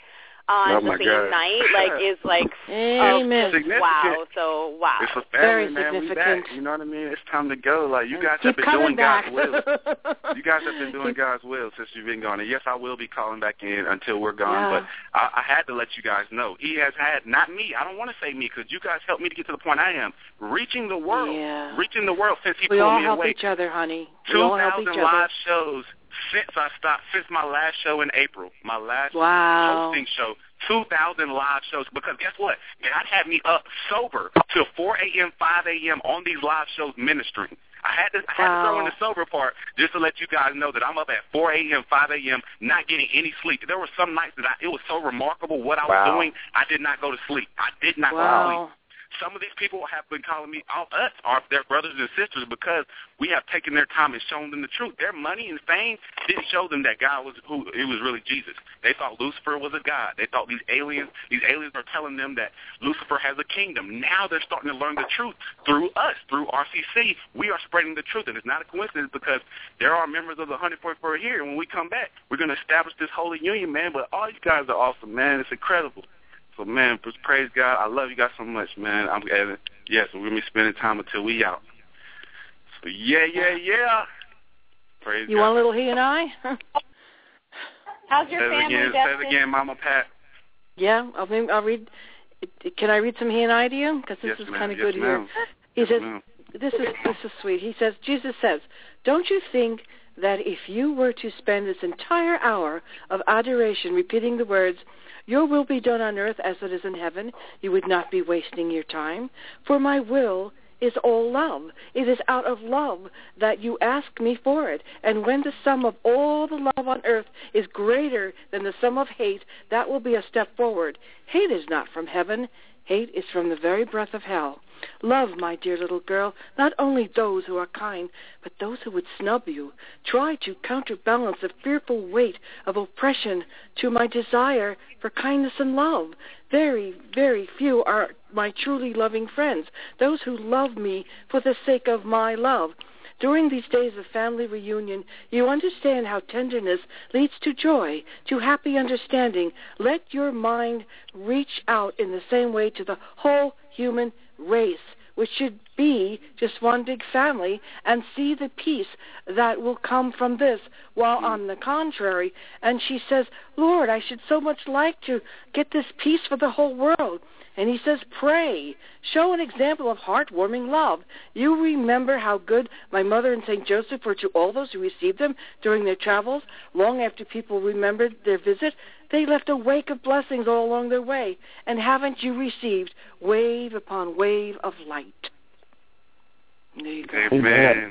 F: on
L: oh
F: the
L: my
F: same
L: God.
F: night, like, is like,
H: Amen.
F: oh, wow. So, wow.
L: It's a family,
H: Very
L: man. We
H: significant.
L: back. You know what I mean? It's time to go. Like, you guys
H: Keep
L: have been
H: coming
L: doing
H: back.
L: God's will. You guys have been doing God's will since you've been gone. And yes, I will be calling back in until we're gone.
H: Yeah.
L: But I, I had to let you guys know. He has had, not me. I don't want to say me because you guys helped me to get to the point I am. Reaching the world.
H: Yeah.
L: Reaching the world since he
H: we
L: pulled
H: all
L: me
H: help
L: away.
H: each other, honey. We all help each
L: two thousand
H: other.
L: live shows since I stopped, since my last show in April. My last
H: Wow.
L: hosting show. two thousand live shows, because guess what? God had me up sober till four a.m., five a.m. on these live shows ministering. I had to, I had
H: Wow.
L: to throw in the sober part just to let you guys know that I'm up at four a.m., five a.m., not getting any sleep. There were some nights that I, it was so remarkable what I was
I: Wow.
L: doing, I did not go to sleep. I did not
H: Wow.
L: go to sleep. Some of these people have been calling me, all us, are their brothers and sisters, because we have taken their time and shown them the truth. Their money and fame didn't show them that God was who it was really Jesus. They thought Lucifer was a god. They thought these aliens, these aliens are telling them that Lucifer has a kingdom. Now they're starting to learn the truth through us, through R C C. We are spreading the truth, and it's not a coincidence because there are members of the one forty-four here, and when we come back, we're going to establish this holy union, man. But all you guys are awesome, man. It's incredible. So, man, praise God. I love you guys so much, man. I'm and, yes, we're going to be spending time until we out. So, yeah, yeah, yeah. Praise
H: You
L: God.
H: want a little he and I?
B: How's your
L: say
B: family,
L: it again,
B: Justin?
L: Say it again, Mama Pat.
H: Yeah, I'll, I'll read. Can I read some he and I to you? Because this
L: Yes,
H: is
L: ma'am.
H: kind of
L: Yes,
H: good here.
L: ma'am.
H: He
L: Yes,
H: says,
L: ma'am.
H: this is this is sweet. He says, Jesus says, don't you think that if you were to spend this entire hour of adoration repeating the words, your will be done on earth as it is in heaven, you would not be wasting your time? For my will is all love. It is out of love that you ask me for it. And when the sum of all the love on earth is greater than the sum of hate, that will be a step forward. Hate is not from heaven. Hate is from the very breath of hell. Love, my dear little girl, not only those who are kind, but those who would snub you. Try to counterbalance the fearful weight of oppression to my desire for kindness and love. Very, very few are my truly loving friends, those who love me for the sake of my love. During these days of family reunion, you understand how tenderness leads to joy, to happy understanding. Let your mind reach out in the same way to the whole human race, which should be just one big family, and see the peace that will come from this. While on the contrary, and she says, Lord, I should so much like to get this peace for the whole world. And he says, pray. Show an example of heartwarming love. You remember how good my mother and Saint Joseph were to all those who received them during their travels. Long after people remembered their visit, they left a wake of blessings all along their way. And haven't you received wave upon wave of light? There you go.
L: Amen.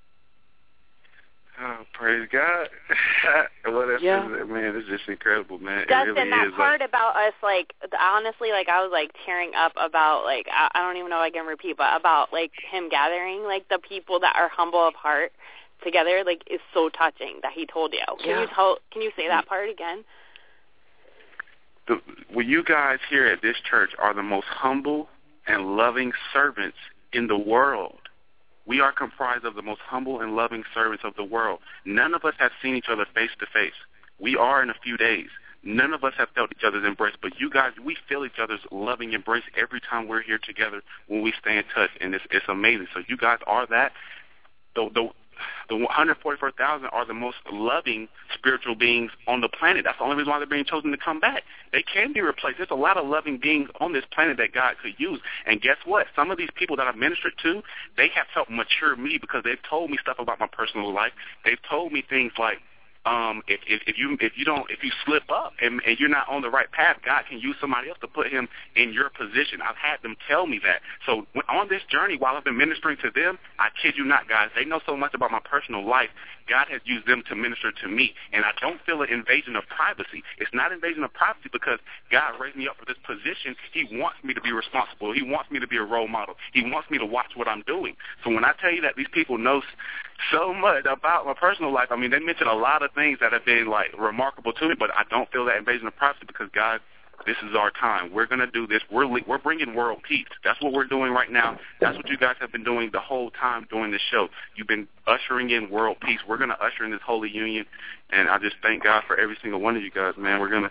L: Oh, praise God. Well, that's
H: Yeah.
L: just, man, it's just incredible, man.
F: Dustin,
L: it really
F: that
L: is.
F: part
L: like,
F: about us, like, honestly, like, I was, like, tearing up about, like, I, I don't even know if I can repeat, but about, like, him gathering, like, the people that are humble of heart together, like, is so touching that he told you. Can
H: Yeah.
F: you tell, can you say that part again?
L: the, well, you guys here at this church are the most humble and loving servants in the world. We are comprised of the most humble and loving servants of the world. None of us have seen each other face to face. We are in a few days. None of us have felt each other's embrace, but you guys, we feel each other's loving embrace every time we're here together when we stay in touch, and it's, it's amazing. So you guys are that. The, the, the one hundred forty-four thousand are the most loving spiritual beings on the planet. That's the only reason why they're being chosen to come back. They can be replaced. There's a lot of loving beings on this planet that God could use. And guess what? Some of these people that I've ministered to, they have helped mature me because they've told me stuff about my personal life. They've told me things like, Um, if, if if you if you don't if you slip up and, and you're not on the right path, God can use somebody else to put him in your position. I've had them tell me that. So when, on this journey, while I've been ministering to them, I kid you not, guys, they know so much about my personal life. God has used them to minister to me, and I don't feel an invasion of privacy. It's not invasion of privacy because God raised me up for this position. He wants me to be responsible. He wants me to be a role model. He wants me to watch what I'm doing. So when I tell you that these people know so much about my personal life, I mean, they mention a lot of things that have been, like, remarkable to me, but I don't feel that invasion of privacy because, God, this is our time. We're going to do this. We're we're bringing world peace. That's what we're doing right now. That's what you guys have been doing the whole time during this show. You've been ushering in world peace. We're going to usher in this holy union, and I just thank God for every single one of you guys, man. We're going to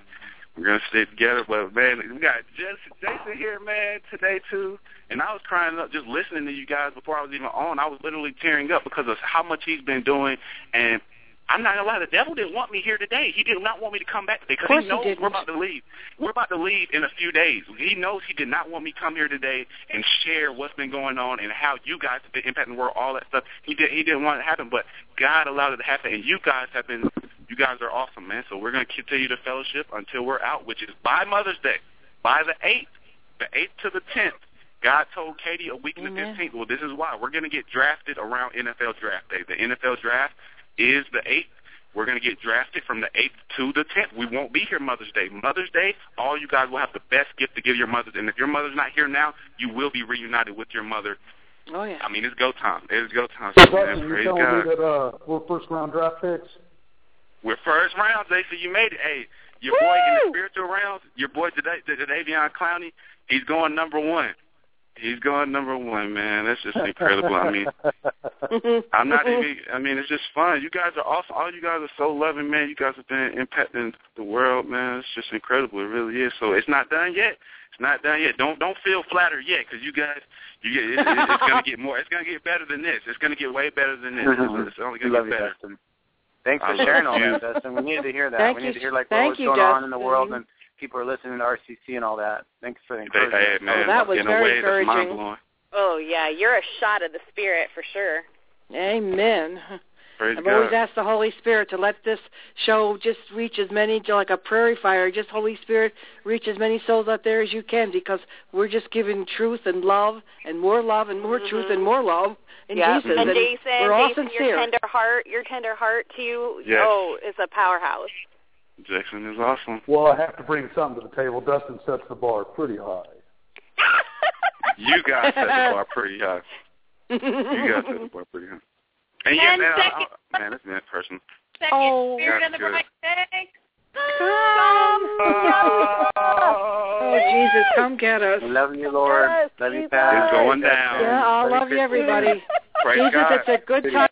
L: We're gonna stay together. But man, we got Jason, Jason here, man, today too. And I was crying up just listening to you guys before I was even on. I was literally tearing up because of how much he's been doing. And I'm not gonna lie, the devil didn't want me here today. He did not want me to come back today because he knows we're about to leave. We're about to leave in a few days. He knows he did not want me to come here today and share what's been going on and how you guys have been impacting the world, all that stuff. He did. He didn't want it to happen, but God allowed it to happen, and you guys have been. You guys are awesome, man. So we're gonna continue the fellowship until we're out, which is by Mother's Day, by the eighth, the eighth to the tenth. God told Katie a week in the fifteenth. Well, this is why we're gonna get drafted around N F L draft day. The N F L draft is the eighth. We're going to get drafted from the eighth to the tenth. We won't be here Mother's Day. Mother's Day, all you guys will have the best gift to give your mothers. And if your mother's not here now, you will be reunited with your mother.
H: Oh, yeah.
L: I mean, it's go time. It's go time.
K: So,
L: so, man,
K: you
L: praise
K: telling
L: God.
K: me that uh, we're first-round draft picks?
L: We're first round, Jason. You made it. Hey, your
F: Woo!
L: boy in the spiritual rounds, your boy Jadeveon Clowney, he's going number one. He's going number one, man. That's just incredible. I mean, I'm not even, I mean, it's just fun. You guys are awesome. All you guys are so loving, man. You guys have been impacting the world, man. It's just incredible. It really is. So it's not done yet. It's not done yet. Don't don't feel flattered yet, because you guys, you get, it, it, it's going to get more. It's going to get better than this. It's going to get way better than this. It's, it's only going to get better.
G: You, Thanks for sharing all that, Dustin. We needed to hear that.
H: Thank
G: we
H: you.
G: need to hear like
H: Thank
G: what's
H: you,
G: going
H: Dustin.
G: on in the world, and people are listening to R C C and all that. Thanks for the encouragement.
L: Hey, man,
H: oh, that was
L: in
H: very
L: a way,
H: encouraging.
L: that's mind-blowing.
F: Oh, yeah, you're a shot of the Spirit for sure.
H: Amen.
L: Praise
H: I've
L: God.
H: always asked the Holy Spirit to let this show just reach as many, like a prairie fire, just Holy Spirit, reach as many souls out there as you can, because we're just giving truth and love and more love and more
F: mm-hmm.
H: truth and more love in
F: yep.
H: Jesus.
F: And,
H: and
F: Jason,
H: we're all
F: Jason,
H: sincere.
F: your tender heart, your tender heart to you,
L: yes.
F: oh, is a powerhouse.
L: Jackson is awesome.
K: Well, I have to bring something to the table. Dustin sets the bar pretty high.
L: You guys set the bar pretty high. You guys set the bar pretty high. And, yeah,
C: And
L: man,
C: second,
L: I, I, man, that's that person.
C: Second
H: Oh,
C: Spirit of the
L: good.
C: Bright Day.
H: Oh, Jesus, come get us.
G: We love you, Lord.
F: Yes,
G: love you,
F: Jesus.
G: Pat.
L: It's going down.
H: Yeah, I
G: Merry
H: love you,
G: Christmas.
H: everybody.
L: Praise
H: Jesus,
L: God.
H: it's a good time